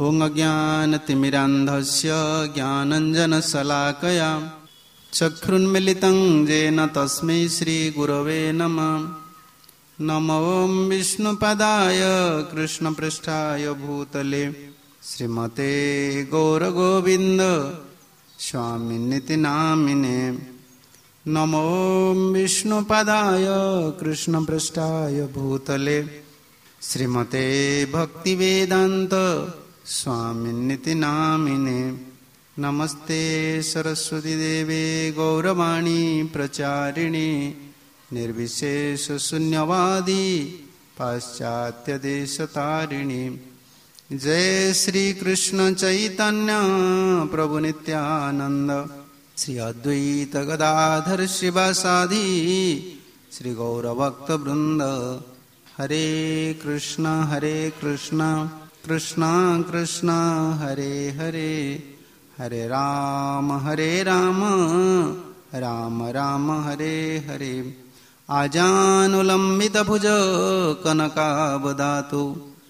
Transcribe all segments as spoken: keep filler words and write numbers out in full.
ओं अज्ञानतिमिरान्धस्य ज्ञानञ्जनशलाकया चक्षुन्मीलितं येन तस्मै श्रीगुरवे नमः। नमो विष्णुपदाय कृष्णपृष्ठाय भूतले श्रीमते गौरगोविन्द स्वामिनिति नामिने। नमो विष्णुपदाय कृष्णपृष्ठाय भूतले श्रीमते भक्तिवेदान्त स्वामिनिति नामिने। नमस्ते सरस्वती देवे गौरवाणी प्रचारिणे निर्विशेष शून्यवादी पाश्चात्य देशतारिणी। जय श्री कृष्ण चैतन्य प्रभु नित्यानंद श्री अद्वैत गदाधर शिवासादि श्री गौरभक्त वृंद। हरे कृष्ण हरे कृष्ण कृष्ण कृष्ण हरे हरे हरे राम हरे राम राम राम हरे हरे। आजानुलंबित भुज कनकावदातो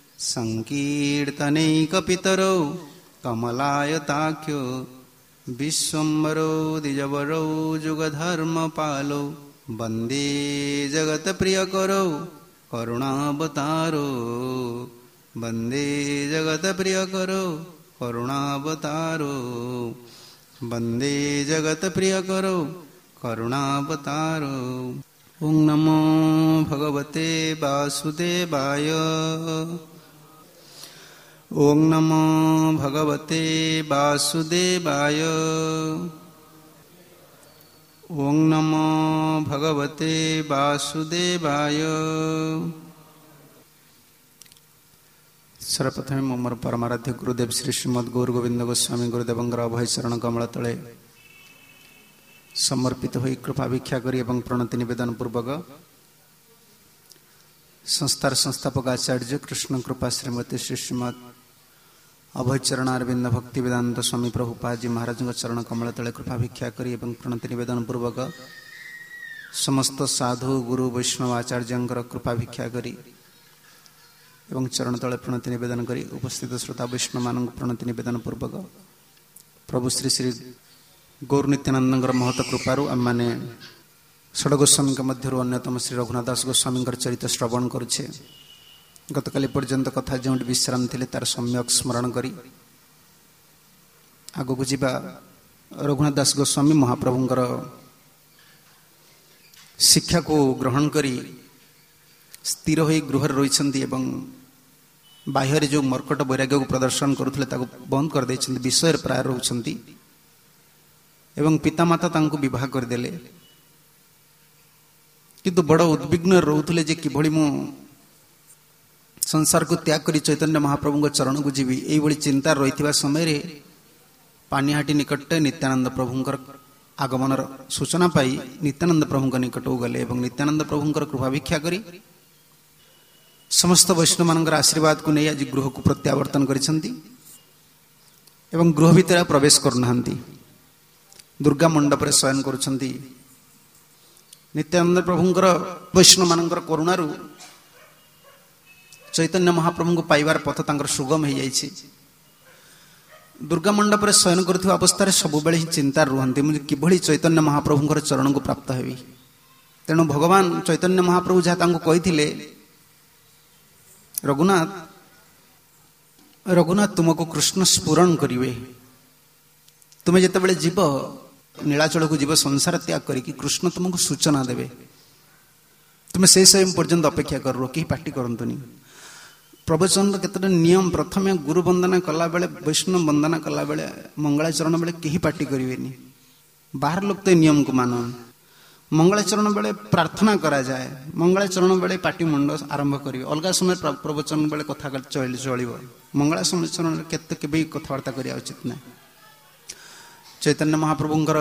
संकीर्तनैकपितरो कमलायताख्यो विश्वम्भरो द्विजवरो जुगधर्मपालो वन्दे जगत्प्रियकरो करुणावतारो वन्दे जगत्प्रियकरो करुणावतारो वन्दे जगत्प्रियकरो करुणावतारो। ओं नमो भगवते वासुदेवाय ओं नमो भगवते वासुदेवाय ओं नमो भगवते वासुदेवाय। सर्वप्रथमे मो मोर परमाराध्य गुरुदेव श्री श्रीमद गौर गोविंद गोस्वामी गुरुदेवंकर अभय चरण कमल तले समर्पित होई कृपा भिक्षा करी एवं प्रणति निवेदन पूर्वक संस्थार संस्थापक आचार्य कृष्ण कृपा श्रीमती श्री श्रीमद अभय चरणारविंद भक्ति वेदांत स्वामी प्रभुपाद जी महाराज चरण कमल तले कृपा भिक्षा करी एवं प्रणति निवेदन पूर्वक समस्त साधु गुरु वैष्णव आचार्य कृपा भिक्षा करी एवं चरण तले प्रणति निवेदन करी उपस्थित श्रोता वैष्णव मान प्रणति निवेदन पूर्वक प्रभु श्री श्री गौर नित्यानंद महत कृपारू आम मैंने षड गोस्वामी मध्य अन्यतम श्री रघुनाथ दास गोस्वामी चरित्र श्रवण करुचे। गतकाली पर्यंत कथा जो विश्राम थे तार सम्यक स्मरण करी आगक जावा रघुनाथ दास गोस्वामी महाप्रभुंकर शिक्षा को ग्रहण करी स्थिर हो गृह रही बाह्य जो मर्कट वैराग्य को प्रदर्शन करुले बंद कर विषय प्राय रोचंती एवं पितामाता तांको विवाह करदेले किंतु बड़ उद्विग्न रोते जे किभली मु संसार को त्याग करी चैतन्य महाप्रभु चरण को जीवी यही चिंता रही समय पानीहाटी निकट नित्यानंद प्रभुंकर आगमन सूचना पाई नित्यानंद प्रभु निकट गले एवं नित्यानंद प्रभुंकर कृपा भिक्षा करी समस्त वैष्णव मान आशीर्वाद को नहीं आज गृह को प्रत्यावर्तन करिसेंती एवं गृह भितर प्रवेश करना दुर्गा मंडप रे शयन करुछंती। नित्यानंद प्रभुंकर वैष्णव मानकर करुणारू चैतन्य महाप्रभु को पाइबार पथ तांकर सुगम हो जाइए। दुर्गा मंडप रे शयन करुवा अवस्था सब बेले ही चिंता रुहंती मुझे किभली चैतन्य महाप्रभुंकर चरण को प्राप्त हेबी। तेणु भगवान चैतन्य महाप्रभु जहाँ तांको कहिथिले रघुनाथ रघुनाथ तुमको कृष्ण स्फुरण करिवे तुम्हें जितेबाला जीव नीलाचल को जीव संसार त्याग करके कृष्ण तुमको सूचना देवे तुम्हें से समय पर्यंत अपेक्षा कर कहीं पार्टी करतुनि। प्रवचन केतटा नियम प्रथम गुरु वंदना कला बेले वैष्णव वंदना कला बेले मंगलाचरण बेले कहीं पार्टी करेनि बाहर लोग तो नियम को मान मंगलाचरण बेले प्रार्थना करा जाए मंगलाचरण बेले पार्टी मुंड आरंभ करेंगे अलग समय प्रवचन बेले कथा चल चलो मंगला समाचरण केते केबे कथबार्ता करिया उचित ना। चैतन्य महाप्रभुंकर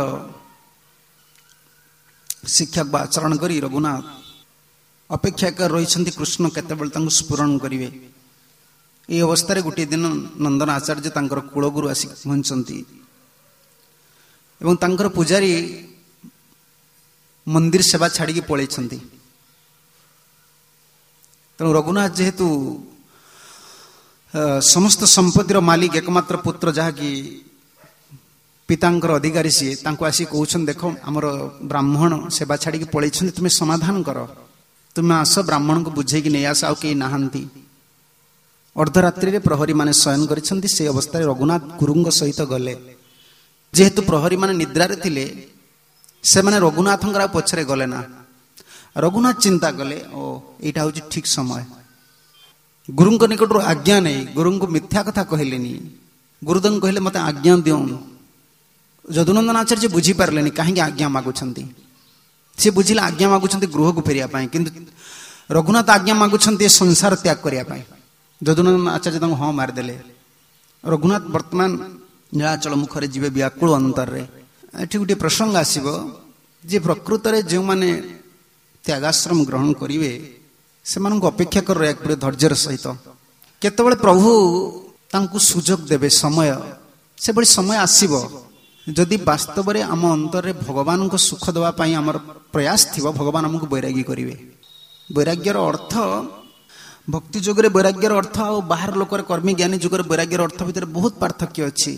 शिक्षा आचरण करी रघुनाथ अपेक्षा कर रही कृष्ण केतबेले स्फुरण करेंगे। ये अवस्था गोटे दिन नंदन आचार्य तांकर कुलगुरु आसिक पहुंचती एवं तांकर पुजारी मंदिर सेवा छाड़ी पलि तेणु रघुनाथ जेहेतु समस्त संपत्तिर मालिक एकमात्र पुत्र जहाँकि पितांकर अधिकारी सी तांको आसी कहउछन देखो हमर ब्राह्मण सेवा छाड़ी के पळैछन तुमे समाधान कर तुमे आस ब्राह्मण को बुझे कि नै आस आउ के नाहंती अर्धरात्रि रे प्रहरी माने शयन करिसंती से अवस्था रे रघुनाथ गुरुंग सहित गले जेहेतु प्रहरी माने निद्रा रे थिले से माने रघुनाथंकर पछरे गले ना रघुनाथ चिंता कले ओ एटा होची ठीक समय गुरुंग निकट आज्ञा नहीं गुरुंग मिथ्या कथा कहलेनी गुरुदन कहले मते आज्ञा दियो यदुनंदन आचार्य बुझी पारलेनी कहीं आज्ञा मागुछंती से बुझिले आज्ञा मागुछंती गृह को फेरिया पाए किंतु रघुनाथ आज्ञा मागुछंती संसार त्याग करिया पाए यदुनंदन आचार्य तंग हां मार देले रघुनाथ वर्तमान नीलाचल मुखरे जीवे व्याकुल अंतर रे एठी गुटे प्रसंग आसीबो जे प्रकृत रे जे माने त्यागाश्रम ग्रहण करिवे सेमान को अपेक्षा कर रहा पड़े धैर्यर सहित केतबेले प्रभु तांकु सुजोग देवे समय से बड़ी समय आसीबो जदि वास्तव रे आम अंतर रे भगवान को सुख देवा पई हमर प्रयास थिबो भगवान हमको वैरागी करिवे वैराग्यर अर्थ भक्ति जोगरे वैराग्यर अर्थ और बाहर लोक कर्मी ज्ञानी जुगर वैराग्यर अर्थ भितर बहुत पार्थक्य अछि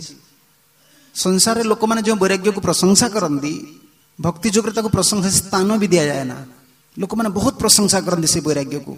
संसार रे लोक माने जो वैराग्य को प्रशंसा करंदी भक्ति जोगरे ताको प्रशंसा स्थान भी दिया जाए ना लोक माने बहुत प्रशंसा करंदी से वैराग्य को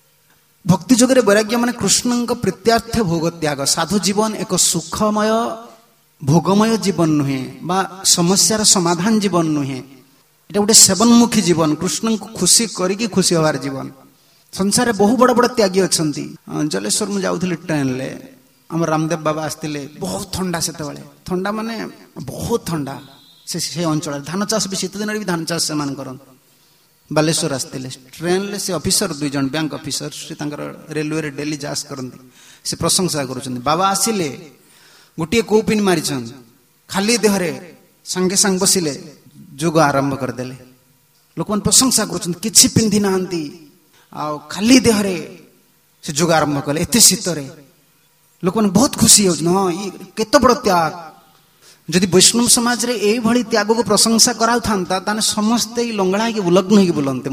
भक्ति जोगरे वैराग्य माने कृष्ण प्रत्यार्थ भोग त्याग साधु जीवन एक सुखमय भोगमय जीवन नुहे बा समस्यार समाधान जीवन नुहे एटा गोटे सेवनमुखी जीवन कृष्ण को खुशी करिकी खुशी होवार जीवन संसार बहु बड़ बड़ त्यागी अछंती जलेश्वर मु जाउथले ट्रेन ले हम रामदेव बाबा आस्तिले बहुत ठंडा सेते बेले ठंडा माने बहुत ठंडा से से अंचल धान चाष भी शीत दिन भी धान चाष से मान करन बालेश्वर आस्तिले ट्रेन ले से ऑफिसर दुई जन बैंक ऑफिसर से तांकर रेलवे रे डेली जास करंती से प्रशंसा करूछन बाबा आसिले गोटे कोपिन मारिछन खाली देहरे संगे संग बसिले जोग आरंभ कर देले लोकन प्रशंसा करूछन किछि पिंधि नाहंती आ खाली देहरे से जोग आरंभ कले एते शीतरे लोकन बहुत खुशी हो न ई केते बड़ त्याग जदि वैष्णव समाज रे एई भली त्याग को प्रशंसा कराउ थांता ताने समस्त ई लंगड़ा के उलग्न ही बुलंते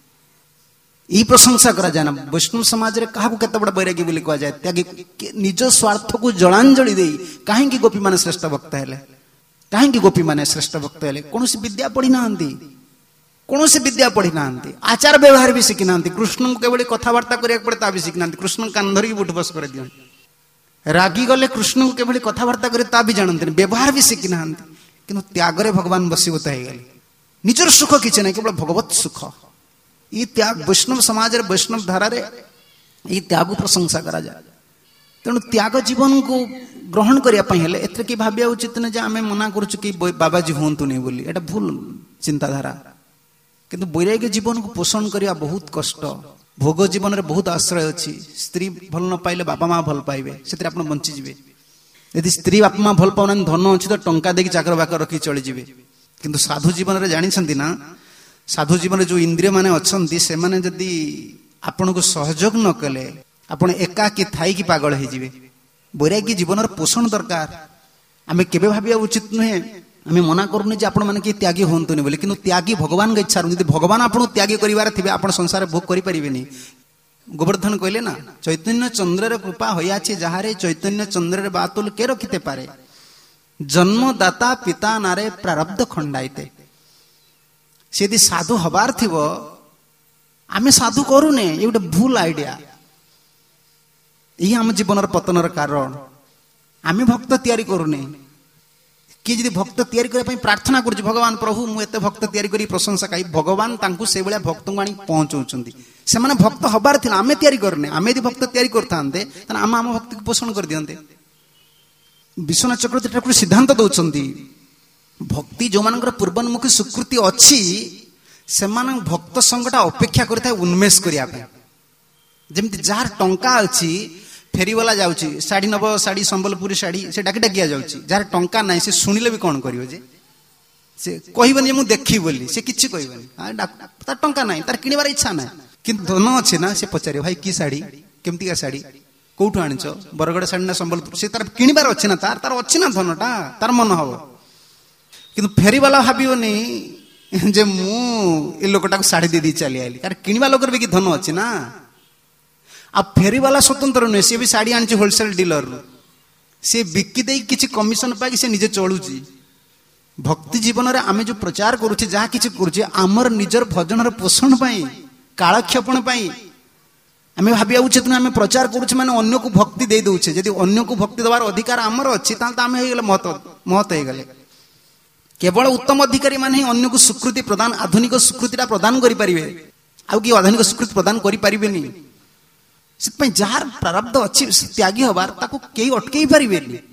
ई प्रशंसा करा जाना वैष्णव समाज रे काहा को केते बड़ बैरागी बोली कहा जाय त्यागी निज स्वार्थ को जलांजलि देई काहे की गोपी माने श्रेष्ठ भक्त हेले काहे की गोपी माने श्रेष्ठ भक्त हेले कोनोसी विद्या पढ़ी नाहंती कोनोसी विद्या पढ़ी नाहंती आचार व्यवहार भी सिखि नाहंती कृष्ण को केवल कथावार्ता करिया पड़े ता भी सिखि नाहंती कृष्ण कान धरि बुठ बस कर दियो रागी गले कृष्ण को केवल कथावार्ता करे ता भी जानते व्यवहार भी सिखि नाहंती किंतु त्याग रे भगवान बसीवत हे गेले निजर सुख किछ नै केवल भगवत सुख ई त्याग वैष्णव समाज रे वैष्णव धारा रे ई त्याग प्रशंसा करा जाय तेणु त्याग जीवन को ग्रहण करिया पई हेले एते की भाबिया उचित न जे आमे मना करूछु कि बाबाजी होंतु नै बोली एटा भूल चिंताधारा किंतु वैराग्य जीवन को पोषण करिया बहुत कष्ट भोग जीवन रे बहुत आश्रय अछि स्त्री भल न पाइले बापा मां भल पाइबे सेतिर आपण बंची जिवे यदि स्त्री बापा मां भल पाउन धन अछि तो टंका देकी चाकर बाकर रखी चली जिवे किंतु साधु जीवन रे जानि छंती ना साधु जीवन रे जो इंद्रिय माने अछंती से माने जदी आपण को सहयोग न कले आपण एकाकी थाई की पागल हे जिवे वैराग्य जीवन रे पोषण दरकार आमे केबे भाबिया उचित नहे आमे मना करूनी जे आपण माने कि त्यागी होंतुनी बोली किंतु त्यागी भगवान के इच्छा यदि भगवान आपण त्यागी करिवार थिबे आपण संसार भोग करि परिबेनी गोवर्धन कहले ना चैतन्य चंद्र रे कृपा होया छि जहारे चैतन्य चंद्र रे बातुल के रखिते पारे जन्मदाता पिता नारे प्रारब्ध खंडाइते से यदि साधु हबार थिबो आमे साधु करूने ये गोटे भूल आइडिया यही आम जीवन पतन कारण आमे भक्त तैयारी करूने कि यदि भक्त तैयारी करने प्रार्थना कर भगवान प्रभु मुझे भक्त तैयारी करी प्रशंसा कही भगवान तांकु से भाया भक्त को आनी पहुंचाउछंती से माने भक्त हबार थिला आमे तैयारी करने आमे यदि भक्त तैयारी करथांते तने आम आम भक्ति को पोषण कर दियंते विश्वनाथ चक्रवर्ती ठाकुर सिद्धांत दउछंती भक्ति जो मानकर पूर्वन्मुखी स्वीकृति अच्छी से मान भक्त संगटा अपेक्षा करता है उन्मेष करिया पे जेमति जार टंका अछि फेरी वाला जाउची साड़ी नब साड़ी संबलपुरी साड़ी से डाकी डाकिया जाउची जार टंका नाही से सुनिले भी कोन करियो जे से कहिबनी मु देखी बोली से किछि कहिबनी तार टंका नाही तार किनिबार इच्छा नाही किंतु धन अछि ना से पचारे भाई की साड़ी केमति का साड़ी कोठु आनिचो बरगड़ साड़ी ना संबलपुर से तार किनिबार अछि ना तार तार अछि ना धनटा तार मन हबो किंतु फेरी वाला भाबियोनी जे मु ए लोकटा को साड़ी दे दी चली आइली तार किनिबा लोकर भी कि धन अछि ना आ फेरीवाला स्वतंत्र नुहे, सी भी शाढ़ी आनी होलसेल डीलर, सी बिकी दे किसी कमिशन पाई से निजे चलुची। भक्ति जीवन में आम जो प्रचार करुचे जहाँ किसी करुचे आमर निजर भजन पोषण पाई कालक्षेपण पाई आम भाविया उचित ना आम प्रचार करुचे माने अन्य को भक्ति दे दौचे। जदि अन्य को भक्ति देवार अधिकार आमर अच्छी आम हो महत महत हो गले। केवल उत्तम अधिकारी माने अन्य को स्वीकृति प्रदान आधुनिक स्वीकृति प्रदान करें आउ कि आधुनिक स्वीकृति प्रदान करें से जार प्रारब्ध अच्छी त्यागी हबार ताको कई अटकई पारे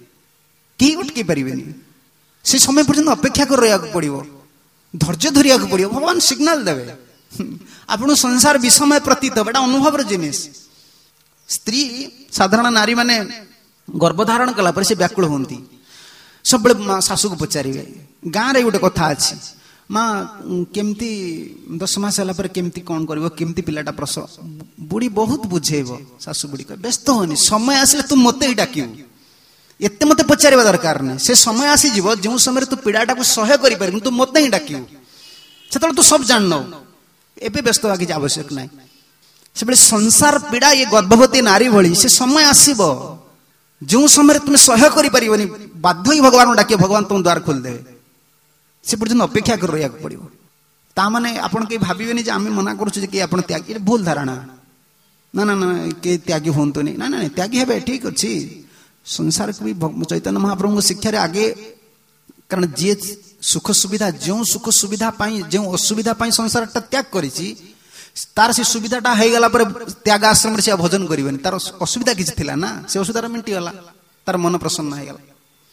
कई अटकई पारे से समय पर्यंत अपेक्षा कर रहा पड़ो धैर्य धरिया पड़ो। भगवान सिग्नाल देवे आपण संसार विषमय प्रतीत एटा अनुभव जिनिस। स्त्री साधारण नारी माने गर्भधारण कला पर से व्याकुल होती सब शाशु को पचारे गाँव रे गोटे कथा अच्छी माँ केमती दस मास है केमती कौन कर केमती पिलाटा प्रसव बुढ़ी बहुत बुझेब शाशु बुढ़ी कह व्यस्त होनी समय आसिले तू मत ही डाक एत मत पचार दरकार नहीं से समय आसीज जो समय तू पीड़ाटा को सह्य कर तू मत ही डाक से तू सब जान एवं व्यस्त हवा किसी आवश्यक ना से संसार पीड़ा ये गर्भवती नारी भली से समय आसब जो समय तुम सह्य कर बाध्य ही भगवान डाक भगवान तुम द्वार खोलदेवे से पर्यटन अपेक्षा कर रहा पड़ो। ताने आपड़ कहीं भावे आम मना करुँ त्यागी भूल धारणा ना ना ना के त्यागी हूँ नहीं ना ना त्यागी हे ठीक अच्छे संसार को भी चैतन्य महाप्रभु शिक्षा आगे कारण जी सुख सुविधा जो सुख सुविधा जो असुविधा संसार टा त्याग करी तार से सुविधाटा हो गला त्याग आश्रम से भजन करें तार असुविधा किसी थी ना से असुविधा मिटिगला तार मन प्रसन्न हो गला।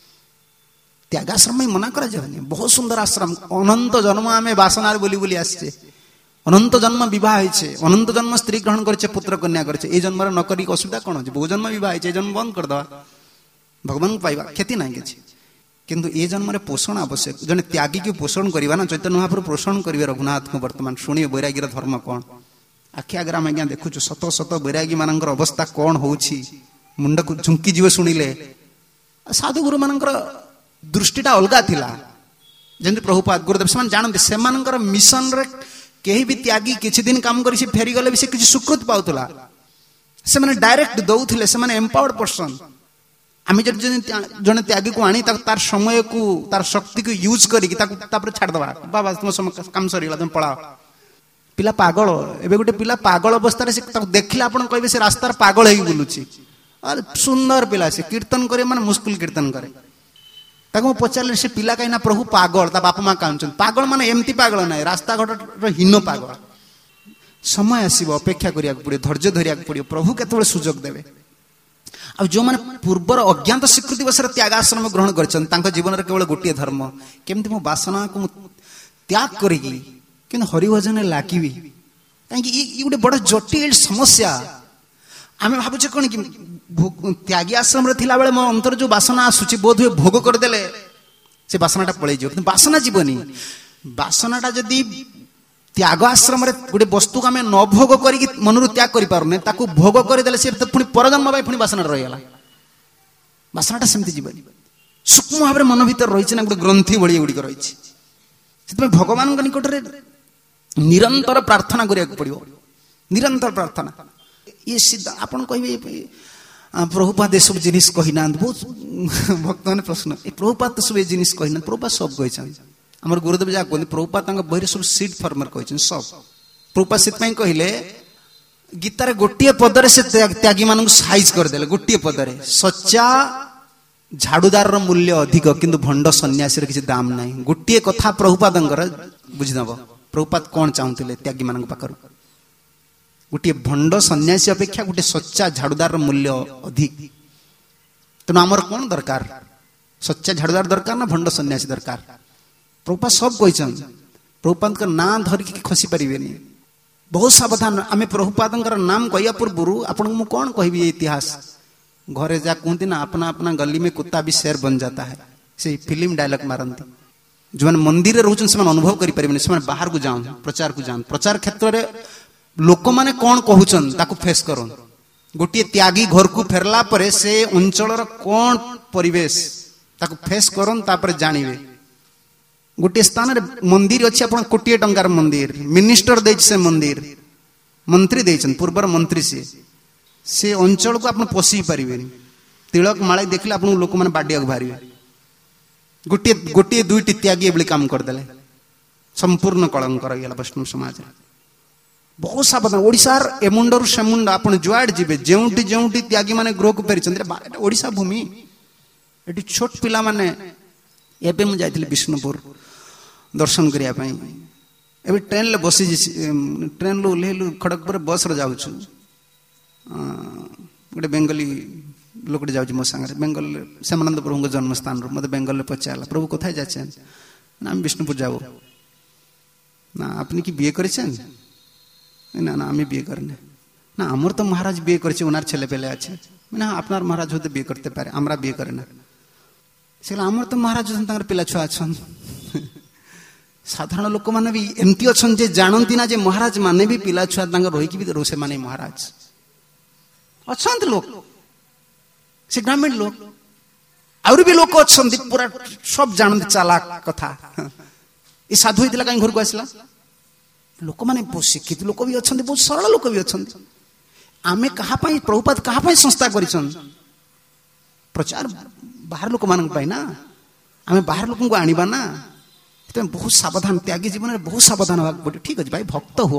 त्याग आश्रम में मना करा जाए बहुत सुंदर आश्रम अनंत जन्म आम बासनार बोली बोली आसचे अनंत जन्म बह अनंत जन्म स्त्री ग्रहण करे पुत्र कन्या करे ये जन्म न करी असुविधा कौन अच्छे बहु जन्म बह जन्म बंद करदे भगवान को पाइबा क्षति ना कि किंतु ये जन्म में पोषण आवश्यक जन त्यागी को पोषण करवा ना चैतन्य महाप्रभु पोषण करेंगे रघुनाथ को वर्तमान शुणे बैरागीर धर्म कौन आखि आगे आम आज्ञा देखु शत शत बैरागी मान अवस्था कौन हो मुंड को झुंकी जीव शुणिले साधु गुरु मान दृष्टिटा अलगा थिला जमी प्रभुपाद गुरुदेव से जानते से मिशन रे कहीं भी त्यागी किसी दिन काम कर फेरी गले भी से किसी स्वीकृति पाला से मैंने डायरेक्ट दौले से एम्पावर्ड पर्सन आम जन त्यागी को आनी तार समय को तार शक्ति को यूज कर छाड़दवा बाबा तुम काम सरीगला तुम पलाओ पिला पागल एवं गोटे पिला पागल अवस्था देखिले आप कहे से रास्तार पागल हो बुलूची सुंदर पिला से कीर्तन करे माने मुस्किल कीर्तन करे ताको पचारे से पिला कहीं प्रभु पागल ता बापा माँ कहते पागल माने एमती पागल ना रास्ता घाट हीन पागल समय आसब अपेक्षा करा पड़ो धैर्य धरिया पड़ो प्रभु केतबेले सुजोग देवे आ जो मैंने पूर्वर अज्ञात स्वीकृति बसर त्याग आश्रम ग्रहण कर जीवन में केवल गोटे धर्म केमती मो बासना को त्याग करी कि हरिभजन लगिबी कहीं गोटे बड़ जटिल समस्या आम भावुचे कौन कि त्यागी आश्रम थिला बेले मो अंतर जो बासना आसूची बोध हुए भोग करदेले से बासनाटा पलि जाओ बासना जीवनी बासनाटा जदि त्याग आश्रम गोटे वस्तु को आम न भोग कर मन त्याग कर भोग करदे से पुणी परजन्म पुणी बासना रहीगला बासनाटा सेमती जीवनी सूक्ष्म भाव मन भर रही गोटे ग्रंथि भली गुड़िक रही भगवान निकट में निरंतर प्रार्थना करा पड़ो निरंतर प्रार्थना ये सीधा आपन कहे प्रभुपाद ये सब जिनिस कहीना बहुत भक्त मैंने प्रश्न ये प्रभुपाद तो सब ये जिनिस कहीना प्रभुपाद सब कही आमर गुरुदेव जहाँ कहते प्रभुपाद बही सब सीड फर्मर कही सब प्रभुपाद से कहले गीतार गोटे पदरे से त्यागी मान साइज करदे गोटे पदरे सच्चा झाड़ूदार मूल्य अधिक किंतु भंड सन्यासी किसी दाम ना गोटे कथा प्रभुपाद बुझीनब प्रभुपाद कौन चाहते त्यागी मान पाखर गोटे भंड सन्यासी अपेक्षा गोटे सच्चा झाड़ूदार मूल्य अधिक तेणु आमर कौन दरकार सच्चा झाड़ूदार दरकार ना भंड सन्यासी दरकार प्रभुपाद सब कही प्रभुपाद ना धरिकी खसी पारे बहुत सावधान आम प्रभुपाद नाम कहवा पूर्व आपन को कौन कहि इतिहास घरे जा कहते ना अपना अपना गली में कुत्ता भी शेर बन जाता है से फिल्म डायलॉग मारती जो मैंने मंदिर रोचन से अनुभव करें से बाहर को जाऊँ प्रचार को जाऊँ प्रचार क्षेत्र में लोक माने कौन कहूचन ताको फेस करन गोटे त्यागी घर को फेरला परे से अंचल कौन परिवेश ताको फेस करन तापर जानिबे गोटे स्थान रे मंदिर अच्छे अपन कोटिए टंकार मंदिर मिनिस्टर दे से मंदिर मंत्री देचन पूर्वर मंत्री से से अंचल को आप पशि पारे तिलक माला देखले आप लोक मैंने बाडिया बाहर गोटे गोटे दुईटी त्यागी एभली काम करदे संपूर्ण कलंक रहीगला वैष्णव समाज बहुत सावधान ओडिशार एमुंडर सेमुंड आप जुआड जीवे जोटी जोटी त्यागी मैंने गृह को फेरी ओडिशा भूमि ये छोट पिला माने एबे मु जाइथिली विष्णुपुर दर्शन करिया पई एबे ट्रेन ले बसी ट्रेन लो ओल्हेलु खड़गपुर बस रे जाउछु गोटे बेंगली लोकटे जाउछु मो संगे बेंगल श्यामानंद प्रभु जन्म स्थान रो मते बेंगल ले पचाला प्रभु कोथाय जाछन ना हम विष्णुपुर जाओ ना आपनी की बीए करेछन ना ना आमी बीए करने ना आमर तो महाराज बीए करछे उनार छेले पेले आछे ना आपनार महाराज होते बीए करते पारे हमरा बीए करे ना सेला आमर तो महाराज तांकर पिला छुआ अछन साधारण लोक माने भी एमती अछन जे जानंती ना जे महाराज माने भी पिला छुआ तांकर रही की भी रोसे माने महाराज अछंत लोक से ग्रामीण लोक और भी लोक अछन पूरा सब जानंती चालाक कथा ई साधु हितला काई घर को आसला लोक माने बहुत शिक्षित लोक भी अछन बहुत सरल लोक भी अछन आमे कहा पाई प्रभुपाद कहा पाई संस्था करिसन प्रचार बाहर लोक मान ना आम बाहर लोक को आनिबा ना बहुत सावधान त्यागी जीवन में बहुत सावधान होगा पड़े ठीक अच्छे भाई भक्त हुआ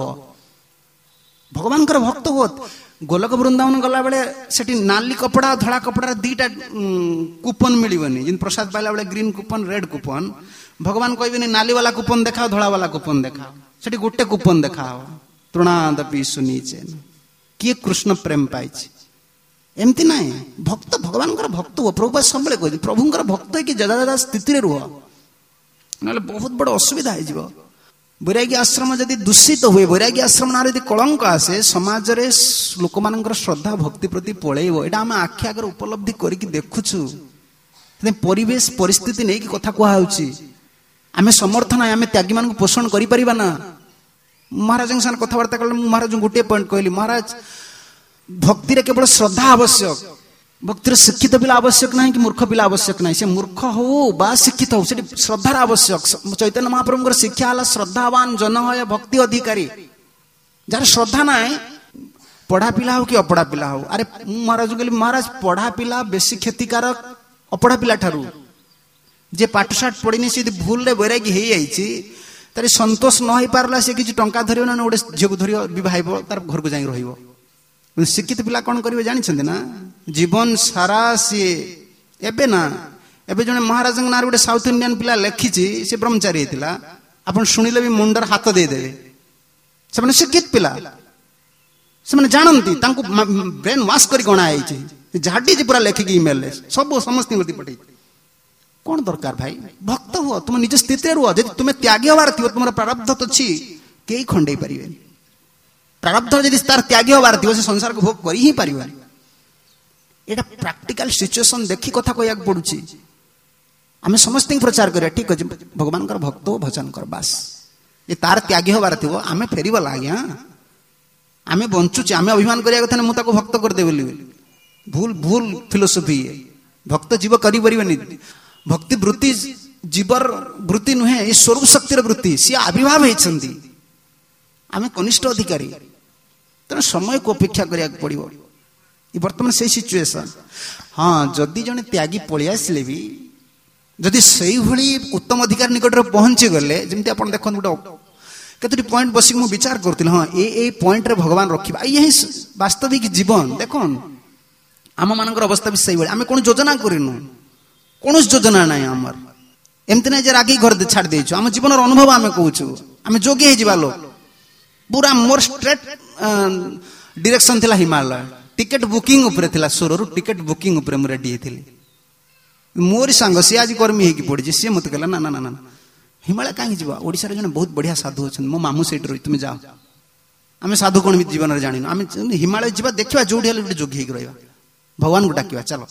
भगवान भक्त हुआ गोलक वृंदावन गला बेले सेठी नाली कपड़ा धड़ा कपड़ा दीटा कूपन मिलबनी जिन प्रसाद पाइला बेले ग्रीन कूपन रेड कूपन भगवान कहबे नाली वाला कूपन देखाओ धड़ा वाला कूपन देखाओ सेठी गोटे कूपन देखाओ तृणादपि सुनीचे किए कृष्ण प्रेम पाई एमती ना भक्त भगवान भक्त हुआ प्रभुपाद सब कह प्रभुंर भक्त है कि जदा जदा स्थिति रुह ना बहुत बड़ असुविधा हो वैराग्य आश्रम जदि दूषित हुए वैराग्य आश्रम ना यदि कलंक आसे समाज रे लोक मानकर श्रद्धा भक्ति प्रति पलैब एटा आम आखि आगे उपलब्धि करके देखुछु परिवेश परिस्थिति नहीं कि कथा कहुची आम समर्थ ना आम त्यागी मान पोषण कर ना महाराज साथ कथबार्ता कले महाराज गोटे पॉइंट कहली महाराज भक्ति रे केवल श्रद्धा आवश्यक भक्ति शिक्षित पिला आवश्यक नहीं कि मूर्ख पिला आवश्यक नहीं से मूर्ख हो बा शिक्षित हो श्रद्धार आवश्यक चैतन्य महाप्रभु शिक्षा है श्रद्धावान जन है भक्ति अधिकारी जार श्रद्धा ना पढ़ा पिला हो कि अपढ़ा पिला हो अरे महाराज कहली महाराज पढ़ा पिला बेसी क्षतिकारक अपढ़ा पिला ठारू जे पाठशाठ पढ़ी सी भूल रे बैरागी हो जाइए तार संतोष न हो पारला से किसी टंका धर ना गोटे झील को धर बह तार घर को जाए रही शिक्षित पिला कौन करेंगे जानते ना जीवन सारा सी एबे ना एबे जने महाराज ना गोटे साउथ इंडियन पिला लिखी से ब्रह्मचारी होता आप शुणिले भी मुंडर हाथ देदे से शिक्षित पिला से जानती ब्रेन वाश कर गणाई झाड़ी पूरा लेखिक इमेल सब समस्त पठे कौन दरकार भाई भक्त हुआ तुम निज स्थित रुह जब तुम्हें त्यागी हबार थी तुम प्रारब्ध तो अच्छी कई खंडे पारे प्रारब्ध जब तार त्यागी हबार थी से संसार को भोग कर ही पार एटा प्रैक्टिकल सिचुएशन देखी कथा कहया पड़ुची आम समस्त प्रचार करिया ठीक अच्छे भगवान भक्त हो भजन कर बास ये तार त्यागी हबार थी आम फेरीवाला आज्ञा आम बंचुचे आम अभिमान करिया कथा मुझे भक्त करदे भूल भूल फिलोसफी भक्त जीव करी भक्ति वृत्ति जीवर वृत्ति नुहे ये स्वरूप शक्तिर वृत्ति सी आविर्भाव होती आम कनिष्ठ अधिकारी तेना समय को अपेक्षा करिया पड़ो बर्तमान से सिचुएशन हाँ जदि जने त्यागी पलि आसिले भी जदि से भली उत्तम अधिकार निकट पहुंची गले जमी आप देखते गोटे कतोटी पॉइंट बस मुझे विचार करूँ हाँ ये पॉइंट रे भगवान रखा यही वास्तविक जीवन देख आम मान अवस्था भी सही आम कौन योजना करूँ कौन योजना ना आमर एमती ना रागी घर छाड़ देचु आम जीवन अनुभव आम कहूँ आम जोगी हो लोग पूरा मोर स्ट्रेट डायरेक्शन थिला हिमालय टिकेट बुकिंग उपरे थिला सोरु टिकेट बुकिंग उपरे मु रेडी हेथिली मोर सांग सी आज कर्मी हेकी पड़ी सी मत कहला ना ना ना ना हिमालय कहीं जीवा ओडिसा रे जने बहुत बढ़िया साधु अछन मो मामू सेठ रही तुम जाओ आम साधु कौन भी जीवन में जानी आम हिमालय जीवा देखा जोड़ी हेले जोगी हेकी रहिबा भगवान को डाकिबा चलो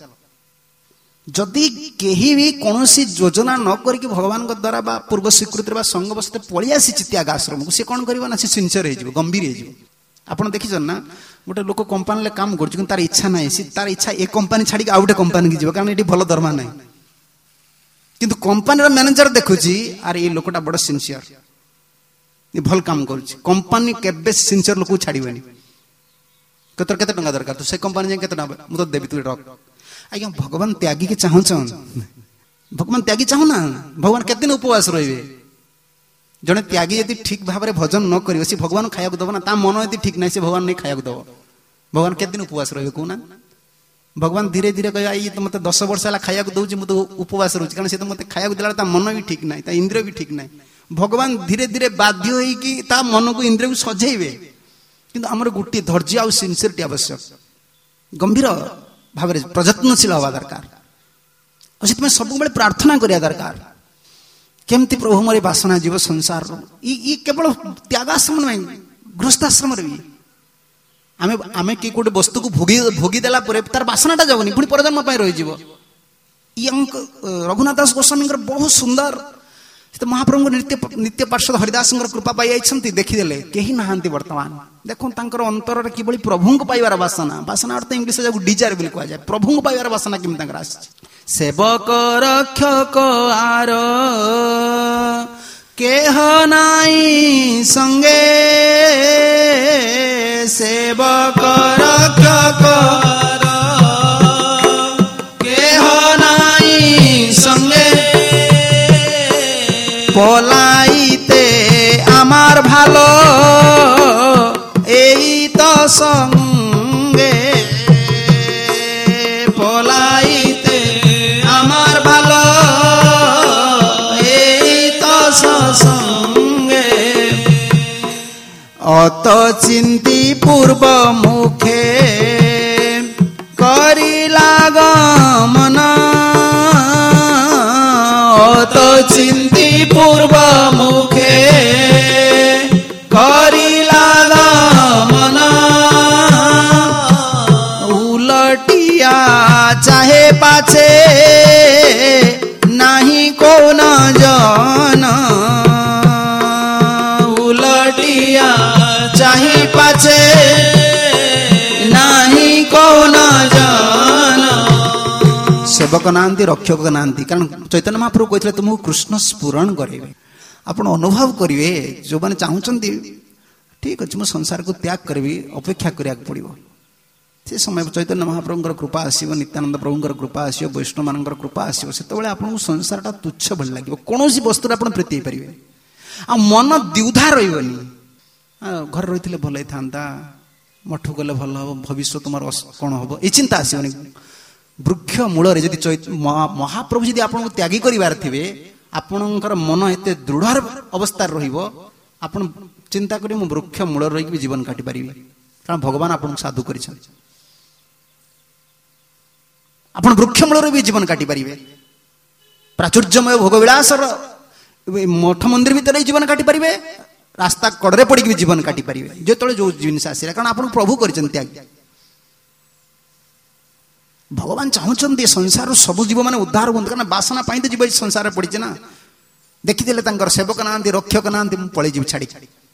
जदि केही भी कौनसी योजना न करके भगवान द्वारा बा पूर्व स्वीकृति संग बसते पलि आसी त्याग आश्रम को सी कौन कर ना सिंसियर हो गंभीर हो आपड़ देखिए ना गोटे लोक कंपानी काम कर तार इच्छा ना सी तार इच्छा ए कंपानी छाड़ी आउ गोटे कंपानी की कारण ये भल दरमा ना कि कंपानी मैनेजर देखुची आरे ये लोकटा बड़ सिंसियर ये भल काम कर कंपानी केबे सिंसियर लोक छाड़बे केतर केते टंका दरकार तो से कंपनी जे केते टंका मु तो देबी तू रख आज्ञा भगवान त्यागी के चाहू छन भगवान त्यागी चाहू ना भगवान केते दिन उपवास रहिबे जने त्यागी यदि ठीक भाव में भजन न करियो से भगवान खाया दब ना ता मन यदि ठीक नहीं से भगवान नहीं खाया दब भगवान केते दिन उपवास रहिबे कहूना भगवान धीरे धीरे कह ये तो मत दस वर्ष है खाया दौर मुझे उपवास रोचे कारण से तो मत खाया देला मन भी ठीक ना इंद्रिय भी ठीक ना भगवान धीरे धीरे बाध्य होता मन को इंद्रिय को सजेबे किंतु आमर गोटे धैर्य आउ सिंसियरिटी आवश्यक गंभीर भाव में प्रयत्नशील हवा दरकार और से सब प्रार्थना करिया दरकार केमती प्रभु मोर बासना जीव संसार ये केवल त्यागाश्रम नहीं गृहस्थाश्रम भी आमे आमे कि गोटे वस्तु को भोगी भोगी देला परे तार बासनाटा जावनी पुणी परजन्म पाई रही जीव ये रघुनाथ दास गोस्वामी बहुत सुंदर तो महाप्रभु नित्य नित्य पार्षद हरिदास कृपा पाई आइछंती देखिदेले केही नाहांती वर्तमान देखो तांकर अंतर रे किबळी प्रभु को पाइबार बासना बासना अर्थ इंग्लिश जाको डिजायर बिल कहा जाय प्रभु को पाइबार बासना किम तांकर आसी सेवक रक्षक आर केह नाई संगे सेवक रक्षक केह नाई संगे पलाइते आमार भालो एई तो संगे पलाइते आमार भालो एई तो संगे अत चिंती पूर्व मुखे करिला गमन अत चिंती पूर्व मुखे करिला गमन उलटिया चाहे पाछे नहीं कौन जन उलटिया चाहे पाछे नहीं कौन जन सेवक नांती रक्षक नांती कारण चैतन्य महाप्रभु कहते तुमको कृष्ण स्फुरण करेंगे आपण अनुभव करेंगे जो मैंने चाहूँगी ठीक अच्छे मुझे संसार को त्याग करी अपेक्षा करा पड़ो से समय चैतन्य महाप्रभुर कृपा आसो नित्यानंद प्रभुर कृपा आसो वैष्णव मान कृपा आसो से आपको संसारटा तुच्छ भल लगे कौन वस्तु आप प्रीति पारे आ मन द्विधा रही घर रही भल था मठ गले भल हम भविष्य तुम कौन हम ये चिंता आसोनी वृक्ष मूल जदि महाप्रभु जदि आपको त्यागी करिवार थिबे आपणकर मन एते दृढ़ अवस्था रहिबो आपण चिंता करी मु वृक्ष मूल रही जीवन काटि पारिबे कारण भगवान आपन साधु करिछन आपण वृक्ष मूल रही जीवन काटि पारिबे प्राचुर्यमय भोगविलासर मठ मंदिर भीतर जीवन काटि पारिबे रास्ता कड़े पड़ी जीवन काटि पारिबे जेतळे जो जिनिस आसीला कारण आपण प्रभु करिछन त्याग भगवान चाहते संसार सब जीव मैंने उद्धार हूँ कारण बासना पाई तो जीव संसार पड़ी ना देखीदे सेवक ना रक्षक ना पलि छाड़ी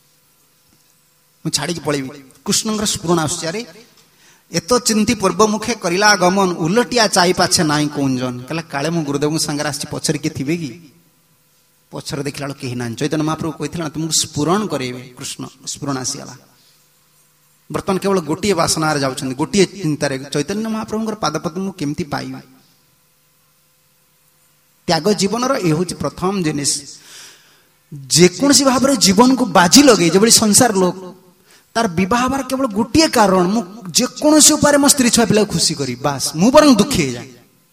छाड़ी पलैबी कृष्ण स्फुरण आसुचारे एत चिंती पूर्व मुखे करिला गमन उलटिया चाई पाछे नाई कौन जन कहला काले मो गुरुदेव सांगे आसी पछरे किए थे कि पछरे देखला कहीं ना चैतन्य महाप्रभु कहते तुमको स्फुरण करेबे कृष्ण स्फुरण आसीगला बर्तमान केवल गोटे बासना जाऊँ गोटे चिंतार चैतन्य महाप्रभु पादपद्म केमती पाइबा त्याग जीवन यह हूँ प्रथम जिनिस जेकोसी भाव में जीवन को बाजी लगे जो संसार लोक तार बह बार केवल गोटे कारण मुझे उपाय मो स्त्री छुआ पिला खुशी करी बास मु बर दुखी हो जाए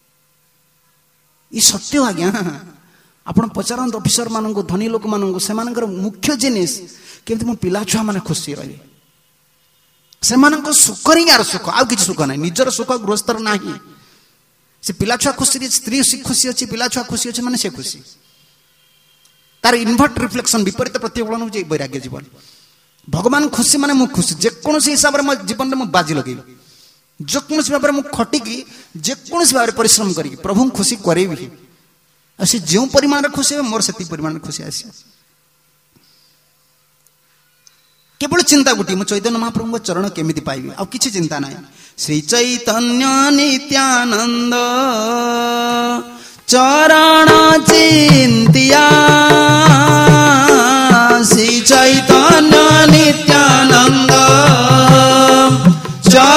ये सत्य आज्ञा आप पचारत अफिसर मान धनी लोक मान से मुख्य जिनिस केमती मो पिला छुआ मैंने खुशी रही से सुख ही यार सुख आउ किसी सुख ना निजर सुख गृहस्थर ना से पिला छुआ खुशी स्त्री खुशी अच्छी पिला छुआ खुशी अच्छे माने से खुशी तार इनवर्ट रिफ्लेक्शन विपरीत प्रतिफलन हो वैराग्य जीवन भगवान खुशी माने मु खुशी जेकोसी हिसाब से मो जीवन में बाजी लगे जेकोसी भाव में खटिकी जेकोसी भाव में परिश्रम करी प्रभु खुशी करेबी से जो परिमाण खुशी है मोर से परिमाण खुशी आस केवल चिंता गोटी मु चैतन्य महाप्रभु चरण केमिति पाइबी आ किछि चिंता ना श्री चैतन्य नित्यानंद चरण चिंतिया श्री चैतन्य नित्यानंद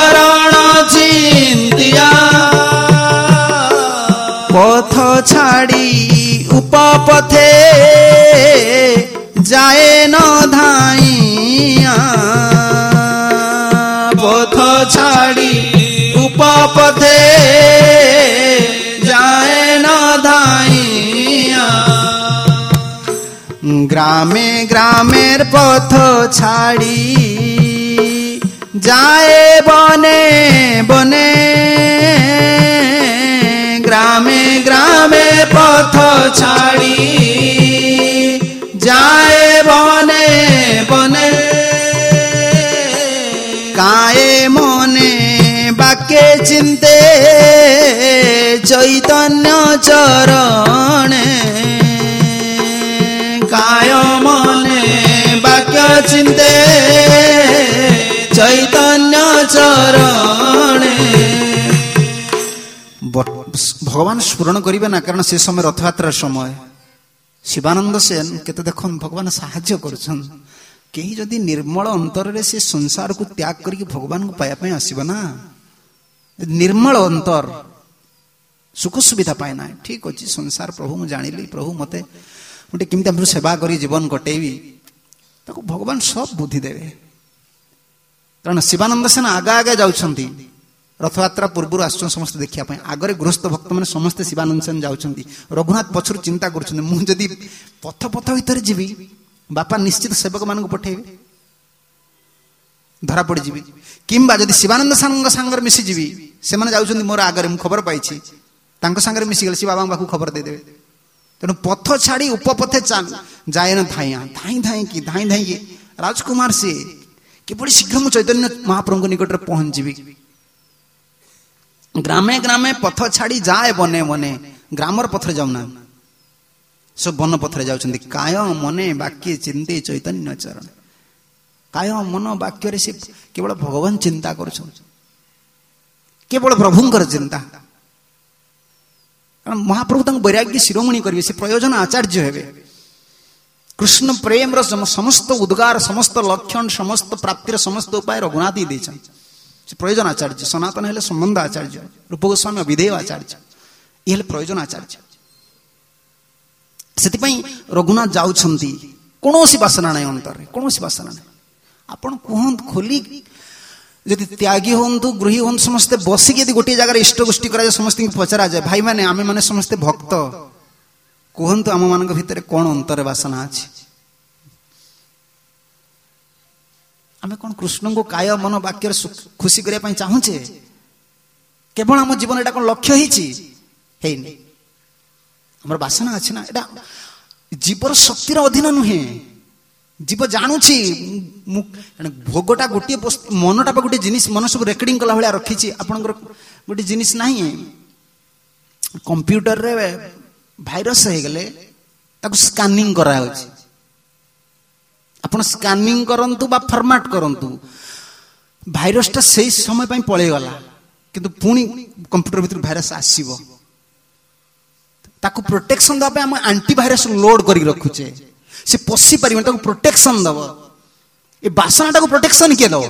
পথ ছাড়ি উপপথে যায় ন ধাইয়া পথ ছাড়ি উপপথে যায় ন ধাইয়া গ্রামে গ্রামের পথ ছাড়ি যায় বনে বনে গ্রামে গ্রামে পথ ছাড়ি যায় বনে বনে কায়ে মনে বাক্যে চিন্তে চৈতন্য চরণে কায় মনে বাক্য চিন্তে চৈতন্য চরণে ভগবান স্মরণ করিবে না কারণ সে সময় রথযাত্রার সময় শিবানন্দ সেন কেতে দেখুন ভগবান সাহায্য করছেন কেহি যদি ନିର୍ମଳ ଅନ୍ତରରେ ସେ ସଂସାରକୁ ତ୍ୟାଗ କରିକି ଭଗବାନଙ୍କୁ ପାଇବା ପାଇଁ ଆସିବ ନା ନିର୍ମଳ ଅନ୍ତର ସୁଖ ସୁବିଧା ପାଏ ନାହିଁ ଠିକ ଅଛି ସଂସାର ପ୍ରଭୁ ମୁଁ ଜାଣିଲି ପ୍ରଭୁ ମତେ ଗୋଟେ କେମିତି ଆମର ସେବା କରି ଜୀବନ କଟେଇବି ତାକୁ ଭଗବାନ ସବ ବୁଦ୍ଧି ଦେବେ କାରଣ ଶିବାନନ୍ଦ ସେନ ଆଗା ଆଗା ଯାଉଛନ୍ତି ରଥଯାତ୍ରା ପୂର୍ବରୁ ଆସୁଛନ୍ତି ସମସ୍ତେ ଦେଖିବା ପାଇଁ ଆଗରେ ଗୃହସ୍ଥ ଭକ୍ତମାନେ ସମସ୍ତେ ଶିବାନନ୍ଦ ସେନ ଯାଉଛନ୍ତି ରଘୁନାଥ ପଛରୁ ଚିନ୍ତା କରୁଛନ୍ତି ମୁଁ ଯଦି ପଥ ପଥ ଭିତରେ ଯିବି ବାପା ନିଶ୍ଚିତ ସେବକ ମାନଙ୍କୁ ପଠେଇବେ ଧରା ପଡ଼ିଯିବି କିମ୍ବା ଯଦି ଶିବାନନ୍ଦ ସାଙ୍ଗ ସାଙ୍ଗରେ ମିଶିଯିବି ସେମାନେ ଯାଉଛନ୍ତି ମୋର ଆଗରେ ମୁଁ ଖବର ପାଇଛି ତାଙ୍କ ସାଙ୍ଗରେ ମିଶିଗଲେ ସେ ବାବାଙ୍କ ପାଖକୁ ଖବର ଦେଇଦେବେ ତେଣୁ ପଥ ଛାଡ଼ି ଉପପଥେ ଯାଏ ନା ଧାଇଁଆ ଧାଇଁ ଧାଇଁକି ଧାଇଁ ଧାଇଁକି ରାଜକୁମାର ସିଏ କିପରି ଶୀଘ୍ର ମୁଁ ଚୈତନ୍ୟ ମହାପ୍ରଭୁଙ୍କ ନିକଟରେ ପହଞ୍ଚିବି ଗ୍ରାମେ ଗ୍ରାମେ ପଥ ଛାଡ଼ି ଯାଏ ବନେ ବନେ ଗ୍ରାମର ପଥରେ ଯାଉନା ସବୁ ବନ ପଥରେ ଯାଉଛନ୍ତି କାୟ ମନେ ବାକ୍ୟ ଚିନ୍ତେ ଚୈତନ୍ୟ ଚରଣ କାୟ ମନ ବାକ୍ୟରେ ସେ କେବଳ ଭଗବାନ ଚିନ୍ତା କରୁଛନ୍ତି କେବଳ ପ୍ରଭୁଙ୍କର ଚିନ୍ତା କାରଣ ମହାପ୍ରଭୁ ତାଙ୍କୁ ବୈରାଗ୍ୟ ଶିରୋମଣି କରିବେ ସେ ପ୍ରୟୋଜନ ଆଚାର୍ଯ୍ୟ ହେବେ କୃଷ୍ଣ ପ୍ରେମର ସମସ୍ତ ଉଦ୍ଗାର ସମସ୍ତ ଲକ୍ଷଣ ସମସ୍ତ ପ୍ରାପ୍ତିର ସମସ୍ତ ଉପାୟ ରଘୁନାଥ ହିଁ ଦେଇଛନ୍ତି ସେ ପ୍ରୟୋଜନ ଆଚାର୍ଯ୍ୟ ସନାତନ ହେଲେ ସମ୍ବନ୍ଧ ଆଚାର୍ଯ୍ୟ ରୂପ ଗୋସ୍ୱାମୀ ଅବିଧେୟ ଆଚାର୍ଯ୍ୟ ଇଏ ହେଲେ ପ୍ରୟୋଜନ ଆଚାର୍ଯ୍ୟ ସେଥିପାଇଁ ରଘୁନାଥ ଯାଉଛନ୍ତି କୌଣସି ବାସନା ନାହିଁ ଅନ୍ତରରେ କୌଣସି ବାସନା ନାହିଁ ଆପଣ କୁହନ୍ତୁ ଖୋଲି ଯଦି ତ୍ୟାଗୀ ହୁଅନ୍ତୁ ଗୃହୀ ହୁଅନ୍ତୁ ସମସ୍ତେ ବସିକି ଯଦି ଗୋଟିଏ ଜାଗାରେ ଇଷ୍ଟ ଗୋଷ୍ଠୀ କରାଯାଏ ସମସ୍ତଙ୍କୁ ପଚରାଯାଏ ଭାଇମାନେ ଆମେ ମାନେ ସମସ୍ତେ ଭକ୍ତ କୁହନ୍ତୁ ଆମ ମାନଙ୍କ ଭିତରେ କଣ ଅନ୍ତରରେ ବାସନା ଅଛି ଆମେ କଣ କୃଷ୍ଣଙ୍କୁ କାୟ ମନ ବାକ୍ୟରେ ଖୁସି କରିବା ପାଇଁ ଚାହୁଁଛେ କେବଳ ଆମ ଜୀବନ ଏଟା କଣ ଲକ୍ଷ୍ୟ ହେଇଛି ହେଇନି ଆମର ବାସନା ଅଛି ନା ଏଟା ଜୀବର ଶକ୍ତିର ଅଧୀନ ନୁହେଁ ଜୀବ ଜାଣୁଛି ମୁଁ ଭୋଗଟା ଗୋଟିଏ ମନଟା ଗୋଟେ ଜିନିଷ ମନ ସବୁ ରେକର୍ଡିଂ କଲା ଭଳିଆ ରଖିଛି ଆପଣଙ୍କର ଗୋଟେ ଜିନିଷ ନାହିଁ କମ୍ପ୍ୟୁଟରରେ ଭାଇରସ ହେଇଗଲେ ତାକୁ ସ୍କାନିଂ କରାଯାଉଛି ଆପଣ ସ୍କାନିଂ କରନ୍ତୁ ବା ଫର୍ମାଟ କରନ୍ତୁ ଭାଇରସଟା ସେଇ ସମୟ ପାଇଁ ପଳେଇଗଲା କିନ୍ତୁ ପୁଣି କମ୍ପ୍ୟୁଟର ଭିତରୁ ଭାଇରସ ଆସିବ ତାକୁ ପ୍ରୋଟେକ୍ସନ ଦେବା ପାଇଁ ଆମେ ଆଣ୍ଟିଭାଇରସ ଲୋଡ କରିକି ରଖୁଛେ ସେ ପଶି ପାରିବନି ତାକୁ ପ୍ରୋଟେକ୍ସନ ଦବ ଏ ବାସନାଟାକୁ ପ୍ରୋଟେକ୍ସନ କିଏ ଦବ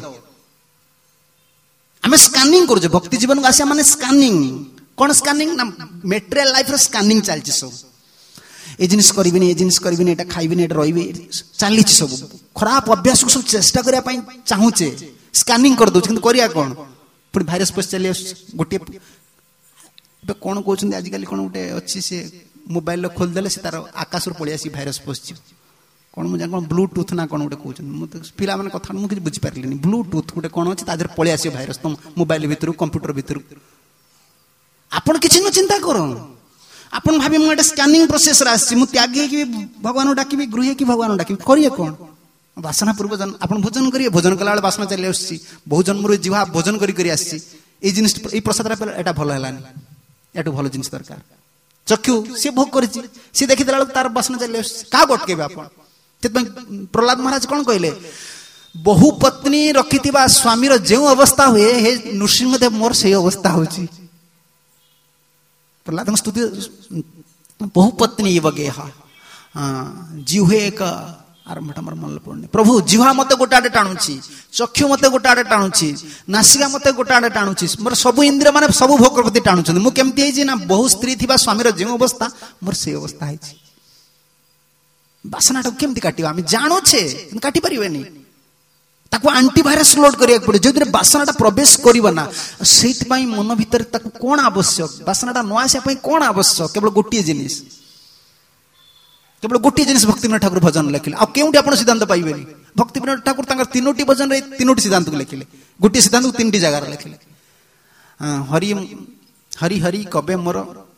ଆମେ ସ୍କାନିଂ କରୁଛେ ଭକ୍ତି ଜୀବନକୁ ଆସିବା ମାନେ ସ୍କାନିଂ କଣ ସ୍କାନିଂ ନା ମେଟେରିଆଲ ଲାଇଫର ସ୍କାନିଂ ଚାଲିଛି ସବୁ ଏ ଜିନିଷ କରିବିନି ଏ ଜିନିଷ କରିବିନି ଏଟା ଖାଇବିନି ଏଟା ରହିବି ଚାଲିଛି ସବୁ ଖରାପ ଅଭ୍ୟାସକୁ ସବୁ ଚେଷ୍ଟା କରିବା ପାଇଁ ଚାହୁଁଛେ ସ୍କାନିଂ କରିଦଉଛି କିନ୍ତୁ କରିବା କଣ ପୁଣି ଭାଇରସ ପଶି ଚାଲି ଆସୁଛି ଗୋଟିଏ ଏବେ କଣ କହୁଛନ୍ତି ଆଜିକାଲି କଣ ଗୋଟେ ଅଛି ସେ ମୋବାଇଲରେ ଖୋଲିଦେଲେ ସେ ତାର ଆକାଶରୁ ପଳେଇ ଆସି ଭାଇରସ ପଶିଯିବ କଣ ମୁଁ ଜାଣି କଣ ବ୍ଲୁଟୁଥ ନା କଣ ଗୋଟେ କହୁଛନ୍ତି ମୁଁ ତ ପିଲାମାନେ କଥା ମୁଁ କିଛି ବୁଝିପାରିଲିନି ବ୍ଲୁଟୁଥ ଗୋଟେ କଣ ଅଛି ତା ଦେହରେ ପଳେଇ ଆସିବ ଭାଇରସ ତମ ମୋବାଇଲ ଭିତରୁ କମ୍ପ୍ୟୁଟର ଭିତରୁ ଆପଣ କିଛି ନ ଚିନ୍ତା କର ଆପଣ ଭାବି ମୁଁ ଏଟା ସ୍କାନିଂ ପ୍ରୋସେସରେ ଆସିଛି ମୁଁ ତ୍ୟାଗୀ ହେଇକି ଭଗବାନଙ୍କୁ ଡାକିବି ଗୃହୀ ହେଇକି ଭଗବାନଙ୍କୁ ଡାକିବି କରିବେ କଣ ବାସନା ପୂର୍ବ ଜନ୍ମ ଆପଣ ଭୋଜନ କରିବେ ଭୋଜନ କଲାବେଳେ ବାସନା ଚାଲି ଆସୁଛି ବହୁ ଜନ୍ମରୁ ଜିଭା ଭୋଜନ କରି କରି ଆସିଛି ଏଇ ଜିନିଷ ଏଇ ପ୍ରସାଦଟା ଏଟା ଭଲ ହେଲାନି ଏଠୁ ଭଲ ଜିନିଷ ଦରକାର ଚକ୍ଷୁ ସିଏ ଭୋଗ କରିଛି ସିଏ ଦେଖିଦେଲା ବେଳକୁ ତାର ବାସନା ଚାଲି ଆସୁଛି କାହାକୁ ଅଟକେଇବେ ଆପଣ ସେଥିପାଇଁ ପ୍ରହ୍ଲାଦ ମହାରାଜ କଣ କହିଲେ ବହୁ ପତ୍ନୀ ରଖିଥିବା ସ୍ୱାମୀର ଯେଉଁ ଅବସ୍ଥା ହୁଏ ହେ ନୃସିଂହଦେବ ମୋର ସେଇ ଅବସ୍ଥା ହଉଛି ପ୍ରହ୍ଲାଦଙ୍କ ସ୍ତୁତି ବହୁ ପତ୍ନୀ ବଗେହ ଜିହ୍ୱେ ଏକ आरंभटा मोर मन पड़ुनी प्रभु जिह्वा मते गोटे आड़े टाणुची चक्षु मते गोटे आड़े टाणुची नासिका मते गोटे आड़े टाणुची मोर सब इंद्रिय माने सब भोग प्रति टाणुछन मु केमती हेजी ना बहु स्त्री थिबा स्वामीर जे अवस्था मोर से अवस्था हेजी बासनाटा केमती काटिबा आमी जानो छे काटि परिबेनी ताको एंटीवायरस लोड करिया पड़े जो दिन बासनाटा प्रवेश करिबा ना सेति पई मन भीतर ताको कोन आवश्यक बासनाटा न आसे पई कोन आवश्यक केवल गोटिए जिनिस केवल गोटे जिनिस भक्तिविनोद ठाकुर भजन लिखिले आ केउटी आपण सिद्धांत पाइबेनी भक्तिविनोद ठाकुर तांकर तीनोटी भजन रे तीनोटी सिद्धांत को लिखिले गोटे सिद्धांत को तीनटी जगह लिखिले हरि हरि हरि कबे मोर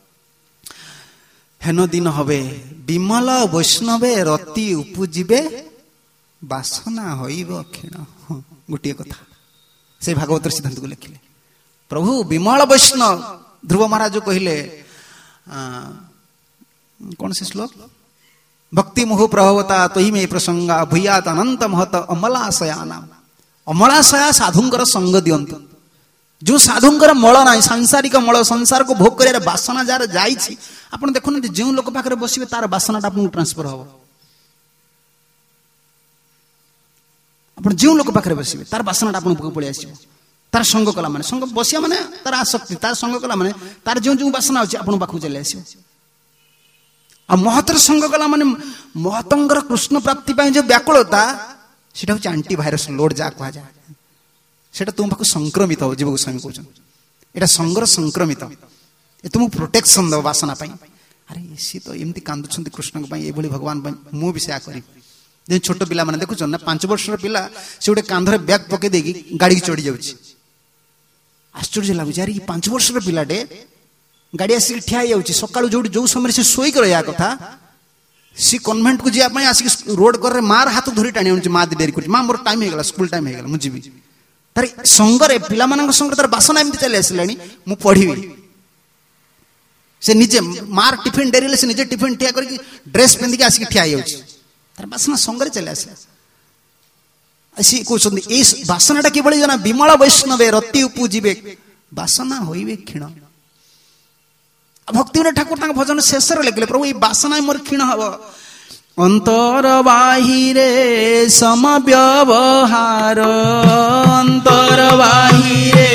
हेन दिन हबे विमल वैष्णवे रति उपजिबे बासना होइबो क्षीण गोटे कथा से भागवत सिद्धांत को लिखिले प्रभु विमल वैष्णव ध्रुव महाराज कहले कौन से श्लोक भक्ति मुहु प्रभवता तही में प्रसंगा भूयात अनंत महत अमलाशयाना अमलाशया साधुंकर संग दियंतु जो साधुंकर मल ना सांसारिक मल संसार को भोग कर बासना जार जाइछि आपण देखुन जो लोक पाखरे बसिबे तार बासनाटा आपन ट्रांसफर हो आपण जो लोक पाखरे बसिबे तार बासनाटा आपन को पळि आसीबो तार संग कला माने संग बसिया माने तार आसक्ति तार संग कला माने तार जो जो बासना अछि आपन पाखु चले आसीबो आ महतर संग कला माने महतंगर कृष्ण प्राप्ति पाए जो व्याकुलता सेटा होची एंटीवायरस लोड जा कहा जा सेटा तुम पाखु संक्रमित हो जीव गोस्वामी कहउछन एटा संगर संक्रमित ए तुम प्रोटेक्शन दो वासना पाई अरे सी तो एमती कांदुछंती कृष्ण को पाई ए भली भगवान पाई मु भी से करी जे छोट पिला माने देखुछन ना पांच वर्षर पिला से गोटे कांधरे बैग पके देगी गाड़ी चढ़ी जाउची आश्चर्य लागु यार ई पांच वर्षर पिलाटे गाड़ी आसिक ठिया जाउची सकाळु जो जो समय से सोई कर या कथा सी कन्वेंट को जिया पई आसिक रोड कर रे मार हाथ धरी टाणी आउची मा देरी कर मा मोर टाइम हे गेला स्कूल टाइम हे गेला मु जीबी तार संगरे पिला मानक संग तार बासना एमती चले आसलानी मु पढिबी से निजे मार टिफिन डेरिले से निजे टिफिन ठिया करके ड्रेस पिंदी के आसिक ठिया जाउची तार बासना संगरे चले आसे असी कहउछन ए बासनाटा केवल जना विमल वैष्णवे रति उपजीवे बासना होइबे क्षीण भक्तिविनोद ठाकुर तांग भजन शेष रे लिखले प्रभु ई बासना मोर क्षीण हबो अंतर बाहिरे समव्यवहार अंतर बाहिरे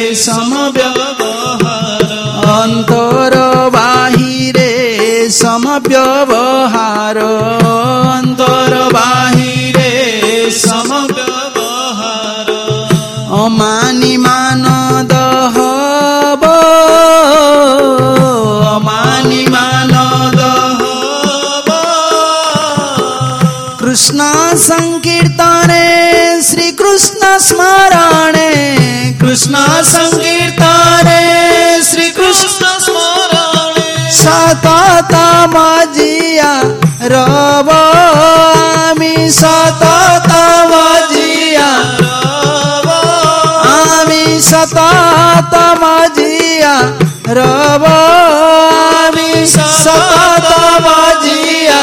समव्यवहार अंतर बाहिरे समव्यवहार अंतर बाहिरे समव्यवहार अमानि मानद हब अमानि मानद कृष्ण संकीर्तने श्री कृष्ण स्मरणे कृष्ण संकीर्तने श्री कृष्ण स्मरणे सतत मजिया रव आमी सतत मजिया रव आमी सतत मजिया रव आमी सतत मजिया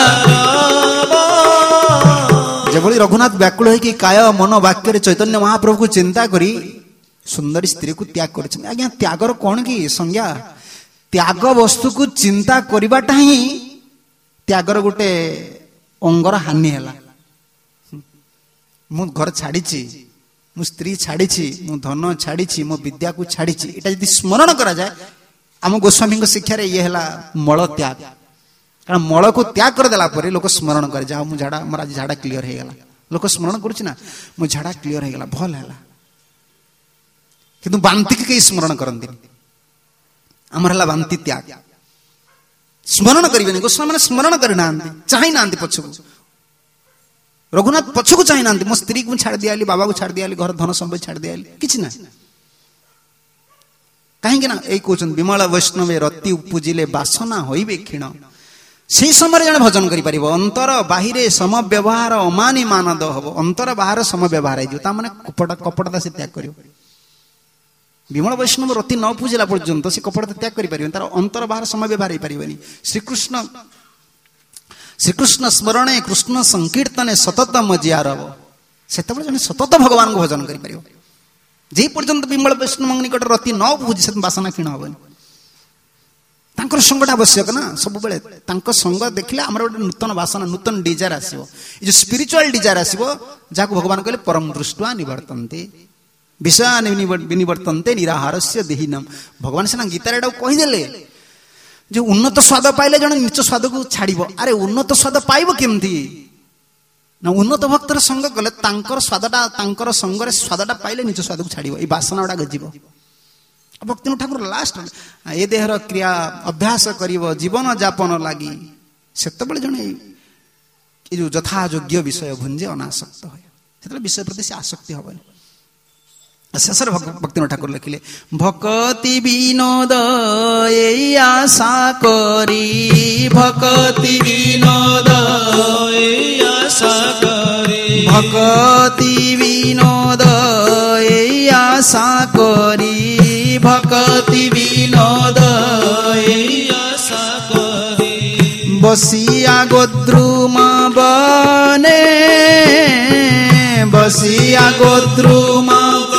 जबली रघुनाथ व्याकुल है कि काय मन वाक्य चैतन्य महाप्रभु को चिंता करी सुंदरी स्त्री को त्याग कर आज्ञा त्यागर कौन की संज्ञा त्याग वस्तु को चिंता करवाटा ही त्यागर गोटे अंगर हानि है मु घर छाड़ी मु स्त्री छाड़ी मु धन छाड़ी मो विद्या को छाड़ी एटा यदि स्मरण करा जाए आम गोस्वामी शिक्षा ये है मल त्याग कारण मल को त्याग कर देला पर लोक स्मरण करे जा मु झाड़ा मोर आज झाड़ा क्लियर हो गला लोक स्मरण करूछि ना मु झाड़ा क्लियर हो गला भल हैला किंतु बांति के स्मरण करंती हमर हला बांति त्याग स्मरण करिवेनी गोस्वामी माने स्मरण करि नांती चाहि नांती पछकु रघुनाथ पछकु चाहि नांती मो स्त्री को छाड़ दियाली बाबा को छाड़ दियाली घर धन संपत्ति छाड़ दियाली किछि ना काहेकि ना एई कोचन विमल वैष्णवे रति उपजिले बासना होइबे क्षीण से समय जन भजन करि परिबो अंतर बाहिरे सम व्यवहार अमानि मानद हबो अंतर बाहर सम व्यवहार हे जो ता माने कपट कपटता से त्याग करियो विमल वैष्णव रति न पूजिला पर्यंत से कपटता त्याग करि परिबो तार अंतर बाहर सम व्यवहार हे परिबनी श्री कृष्ण श्री कृष्ण स्मरणे कृष्ण संकीर्तने सतत मजिया रहो सेतबे जने सतत भगवान को भजन करि परिबो जे पर्यंत विमल वैष्णव निकट रति न पूजि से बासना क्षीण हबनी तांकर संगटा आवश्यक ना सब बेले तांको संग देखिले हमर गोटे नूतन वासना नूतन डिजायर आसीबो ए जो स्पिरिचुअल डिजायर आसीबो जाको भगवान कहले परम दृष्ट्वा निवर्तन्ते विषयानि विनिवर्तन्ते निराहारस्य देहिनम भगवान सिना गीता रे कहि देले जो उन्नत स्वाद पाइले जण नीच स्वाद को छाड़िबो अरे उन्नत स्वाद पाइबो केमथि ना उन्नत भक्तर संग कले तांकर स्वादटा तांकर संगरे स्वादटा पाइले नीच स्वाद को छाड़िबो ए वासनाटा गजिबो भक्ति ठाकुर लास्ट ए देहर क्रिया अभ्यास करिवो जीवन यापन लागि सेतबेले जणे ए जो यथा योग्य विषय भुंजे अनासक्त होय सेतबेले विषय प्रति से आसक्ति होबनी शेषर भक्ति ठाकुर लिखिले भक्ति विनोद ए आशा करी भक्ति विनोद ए आशा करी भक्ति विनोद ए आशा करी भक्ति विनोद ए आशा करी बसिया गोद्रुम बने बसिया गोद्रुम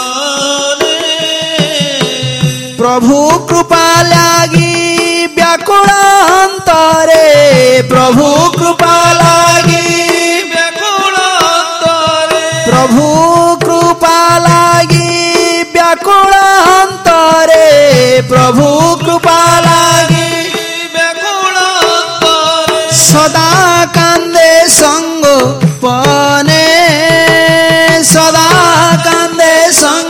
प्रभु कृपा लागी व्याकुल अंतरे प्रभु कृपा लागी व्याकुल अंतरे प्रभु कृपा लागी व्याकुल अंतरे प्रभु कृपा लागी व्याकुल अंतरे सदा कांदे संग पने सदा कांदे संग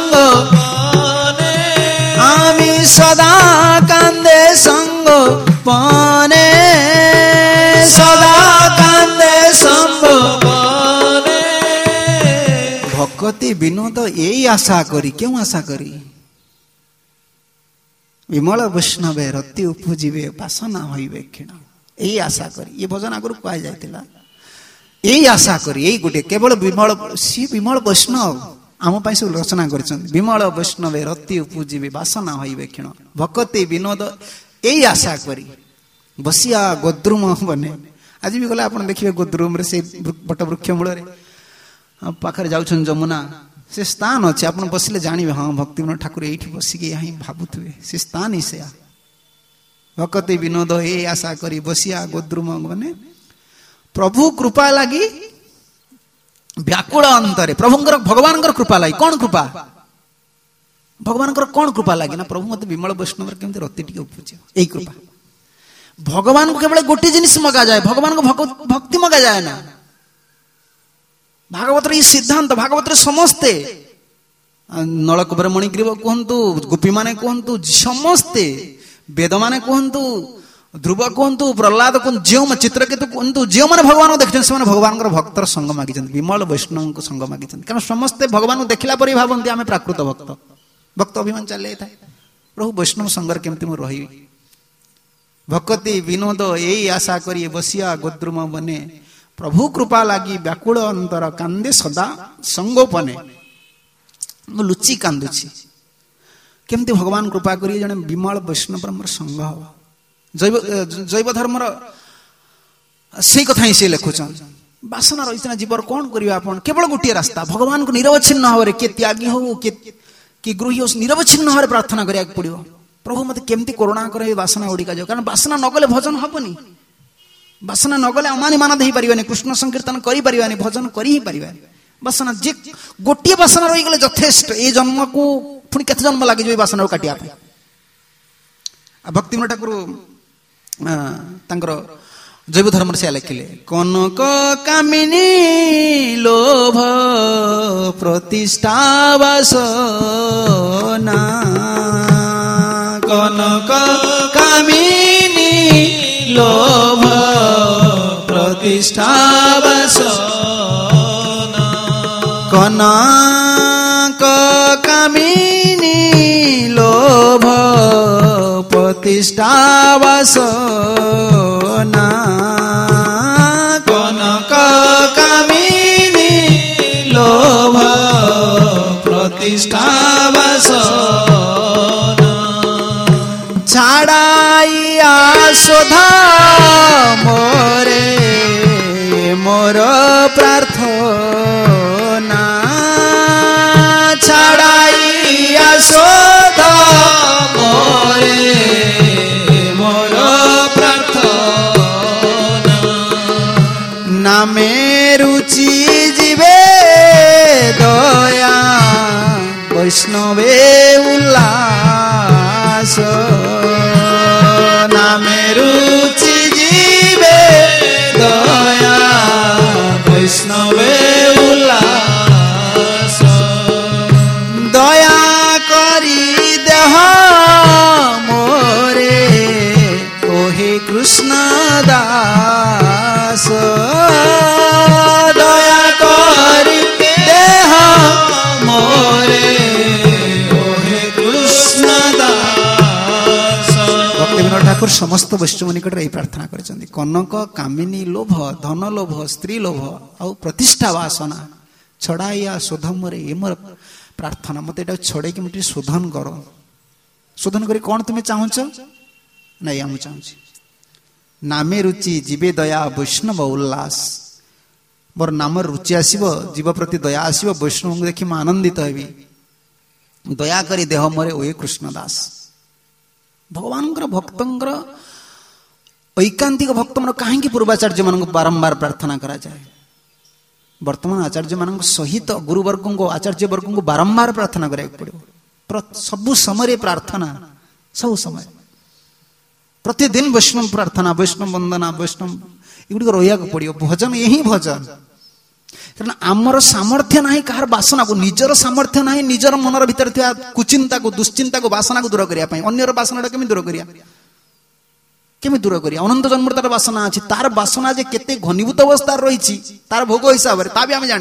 सदा कांदे संग पाने सदा कांदे संग पाने भक्ति विनोद यही आशा करी क्यों आशा करी विमल वैष्णवे रति उपजीवे वासना होइबे क्षीण यही आशा करी ये भजन आगु कह जाइतिला यही आशा करी यही गोटे केवल विमल सी विमल वैष्णव आम पाई सब रचना कर विमल वैष्णवे रति उपजीवे वासना होइबे क्षीण भक्ति विनोद यही आशा करी बसिया गोद्रुम बने आज भी गला आप देखिए गोद्रुम रे से बट वृक्ष मूल पाखे जाऊन जमुना से स्थान अच्छे आप बसिले जानवे हाँ भक्ति विनोद ठाकुर ये बसिके यहाँ भावुवे से स्थान ही से भक्ति विनोद ये आशा करी बसिया गोद्रुम बने प्रभु कृपा लगी व्याकुल अंतरे प्रभुंकर भगवान कृपा लगी कौन कृपा भगवान कौन कृपा लगी ना प्रभु मत विमल वैष्णव केमती रति टी उपजे यही कृपा भगवान को केवल गोटे जिनिस मगा जाए भगवान को भक्ति मगा जाए ना भागवत ये सिद्धांत भागवत समस्ते नलकूपर मणिग्रीव कहतु गोपी माने कहतु समस्ते वेद माने कहतु ध्रुव कहतु प्रहलाद कहतु जो चित्रकेतु कहतु जो मैंने भगवान को देखते हैं भगवान भक्तर संग मागी विमल वैष्णव को संग मागी कारण समस्ते भगवान को देखला पर भावती आम प्राकृत भक्त भक्त अभिमान चली था प्रभु वैष्णव संगर केमती मुझे रही भक्ति विनोद यही आशा करी बसिया गोद्रुम बने प्रभु कृपा लगी व्याकुल अंतर कांदे सदा संगोपने लुचि कांदुची केमती भगवान कृपा करी जने विमल वैष्णव मोर संग हम जैव जैव धर्मर से कथा ही से लिखुचन वासना रही जीवर कौन करियो आपण केवल गोटे रास्ता भगवान को निरवच्छिन्न भाव के त्यागी हो के कि गृही हो निरवच्छिन्न भाव प्रार्थना करिया पड़ियो प्रभु मत केमती करुणा करे वासना गुड़िका जाओ कारण वासना नगले भजन हबनी वासना नगले अमानी मान दे पारिबानी कृष्ण संकीर्तन करि पारिबानी भजन करि ही पारिबानी वासना जे गोटे वासना रही गले यथेष्ट ए जन्म को पुणी केते जन्म लागि जो वासना को काटिया भक्ति ठाकुर जैव धर्म से लिखिले कनक कामिनी लोभ प्रतिष्ठा वासना कनक कामिनी लोभ प्रतिष्ठा वासना कनक कामिनी लोभ प्रतिष्ठा वासना कनक कामिनी लोभ प्रतिष्ठा वासना छाड़ाइया शोधा मोरे मोर प्रार्थना छाड़ाइया शोधा मोरे मोर नामे रुचि जीवे दया वैष्णवे उल्लास नामे रुचि जीवे दया वैष्णवे उल्लास दया करी देह मोरे ओहे कृष्ण दास दया करी देह मोरे ओहे कृष्ण दास। भक्ति विनोद ठाकुर समस्त वैष्णव निकट यही प्रार्थना करिसेंती कनक कामिनी लोभ धन लोभ स्त्री लोभ आ प्रतिष्ठा वासना छड़ाइया शोध मोरे ये मोर प्रार्थना मत एटा छड़े कि मुझे शोधन कर शोधन करी कौन तुम्हें चाहूच नहीं हम चाहूँ नामे रुचि जीवे दया वैष्णव उल्लास मोर नाम रुचि आसब जीव प्रति दया आसब वैष्णव को देखी मैं आनंदित हेबी दया करी देह मोरे ओए कृष्णदास भगवान भक्तर ऐकांतिक भक्त मन कहीं पूर्वाचार्य मान बारंबार प्रार्थना करा जाए वर्तमान आचार्य मान सहित गुरुवर्ग को आचार्य वर्ग को बारंबार प्रार्थना करा पड़ो सबु समय प्रार्थना सब समय प्रतिदिन वैष्णव प्रार्थना वैष्णव वंदना वैष्णव एगुड़ी रहा पड़ो भजन यही भजन कारण आमर सामर्थ्य ना कहार बासना को निजर सामर्थ्य ना निजर मनर भीतर थी कुचिंता को दुश्चिंता को बासना को दूर करने अन्यर बासना केमी दूर करिया केमी दूर करिया अनंत जन्म तार बासना अच्छी तार बासना जे केते घनीभूत अवस्था रही तार भोग हिसाब से ताकि आम जानी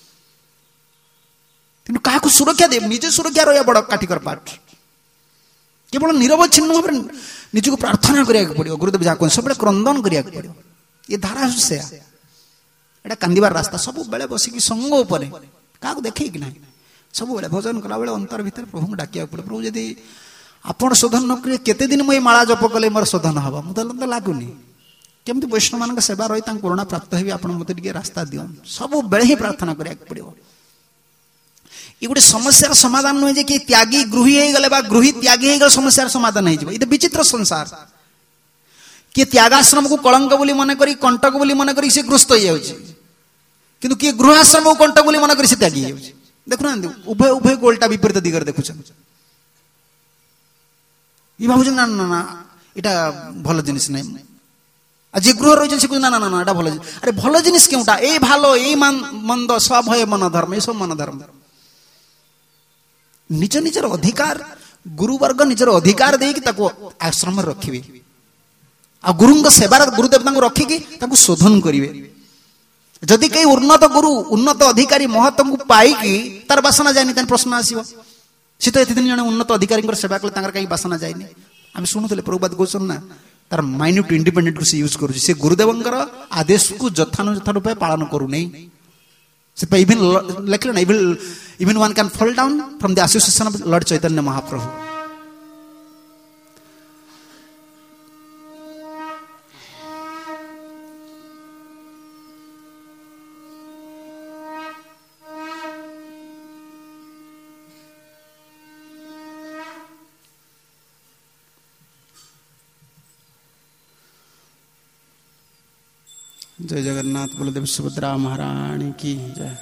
कि क्या सुरक्षा दे निजे सुरक्षा रहा बड़ काठिकर पाठ केवल निरवच्छिन्न भाव निजक प्रार्थना करा पड़ो गुरुदेव जहाँ कह सब क्रंदन करा पड़ो ये धारा से एटा कांदिबार रास्ता सब बेले बसिकी संग उपर क्या देखे कि ना सब बेले भजन कला बेले अंतर भीतर प्रभु को डाकिया पड़े प्रभु जदि आपण शोधन न करें केते दिन मुझे माला जप कले मोर शोधन हम मुझे लगुनि केमती वैष्णव मान सेवा रही करुणा प्राप्त होगी आप मत रास्ता दिवन सब बेले ही प्रार्थना करा पड़ो ये गोटे समस्यार समाधान नुहे जे कि त्यागी गृही हो गले गृही त्यागी हो गले समस्यार समाधान हो विचित्र संसार किए त्यागाश्रम को कलंक बोली मन करी कंटक बोली मन करी से ग्रस्त हो जाउछि किंतु किए गृहाश्रम को कंटक बोली मन करी से त्यागी जाउछि देखुना उभय उभय गोलटा विपरीत दिगरे देखुछन ये भाबुछन ना ना ना एटा भल जिनिस नै आज गृह रही से ना ना ना एटा भल अरे भल जिनिस केउटा ए भालो ए मंद स्वभय मन धर्म ये सब मन धर्म निज निजर अधिकार गुरुवर्ग निजर अधिकार देकी ताको आश्रम में रखिबे आ गुरु सेवार गुरुदेव रखिकी शोधन करेंगे जदि कई उन्नत गुरु उन्नत अधिकारी महत्व को पाईकी तार बासना जाए प्रश्न आसो सी तो एत दिन जन उन्नत अधिकारी सेवा कले कहीं बासना जाए आम शुणुले प्रभुपाद कहते ना तार माइन्यूट इंडिपेंडेंट को यूज कर गुरुदेव आदेश को यथानुयथा रूप पालन करूनी इवन लिखले ना even even one can fall down from the association of lord Chaitanya Mahaprabhu जय जगन्नाथ बलदेव सुभद्रा महारानी की जय।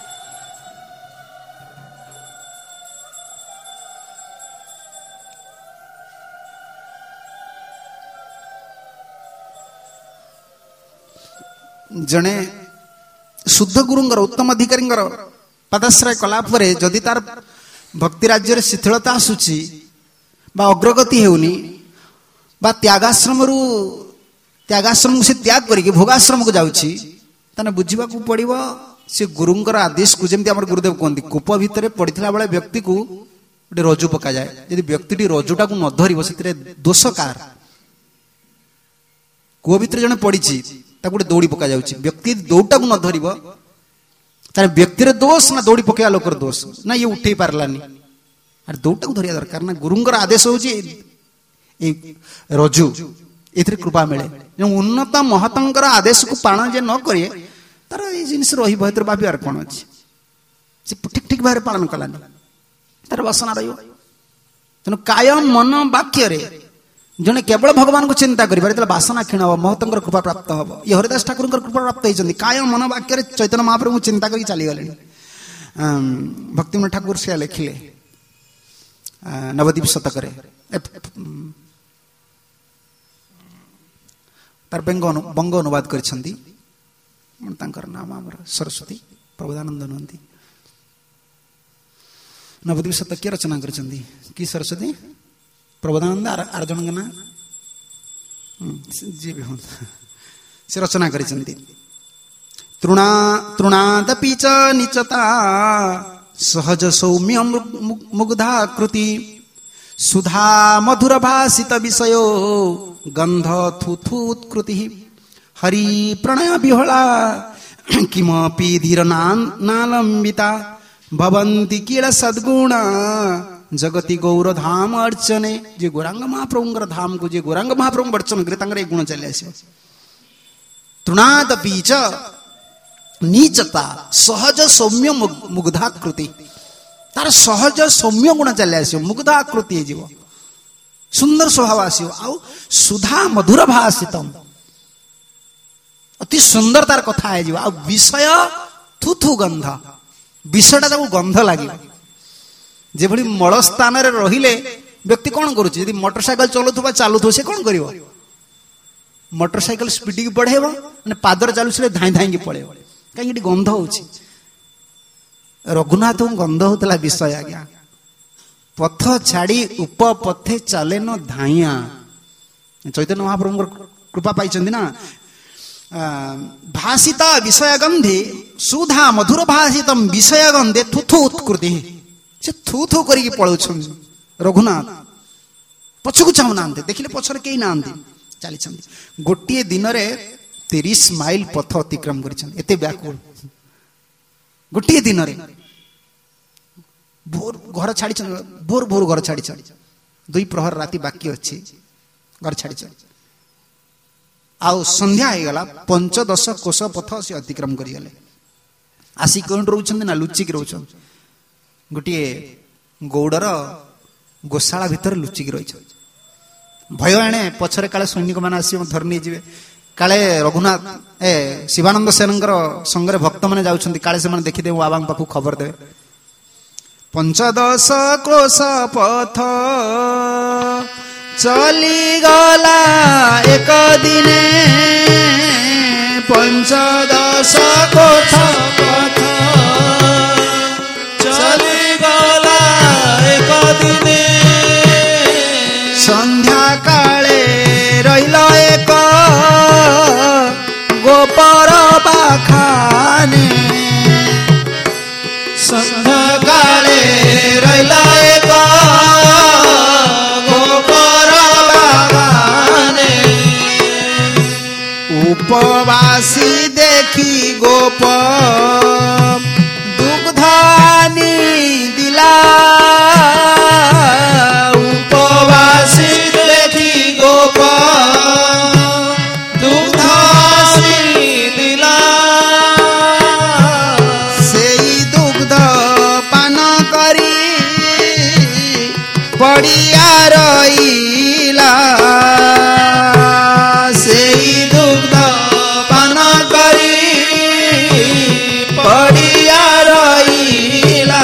जने शुद्ध गुरुंगर उत्तम अधिकारी पदाश्रय कलापर जदि तार भक्ति राज्य शिथिलता आसूची बा अग्रगति हेउनी बा त्यागाश्रम रु त्यागाश्रम से त्याग करके भोगाश्रम को जाउची तने बुझिबा को पड़िबो से गुरुंकर आदेश को जेमति हमर गुरुदेव कोंती कूप भितर पड़िथिला बेले व्यक्ति को गोटे रज्जु पका जाए यदि व्यक्ति रज्जुटा को न धरिबो सेतिरे दोष कार कूप भितर जने पड़िची ताको गोटे दौड़ी पका जाउची व्यक्ति दौड़टा को न धरिबो तारे व्यक्तिर दोष ना दौड़ी पकेया लोकर दोष ना ये उठे पारलानी अरे दौड़टा को धरिया दरकार ना गुरुंकर आदेश होची ए रज्जु एथरे कृपा मिले जो उन्नत महतंकर आदेश को पालन जे न करिए तार ये जिनिस रही भीतर भावियार कौन अच्छी से ठीक ठीक भाव पालन कलानी तार वासना रही तेणु काय मन वाक्य जने केवल भगवान को चिंता करें बासना क्षीण हम महतंकर कृपा प्राप्त हम ये हरिदास ठाकुर कृपा प्राप्त होती काय मन वाक्य चैतन्य महाप्रभु चिंता कर चलीगले भक्तिविनोद ठाकुर से लिखिले नवद्वीप शतक तार बंग बंग अनुवाद कर नाम सरस्वती प्रबोधानंद नुहति नवद्वीप शतक किए रचना कर सरस्वती प्रबोधानंद आर जन ना जी भी हूँ से रचना कर तृणा तृणादपि च निचता सहज सौम्य मुग्धाकृति सुधा मधुर भाषित विषयो गंध थुथुत्कृति हरि प्रणय विहला किमपि धीर नालंबिता भवन्ति किल सद्गुणा जगति गौर धाम अर्चने जे गौरांग महाप्रभुंकर धाम को जे गौरांग महाप्रभु अर्चन करे गुण चले आस तृणादपि च नीचता सहज सौम्य मुग्धाकृति तार सहज सौम्य गुण चले आस मुग्धाकृति जीव सुंदर स्वभाव आसो आ सुधा मधुर भाषितम अति सुंदर तार कथा है आ विषय थुथु गंध विषयटा ताको गंध लगे जे भली मल स्थान रहिले व्यक्ति कौन करुच्ची यदि मोटरसाइकेल चलुवा चलुव से कौन कर मोटरसाइकेल स्पीड की बढ़ेब मैंने पादर चलुचे धाई धाई पड़े कहीं गंध हो रघुनाथ गंध होता विषय आज्ञा पथ छाड़ी उपपथे चले न धाइया चैतन्य महाप्रभु कृपा पाई ना भाषिता विषय गंधे सुधा मधुर भाषित विषय गंधे थुथु उत्कृति से थू थू करके पलाउछन रघुनाथ पछकु चाहू ना देखिले पछर कई ना चली गोटे दिन रे तीस माइल पथ अतिक्रम करते व्याकुल गोटे दिन रे भोर घर छाड़ी भोर भोर घर छाड़ी दुई प्रहर राति बाकी अच्छी घर छाड़ी आउ संध्या हो गला पंचदश कोश पथ से अतिक्रम करगले आसी कौन रोचन ना लुचिक रोचन गोटे गौड़र गोशाला भितर लुचिक रही भय एणे पछरे काले सैनिक मैंने आस धरी नहीं जी काले रघुनाथ ए शिवानंद सेन संगे भक्त मैंने जाऊँ काले से देखीदे बाबा पाखु खबर दे पंचदश कोश पथ चली गला एक दिने पंचदश कोश पथ चली गला एक दिने संध्या काले रहिला एक गोपर पाखाने संध्या काले रहिला एक गोपर पाखाने उपवासी देखी गोप दुग्धानी दिला उपवासी देखी गोप दुग्धानी दिला सेई दुग्ध पान करी पड़िया रहिला सेई दुग्ध पान करी पड़िया रहिला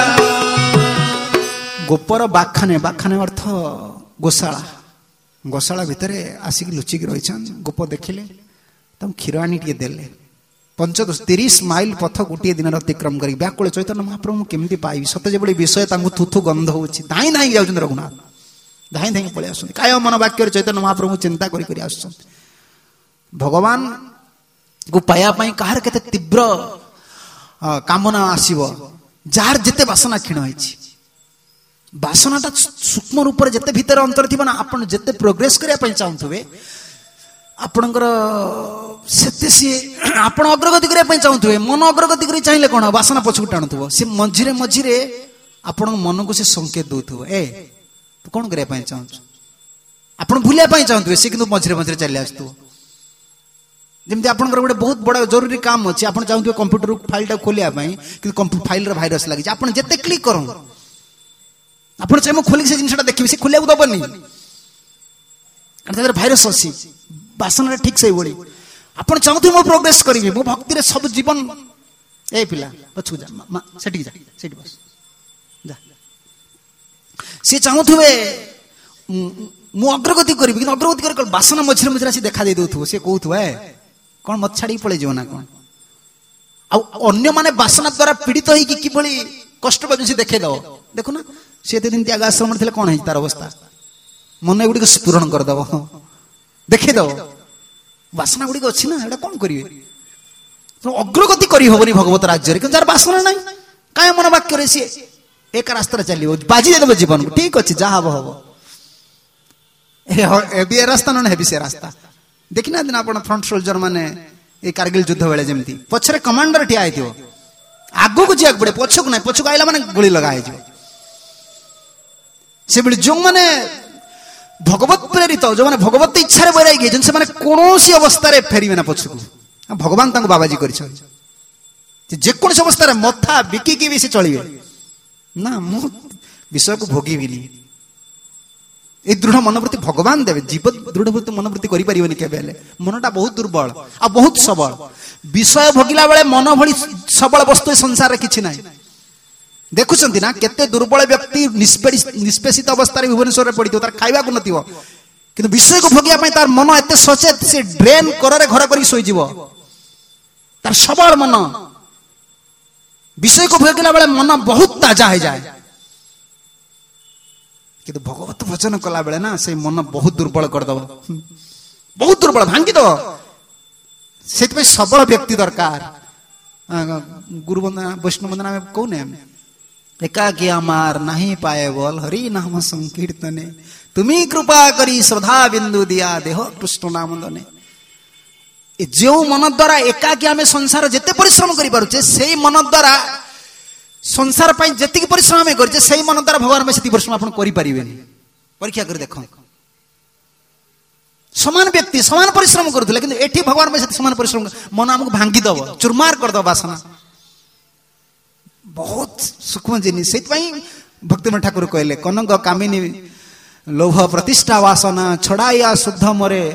गोपर बाखाने बाखाने अर्थ गोशाला गोशाला भितर आसिक लुचिक रही गोप देखिले तम क्षीर आनी टे देले पंचदश तीस माइल पथ गोटे दिन अतिक्रम कर व्याकुल चैतन्य महाप्रभु केमती पाइबी सत जो विषय थुथु गंध हो धाई धाई जाऊँ रघुनाथ धाई धाई पलि आस काय मन वाक्य चैतन्य महाप्रभु चिंता करी आस भगवान को पाइबापी कहार केते तीव्र कामना आसीबो जार जेते बासना क्षीण होइछि बासनाटा सूक्ष्म रूप से जिते भीतर अंतर थी ना आपन जिते प्रोग्रेस करने चाहूवे आपणकर सेते सी आपण अग्रगति करने चाहूवे मन अग्रगति कर चाहिए कौन बासना पछकु टाणुव सी मझिरे मझिरे आपण मन को से संकेत दौथुव ए तू कौन करने चाहूँ आप भूलिया चाहूवे सी कि मझिरे मझिरे चली आसुव जमी आप गोटे बहुत बड़ा जरूरी काम अच्छे आप चाहूवे कंप्यूटर फाइल खोलिया कि फाइल भाइरस लगी आप जिते क्लिक करूँ आप चाहे खोलिक से जिनसा देखिए से खोलिया दबनी भाइरस अच्छी बासना ठीक से भाई आप चाहते मो प्रोग्रेस करी मो भक्ति सब जीवन ए पिला पछू जा सेठी जा सेठी बस जा सी चाहूवे मु अग्रगति करी कि अग्रगति कर बासना मझे मझे आसी देखा दे दउथु से कहउथु ए कौन मत छाड़ी पळे जीव ना कौन आ अन्य माने बासना द्वारा पीड़ित होई कि किभली कष्ट बजसी देखे दो देखो ना से दिन त्याग आश्रम थे कौन है तार अवस्था मन गुड़ी स्फुरण करदेव देखे दो बासना गुड़ी अच्छी ना एटा कौन करिवे अग्रगति करी होबनी भगवत राज्य रे जार बासना नहीं काय मन वाक्य रे सी एक रास्ता चलियो बाजी देबो जीवन को ठीक अछि जा हबो हबो ए बी रास्ता न हेबी से रास्ता देखिना दिन आपण फ्रंट सोल्जर माने ए कारगिल युद्ध बेले जेमती पछरे कमांडर ठिया आइथियो आगो को जियाक पड़े पछक नै पछक आइला माने गोली लगा आइजो से बेले जो माने भगवत प्रेरित जो माने भगवत इच्छा रे बराई गे जन से माने कोनोसी अवस्था रे फेरिबे ना पछकु भगवान तांको बाबाजी करिछ जे कोन अवस्था रे मथा बिकी की भी से चलिबे ना मु विषय को भोगिबिनी ए दृढ़ मनोवृत्ति भगवान देवे जीव दृढ़ मनोवृत्ति करि परिबनी केबे हेले मनटा बहुत दुर्बल आ बहुत सबल विषय भोगिला बेले मन भली सबल वस्तु संसार रे किछि नाही देखुछंती ना केते दुर्बल व्यक्ति निष्पेषित अवस्था रे भुवनेश्वर रे पडितो तार खाइबा को नथिवो किंतु विषय को भोगिया पय तार मन एते सचेत से ड्रेन कररे घर करी सोई जीवो तार सबल मन विषय को भोगिला बेले मन बहुत ताजा हो जाए किंतु भगवत भजन कला बेले ना से मन बहुत दुर्बल कर दब बहुत दुर्बल भांगी दो से सबल व्यक्ति दरकार गुरु वंदना वैष्णव वंदना में कौन है एकाकी अमार नहीं पाए बोल हरि नाम संकीर्तने तुम्ही कृपा करी श्रद्धा बिंदु दिया देह कृष्ण नाम दने जो मन द्वारा एकाकी आमे संसार जेते परिश्रम करि पारुचे सेही मन द्वारा संसार पाई जति परिश्रम आमे करछे सेही मन द्वारा भगवान में सेति परिश्रम आपण करि परिबेनी परीक्षा कर देखो समान व्यक्ति समान परिश्रम करूथले किंतु एठी भगवान में सेति समान परिश्रम मन हमको भांगी दबो चुरमार कर दबो वासना बहुत सूक्ष्म जिनिस सेति पई भक्तिमय ठाकुर कहले कनक कामिनी लोभ प्रतिष्ठा वासना छड़ाइया शुद्ध मोरे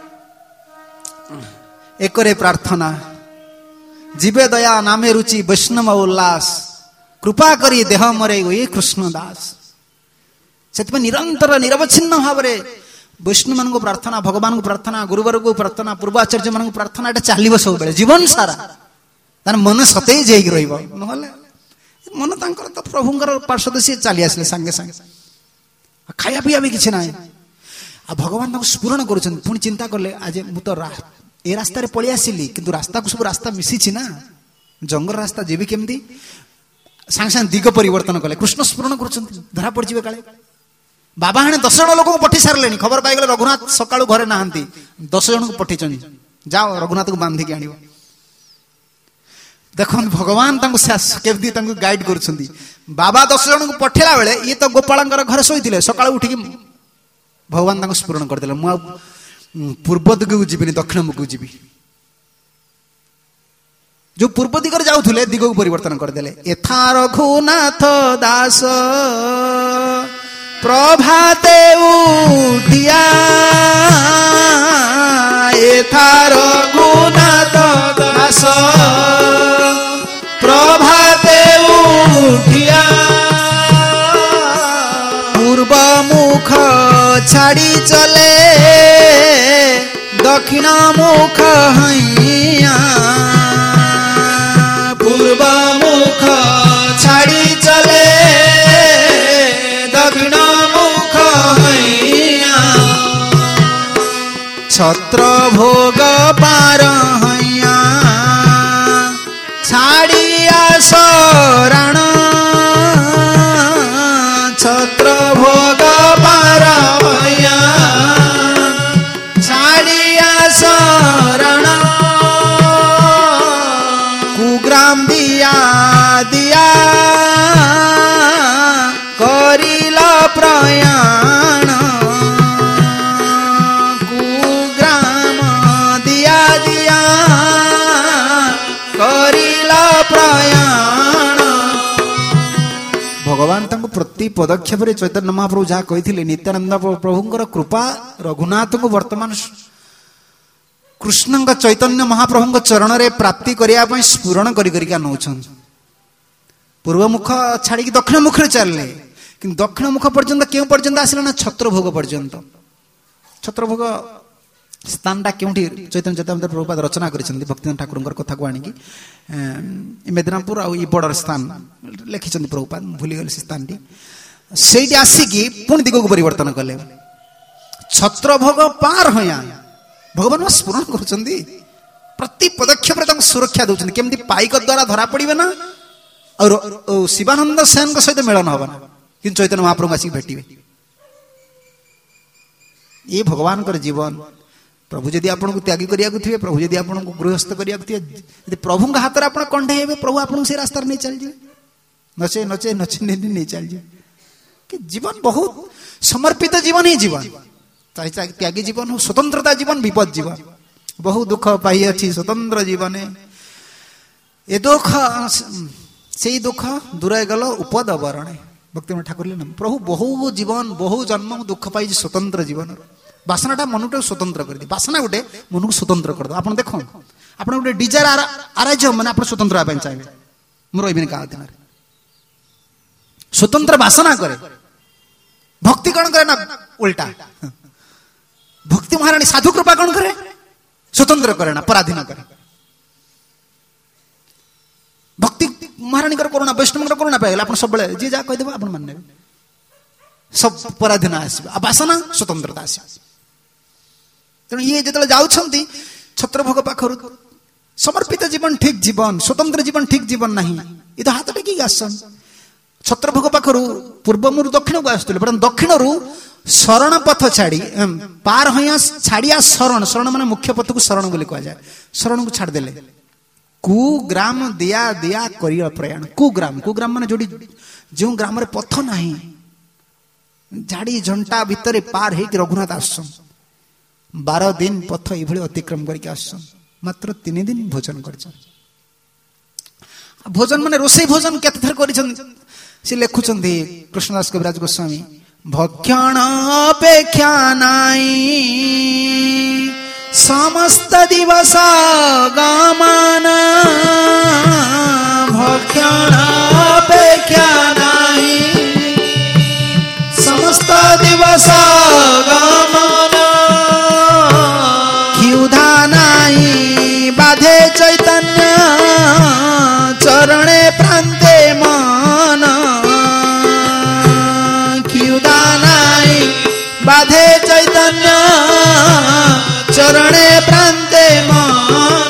एकरे प्रार्थना जीवे दया नामे रुचि वैष्णव उल्लास कृपा करी देह मरे ये कृष्ण दास से निरंतर निरवच्छिन्न भाव में वैष्णव मान को प्रार्थना भगवान को प्रार्थना गुरुवर को प्रार्थना पूर्वाचार्य मान को प्रार्थना एटा चलिबो सब बेले जीवन सारा तार मन सतेज हेक रहइबो नहले मन तांकर तो प्रभुंकर पार्षद से चली आसले संगे संगे खाया पिया भी किछि नाही आ भगवान ताको स्मरण करूछन पुनी चिंता करले आज मु तो ए रास्ता रे पळि आसिली किंतु रास्ता को सब रास्ता मिसी छी ना जंगल रास्ता जेबी केमदी सांग सांग दिग परिवर्तन कले कृष्ण स्मरण करूछन धरा पड़ जिवे काले बाबा हने दस जण लोक को पठी सारलेनी खबर पाई गले रघुनाथ सकाळु घरे नाहंती दस जण को पठिचन जाओ रघुनाथ को बांधी के आनिबो देखन भगवान तांको केमदी तांको गाइड करूछंती बाबा दस जण को पठेला बेले ये तो गोपालंकर घर सोइतिले सकाळु उठी के भगवान तांको स्मरण कर देले मु पूर्व दिग को जीविनी दक्षिण मुख को जीवी जो पूर्व दिगरे जाउथुले दिग को परिवर्तन कर देले एथा रघुनाथ दास प्रभाते उठिया एथा रघुनाथ दास प्रभाते उठिया पूर्व मुख छाड़ी चले दक्षिण मुख हैया पूर्व मुख छाड़ी चले दक्षिण मुख हैया छत्र भोग पार हैया छाड़िया शरण छत्र भोग पार हैया छाड़िया शरण कुग्राम दिया दिया करिल प्रयाण कुग्राम दिया प्रति पदक्षेप चैतन्य महाप्रभु जहाँ कही नित्यानंद प्रभुंर कृपा रघुनाथ को वर्तमान कृष्ण चैतन्य महाप्रभु चरण में प्राप्ति करने स्फुरण कर नौ पूर्व मुख छाड़ी दक्षिण मुखरे चलने कि दक्षिण मुख पर्यंत क्यों पर्यंत आसला ना छत्रभोग पर्यंत छत्रभोग स्थानटा क्योंठी चैतन्य चैतन्य प्रभुपाद रचना करिसेंती भक्तिनाथ ठाकुर कथा को आनिकी मेदिनापुर आ बॉर्डर स्थान लिखिसेंती प्रभुपाद भूली गले से स्थान टी सेठी आसिकी पुणी दिग को परिवर्तन कले छत्रभोग पार होया भगवान स्मरण करुचंती प्रति पदक्षेप रे सुरक्षा दउचंती केमती पाइक द्वारा धरा पड़िबे ना और शिवानंद सेन को सहित मिलन हबना कि चैतन्य महाप्रभु आसिक भेटिबे ये भगवान कर जीवन प्रभु जदि आपन को त्यागी करिया को थिबे प्रभु जदि आपन को गृहस्थ करिया को थिबे यदि प्रभु का हाथ रे आपन कंठे हेबे प्रभु आपन से रास्ता रे नहीं चल जे नचे नचे नचे नहीं नहीं चल जे कि जीवन बहुत समर्पित जीवन ही जीवन चाहे त्यागी जीवन हो स्वतंत्रता जीवन विपद जीवन बहु दुख पाई अछि स्वतंत्र जीवन ए दुख से दुख दूर गल उपद बरण भक्ति ठाकुर प्रभु बहु जीवन बहु जन्म दुख पाई स्वतंत्र जीवन बासनाटा मन को स्वतंत्र कर दी बासना गोटे मन को स्वतंत्र कर दो आप देखो आप गोटे डिजायर आराध्य मैंने आप स्वतंत्र होगा चाहिए मुझे रही क्या दिन स्वतंत्र बासना करे भक्ति कौन करे ना उल्टा भक्ति महाराणी साधु कृपा कौन करे स्वतंत्र करे ना पराधीन करे भक्ति महाराणी करुणा वैष्णव करुणा पाइगला आप सब जी जहाँ कहीदेव आप मान सब पराधीन आसो बासना स्वतंत्रता आस तेणु ये जो जाऊँगी छत्रभोग पाखर समर्पित जीवन ठीक जीवन स्वतंत्र जीवन ठीक जीवन ना ये तो हाथ टेक आसन छत्रभोग पाखर पूर्व मुरु दक्षिण को आसुले बट दक्षिण रु शरण पथ छाड़ी पार हया छाड़िया शरण शरण मान मुख्य पथ को शरण बोली कह जाए शरण को छाड़देले कुग्राम दिया दिया करिया प्रयाण कुग्राम कुग्राम मान जोड़ी जो ग्राम रे पथ नाही झाड़ी झंटा भितर पार हे रघुनाथ आसन बारह दिन पथ ये अतिक्रम करके आसन मात्र तीन दिन भोजन कर भोजन माने रोषे भोजन केते थर करिसन से लिखुचंती कृष्णदास कविराज गोस्वामी भक्षण अपेक्षा नाई समस्त दिवस गमन भक्षण अपेक्षा नाई समस्त दिवस गमन क्षुधा नाई बाधे चैतन्य चरणे प्रांते मन क्षुधा नाई बाधे चैतन्य चरणे प्रांते मन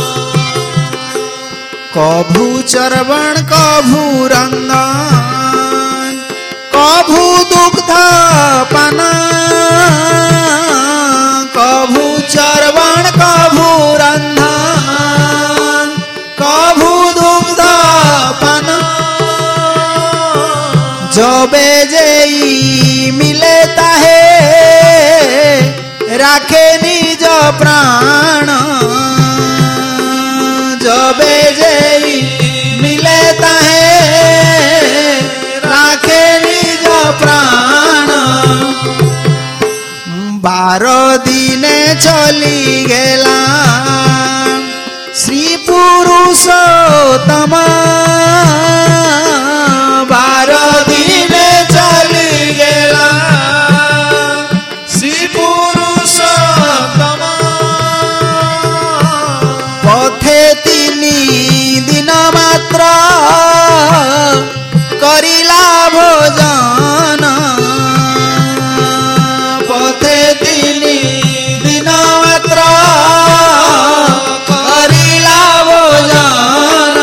कभू चरवण कभू रंगन कभू दुग्ध पान कभू चरवण कभू रंधन कभू दुग्ध पान जबे जेई मिले ताहे राखे निज प्राण जबे जेई मिले ताहे राखे निज प्राण बारह दिने चली गेला श्री पुरुषोत्तम बारह दिने चली गेला श्री पुरुषोत्तम पथे तीन दिन मात्र करिला भोजन पथे तीन दिन मात्र करिला भोजन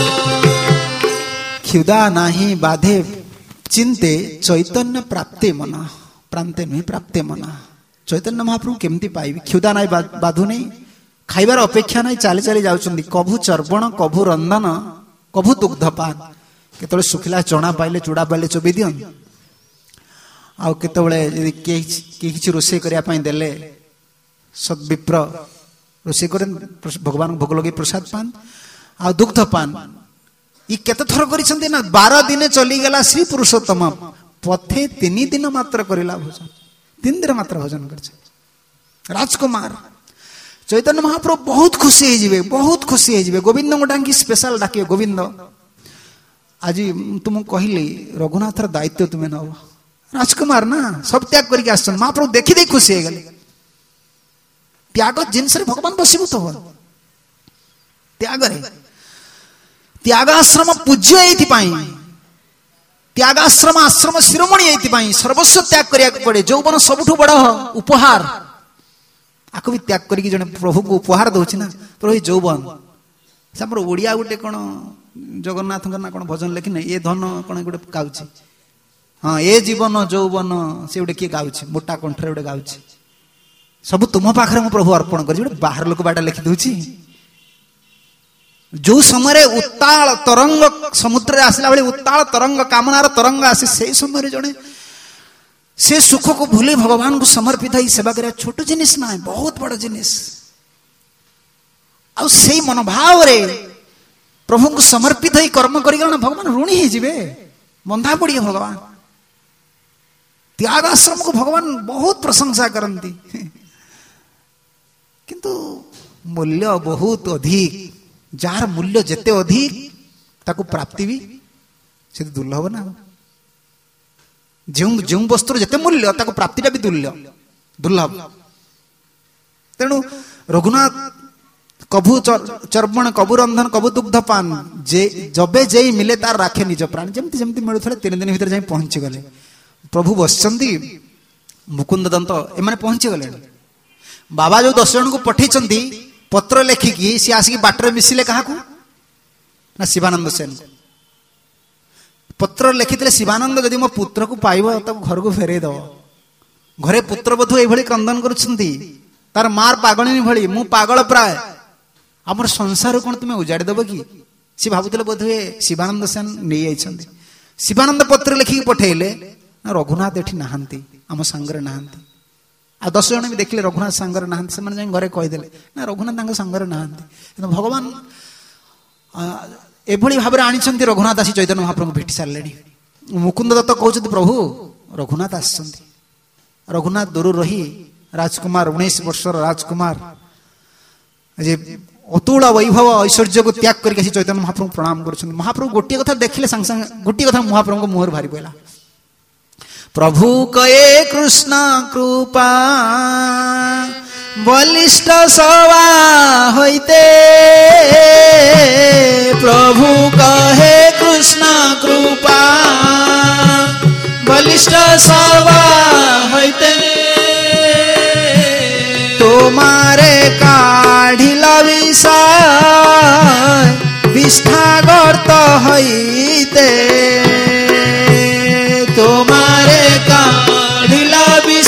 क्षुधा नाही बाधे चिंते चैतन्य प्राप्ते मन प्रांते नुहे प्राप्ते मन चैतन्य महाप्रभु केमती पाइबे क्षुधा नाही बाधु नहीं खाइबार अपेक्षा नहीं चली चली जाउछंदी कभू चर्वण कभू रंधन कभू दुग्धपान केतळे सुखिला चना पाइले चूड़ा पाइले चोबी दियन आ केतळे यदि किछि रोषे करिया पई देले सद्विप्र रोषे करे भगवान भोग लगे प्रसाद पान आ दुग्धपान ये केते थर करिसंती ना बारह दिन चली गला श्री पुरुषोत्तम पथे तीन दिन मात्र करिला भोजन तीन दिन मात्र भोजन करछे राजकुमार चैतन्य महाप्रभु बहुत खुशी हो जिवे बहुत खुशी हो जिवे गोविंद गोटांगी स्पेशल डाकियो गोविंद आज तुम कहली रघुनाथर दायित्व तुम्हें नब राजकुमार ना सब त्याग करके आसन महाप्रभु देखी दे खुशी हो गले त्याग जिनस भगवान बसीभूत हो त्याग त्यागाश्रम पूज्य ये त्यागाश्रम आश्रम शिरोमणि ये सर्वस्व त्याग करिया पड़े जौवन सबुठु बड़ उपहार आको भी त्याग करके जने प्रभु को उपहार दउछि ना प्रभु जौवन से हमर ओडिया गुटे कोन जगन्नाथ ना कोन भजन लेखिन ए धन कोन गुटे गाउछि हां ए जीवन जौवन से गुटे के गाउछि मोटा कंठरे गुटे गाउछि सब तुम पाखरे मो प्रभु अर्पण कर गुटे बाहर लोक बाटा लिखि दउछि जो समय उत्ताल तरंग समुद्र आसला बेले उत्ताल तरंग कामनार तरंग आसे से समय जने से सुख को भूले भगवान को समर्पित ही सेवा करे छोट जिनिस ना बहुत बड़ जिनिस आ से मनोभाव रे प्रभु को समर्पित ही कर्म करी भगवान ऋणी ही जीवे बंधा पड़िए भगवान त्याग आश्रम को भगवान बहुत प्रशंसा करती किंतु मूल्य बहुत अधिक जार मूल्य जेते अधिक ताको प्राप्ति भी से दुर्लभ ना जो जो वस्तु जेते मूल्य ताको प्राप्तिटा भी दुर्लभ दुर्लभ तेणु रघुनाथ कभु चर्वण कभु रंधन कभु दुग्ध पान जे जबे जे मिले तार राखे निज प्राण जमती जमती मिलुथले तीन दिन भीतर जाई पहुंची गले प्रभु बसचंदी मुकुंद दंत एमाने पहुंची गले बाबा जो दस जन को पठेचंदी पत्र लेखिकी सी आसिक बाटर मिसिले क्या ना शिवानंद सेन पत्र लिखिते शिवानंद जदि मो पुत्र को पाइब तब घर को फेरे दब घरे पुत्र बधू ये क्रंदन करुछंती तार मार पागलिनी भली मु पागल प्राय आमर संसार कौन तुम्हें उजाड़ी दब कि सी भावुले बोधे शिवानंद सेन नहीं जाइछंती शिवानंद पत्र लिखिकी पठेले ना रघुनाथ एठी नहांती आम सांगरे नहांती आ दस जन भी देखले रघुनाथ सांगरे नहांती से माने घरे कहीदेले ना रघुनाथ तांग सांगरे नहांती किंतु भगवान एभली भाव में आनी रघुनाथ आसी चैतन्य महाप्रभु भेटी सारे मुकुंद दत्त कहते प्रभु रघुनाथ आसछंती रघुनाथ दूर रही राजकुमार उन्नीस वर्षर राजकुमार जे अतुल वैभव ऐश्वर्य को त्याग करके चैतन्य महाप्रभु प्रणाम कर महाप्रभु गोटे कथा देखले संग संग गोटे कथा महाप्रभु को मुहर भारी पड़ा प्रभु कहे कृष्ण कृपा बलिष्ठ सवा होइते प्रभु कहे कृष्ण कृपा बलिष्ठ सवा होइते तुम्हारे काढ़िला विषय विष्ठागर्त होइते तुम्हारे काढ़िला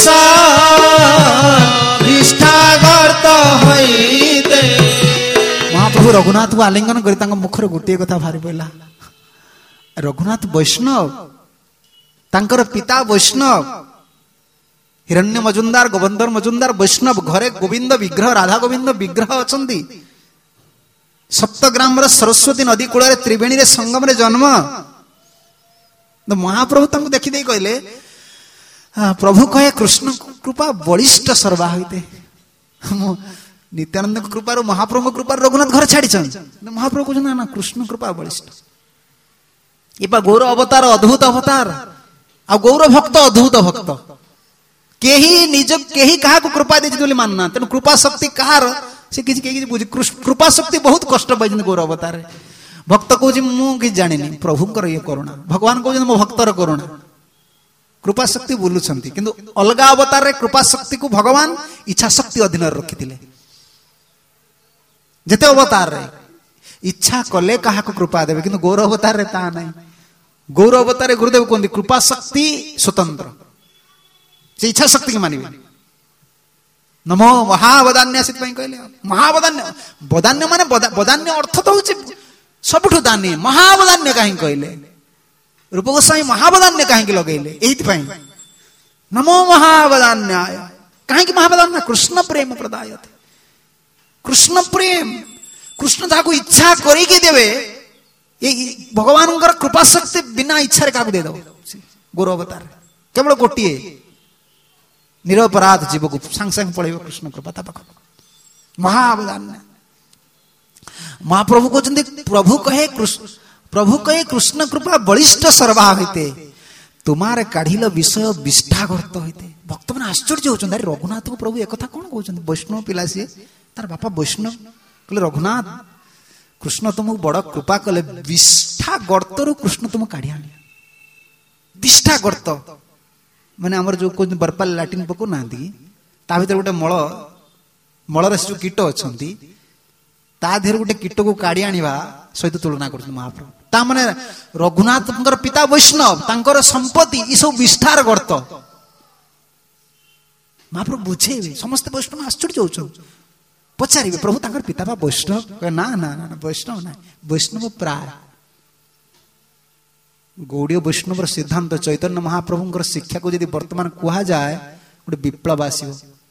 विषय विष्ठागर्त होइते महाप्रभु रघुनाथ को आलिंगन कर मुखर गोटे कथा भारी पड़ा रघुनाथ वैष्णव तांकर पिता वैष्णव हिरण्य मजुमदार गोविंदर मजुमदार वैष्णव घरे गोविंद विग्रह राधा गोविंद विग्रह अछंती सप्तग्राम सरस्वती नदी कूल त्रिवेणी रे संगम रे जन्म तो महाप्रभु तक देखी दे कहले प्रभु कहे कृष्ण कृपा बलिष्ठ सर्वा होते नित्यानंद कृपा महाप्रभु कृपा रघुनाथ घर छाड़ी महाप्रभु कहते ना कृष्ण कृपा बलिष्ठ ये गौर अवतार अद्भुत अवतार आ गौर भक्त अद्भुत भक्त केही निज केही कहा को कृपा देछि बोली मानना तेन कृपा शक्ति कहार से किछि केही बुझी कृपा शक्ति बहुत कष्ट पाइछन गौर अवतार भक्त कहूँ मु कि जानी प्रभुंकर ये करुणा भगवान कहते मो भक्तर करुणा कृपा शक्ति बोलुछंती किंतु अलगा अवतार रे कृपा शक्ति को भगवान इच्छा शक्ति अधीन रखिथिले जेते अवतार रे इच्छा कले कहा को कृपा देवे किंतु गौर अवतार रे ता नहीं गौर अवतार रे गुरुदेव कहते कृपा शक्ति स्वतंत्र से इच्छा शक्ति के मानिबे नमो महावदान्य से कहले महावदान्य वदान्य माने वदान्य अर्थ तो होछि सबुठु दानी महावदान्य कहीं कहले रूप गोस्वामी महावदान्य कहीं लगेले एही नमो महावदान्याय कहीं महावदान्य कृष्ण प्रेम प्रदायते कृष्ण प्रेम कृष्ण ताको इच्छा करिके देवे ये भगवान कृपा शक्ति बिना इच्छा क्या दे दो गौर अवतार केवल गोटे निरपराध जीव को सांग सांग पड़े कृष्ण कृपा पाख महाअवदान महाप्रभु कहते प्रभु कहे कृष्ण प्रभु कहे कृष्ण कृपा बलिष्ठ सर्वा होते तुम्हारे काढ़िल विषय विष्ठा गर्त होते भक्त मैंने आश्चर्य होते रघुनाथ को प्रभु एक कौन कहते वैष्णव पिला सी तार बापा वैष्णव कहले रघुनाथ कृष्ण तुमको बड़ कृपा कले विष्ठा गर्त रु कृष्ण तुम काढ़ी आने विष्ठा गर्त माने आमर जो कहते बरपाल लाट्रिन पकौ ना ता भीतर गोटे मल मलर से जो कीट अच्छा ता देहर गोटे कीट को काढ़ी आनिबा सहित तुलना कर महाप्रभु ता माने रघुनाथ पिता वैष्णव तांकर संपत्ति ये सब विष्ठार गर्त महाप्रभु बुझे समस्त वैष्णव आश्चर्य हो पचारे प्रभु तांकर पिता बा वैष्णव ना ना ना वैष्णव ना वैष्णव प्राय गौड़ीय वैष्णव सिद्धांत चैतन्य महाप्रभु शिक्षा को यदि वर्तमान कह जाए गोटे विप्लव आसो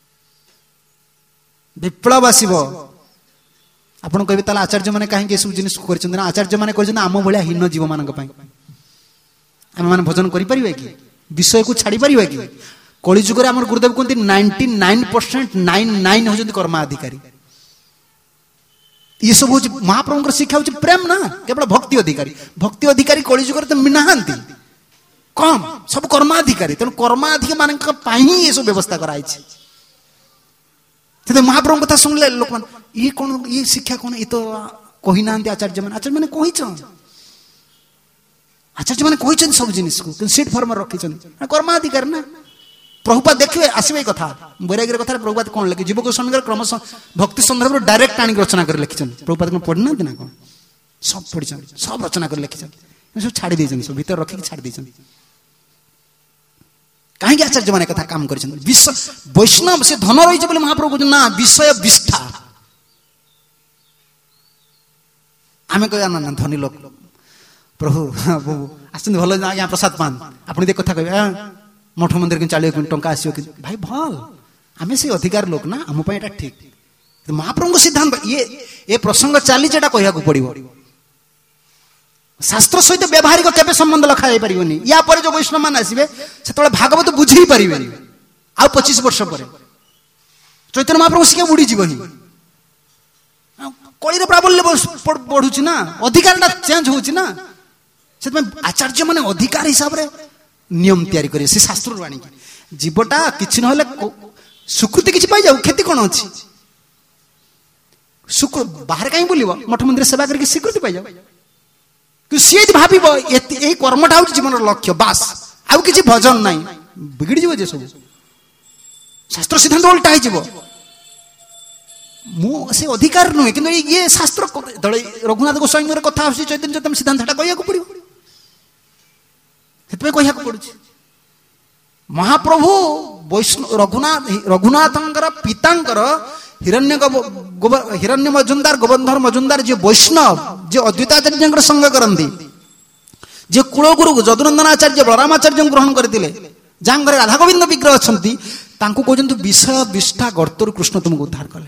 विप्लव आसो आपन कहबे ताला आचार्य माने कहीं सब जिनिस कर आचार्य माने कर आम भाया हीन जीव मान आम मैंने भजन करें कि विषय को छाड़ी पारिबा कि कलिजुग आम गुरुदेव कहते ninety nine percent nine nine हो कर्माधिकारी ये सब हूँ महाप्रभु शिक्षा हूँ प्रेम ना केवल भक्ति अधिकारी भक्ति अधिकारी कलिजुग तो नहांती कम सब कर्माधिकारी तेणु कर्माधिकारी मान ये सब व्यवस्था कराई महाप्रभु कथा शुणिले लोक ये कौन ये शिक्षा कौन ये तो कही ना आचार्य मैंने आचार्य मैंने कही आचार्य मैंने कही सब जिनिस को सीट फर्म रखी कर्माधिकारी ना प्रभुपाद देखिए आसवे कथा बैराग्य कथा प्रभुपाद कौन लिखे जीव गोस्वामी क्रम भक्ति संदर्भ डायरेक्ट आनी रचना कर लिखिं प्रभुपाद कौन पढ़ी ना ना कौन सब पढ़ी सब रचना कर लिखिं सब छाड़ी सब भीतर रखिक छाड़ी कहीं आचार्य मैंने कथा काम कर वैष्णव से धन रही बोले महाप्रभु ना विषय विष्ठा आम कह ना धनी लोक प्रभु आस भल आज्ञा प्रसाद पान आप कथा कहे मठ मंदिर के चालीस टंका आसो भाई भल आम से अधिकार लोक ना आम ठीक महाप्रभु सिद्धांत ये ये प्रसंग चली कह पड़ो शास्त्र सहित व्यवहारिक केबे संबंध लखा जाई परिबनी या पर जो वैष्णव मान आसीबे सेतले भागवत बुझी परिबे आ पच्चीस वर्ष पर चैतन्य महाप्रभु सिके बुड़ी जीवनी कलिर प्राबल्य बढ़ुची ना अधिकार चेंज होची ना से आचार्य माने अधिकार हिसाब रे नियम तैयारी करे से शास्त्र राणी जीवटा किछि न होले सुकृति किछि पाई जाऊ खेती कोन अछि सुकृ बाहर काई बोलिबो मठ मंदिर सेवा करके स्वीकृति पाई जाऊ सी भाव यही कर्मटा हूँ जीवन लक्ष्य बास आउ किसी भजन ना बिगड़ जे सब शास्त्र सिद्धांत उल्टा से अधिकार नुहे कि ये शास्त्र रघुनाथ गोस्वामी कथा चैतन्य चैतन्य सिद्धांत कह पड़ो कह पड़ू महाप्रभु वैष्णव रघुनाथ रघुनाथ पितांकर हिरण्य हिरण्य मजुमदार गोबंधर मजुमदार जो वैष्णव जो अद्वैताचार्य संग करती जो कुलगुरु जदुनंदनाचार्य बलरामाचार्य ग्रहण करते जहाँ घर राधा गोविंद विग्रह अच्छा कहते विषय विष्ठा गर्तर कृष्ण तुमको उद्धार कले